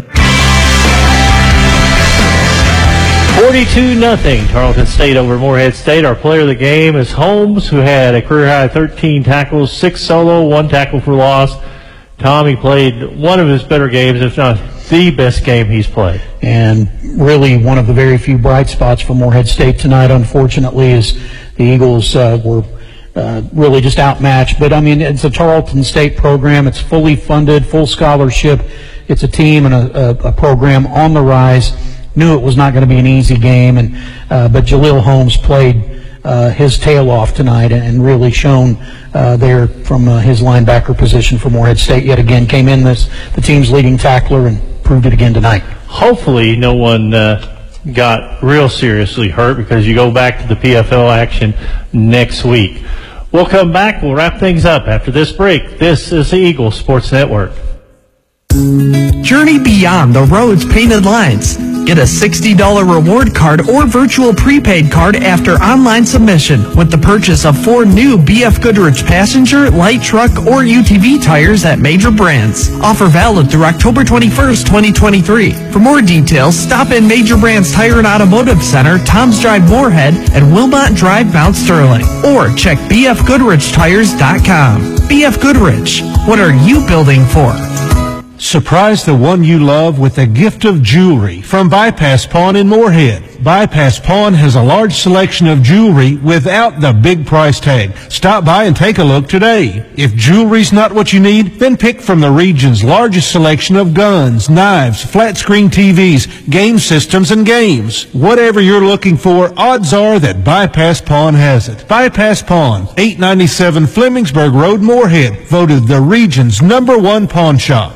forty-two nothing Tarleton State over Moorhead State. Our player of the game is Holmes, who had a career-high thirteen tackles, six solo, one tackle for loss. Tom, he played one of his better games, if not the best game he's played. And really one of the very few bright spots for Moorhead State tonight, unfortunately, is the Eagles uh, were uh, really just outmatched. But, I mean, it's a Tarleton State program. It's fully funded, full scholarship. It's a team and a, a, a program on the rise. Knew it was not going to be an easy game, and uh, but Jaleel Holmes played uh, his tail off tonight and really shown uh, there from uh, his linebacker position for Morehead State. Yet again, came in this the team's leading tackler and proved it again tonight. Hopefully no one uh, got real seriously hurt, because you go back to the P F L action next week. We'll come back. We'll wrap things up after this break. This is the Eagles Sports Network. Journey beyond the road's painted lines. Get a sixty dollars reward card or virtual prepaid card after online submission with the purchase of four new B F Goodrich passenger, light truck, or U T V tires at major brands. Offer valid through October twenty-first, twenty twenty-three. For more details, stop in Major Brands Tire and Automotive Center, Tom's Drive Moorhead, and Wilmot Drive Mount Sterling. Or check b f goodrich tires dot com. B F Goodrich, what are you building for? Surprise the one you love with a gift of jewelry from Bypass Pawn in Moorhead. Bypass Pawn has a large selection of jewelry without the big price tag. Stop by and take a look today. If jewelry's not what you need, then pick from the region's largest selection of guns, knives, flat screen T Vs, game systems, and games. Whatever you're looking for, odds are that Bypass Pawn has it. Bypass Pawn, eight ninety-seven Flemingsburg Road, Moorhead, voted the region's number one pawn shop.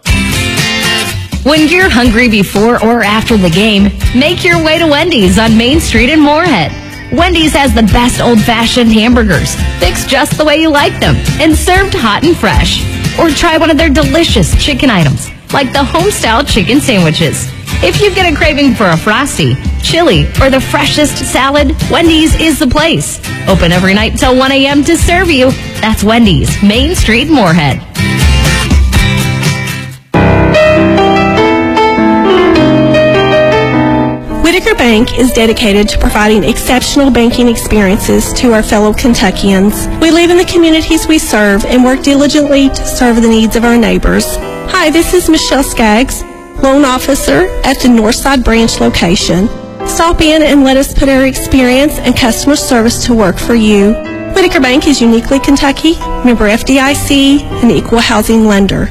When you're hungry before or after the game, make your way to Wendy's on Main Street in Moorhead. Wendy's has the best old-fashioned hamburgers, fixed just the way you like them, and served hot and fresh. Or try one of their delicious chicken items, like the home-style chicken sandwiches. If you get a craving for a Frosty, chili, or the freshest salad, Wendy's is the place. Open every night till one a.m. to serve you. That's Wendy's, Main Street, Moorhead. Whitaker Bank is dedicated to providing exceptional banking experiences to our fellow Kentuckians. We live in the communities we serve and work diligently to serve the needs of our neighbors. Hi, this is Michelle Skaggs, loan officer at the Northside branch location. Stop in and let us put our experience and customer service to work for you. Whitaker Bank is uniquely Kentucky, member F D I C, and equal housing lender.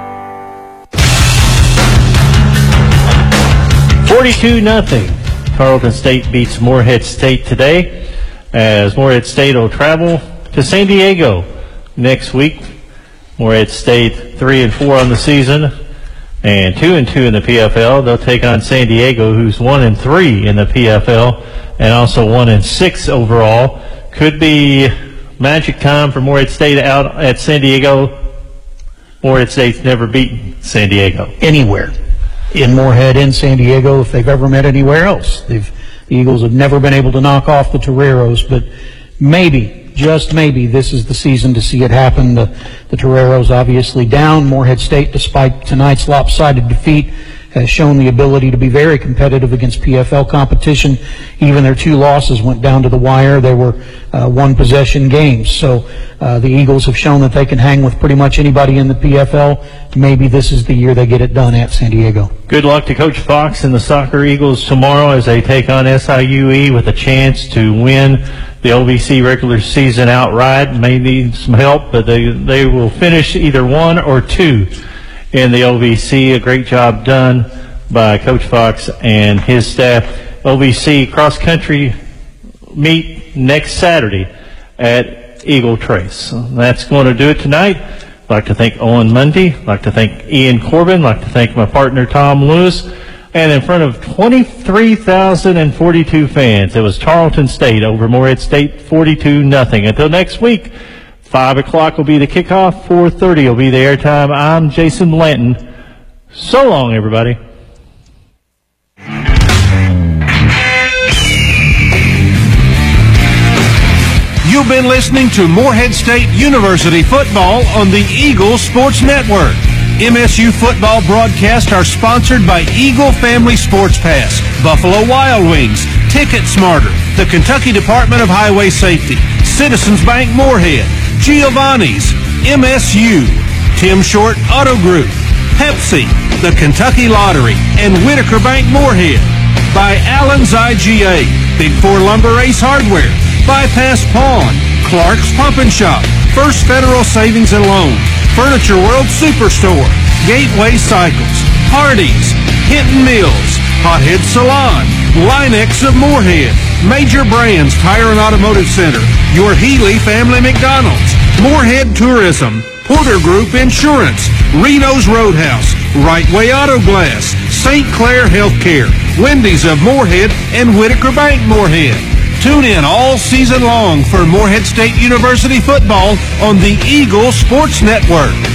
forty-two nothing. Tarleton State beats Morehead State today, as Morehead State will travel to San Diego next week. Morehead State three and four on the season and two and two in the P F L. They'll take on San Diego, who's one and three in the P F L and also one and six overall. Could be magic time for Morehead State out at San Diego. Morehead State's never beaten San Diego anywhere. In Moorhead, in San Diego, if they've ever met anywhere else. They've, the Eagles have never been able to knock off the Toreros, but maybe, just maybe, this is the season to see it happen. The, the Toreros obviously down. Morehead State, despite tonight's lopsided defeat, has shown the ability to be very competitive against P F L competition. Even their two losses went down to the wire. They were uh, one-possession games. So uh, the Eagles have shown that they can hang with pretty much anybody in the P F L. Maybe this is the year they get it done at San Diego. Good luck to Coach Fox and the Soccer Eagles tomorrow as they take on S I U E with a chance to win the O V C regular season outright. May need some help, but they, they will finish either one or two in the O V C. A great job done by Coach Fox and his staff. O V C cross country meet next Saturday at Eagle Trace. So that's going to do it tonight. I'd like to thank Owen Mundy. I'd like to thank Ian Corbin. I'd like to thank my partner Tom Lewis. And in front of twenty-three thousand forty-two fans, it was Tarleton State over Morehead State forty-two nothing. Until next week, five o'clock will be the kickoff. four thirty will be the airtime. I'm Jason Blanton. So long, everybody. You've been listening to Morehead State University football on the Eagle Sports Network. M S U football broadcasts are sponsored by Eagle Family Sports Pass, Buffalo Wild Wings, Ticket Smarter, the Kentucky Department of Highway Safety, Citizens Bank Morehead, Giovanni's, M S U, Tim Short Auto Group, Pepsi, the Kentucky Lottery, and Whitaker Bank Morehead. By Allen's I G A, Big Four Lumber Ace Hardware, Bypass Pawn, Clark's Pump and Shop, First Federal Savings and Loan, Furniture World Superstore, Gateway Cycles, Hardee's, Hinton Mills, Hothead Salon, Linex of Moorhead, Major Brands Tire and Automotive Center, your Healy Family McDonald's, Moorhead Tourism, Porter Group Insurance, Reno's Roadhouse, Right Way Auto Glass, Saint Clair Healthcare, Wendy's of Moorhead, and Whitaker Bank Moorhead. Tune in all season long for Moorhead State University football on the Eagle Sports Network.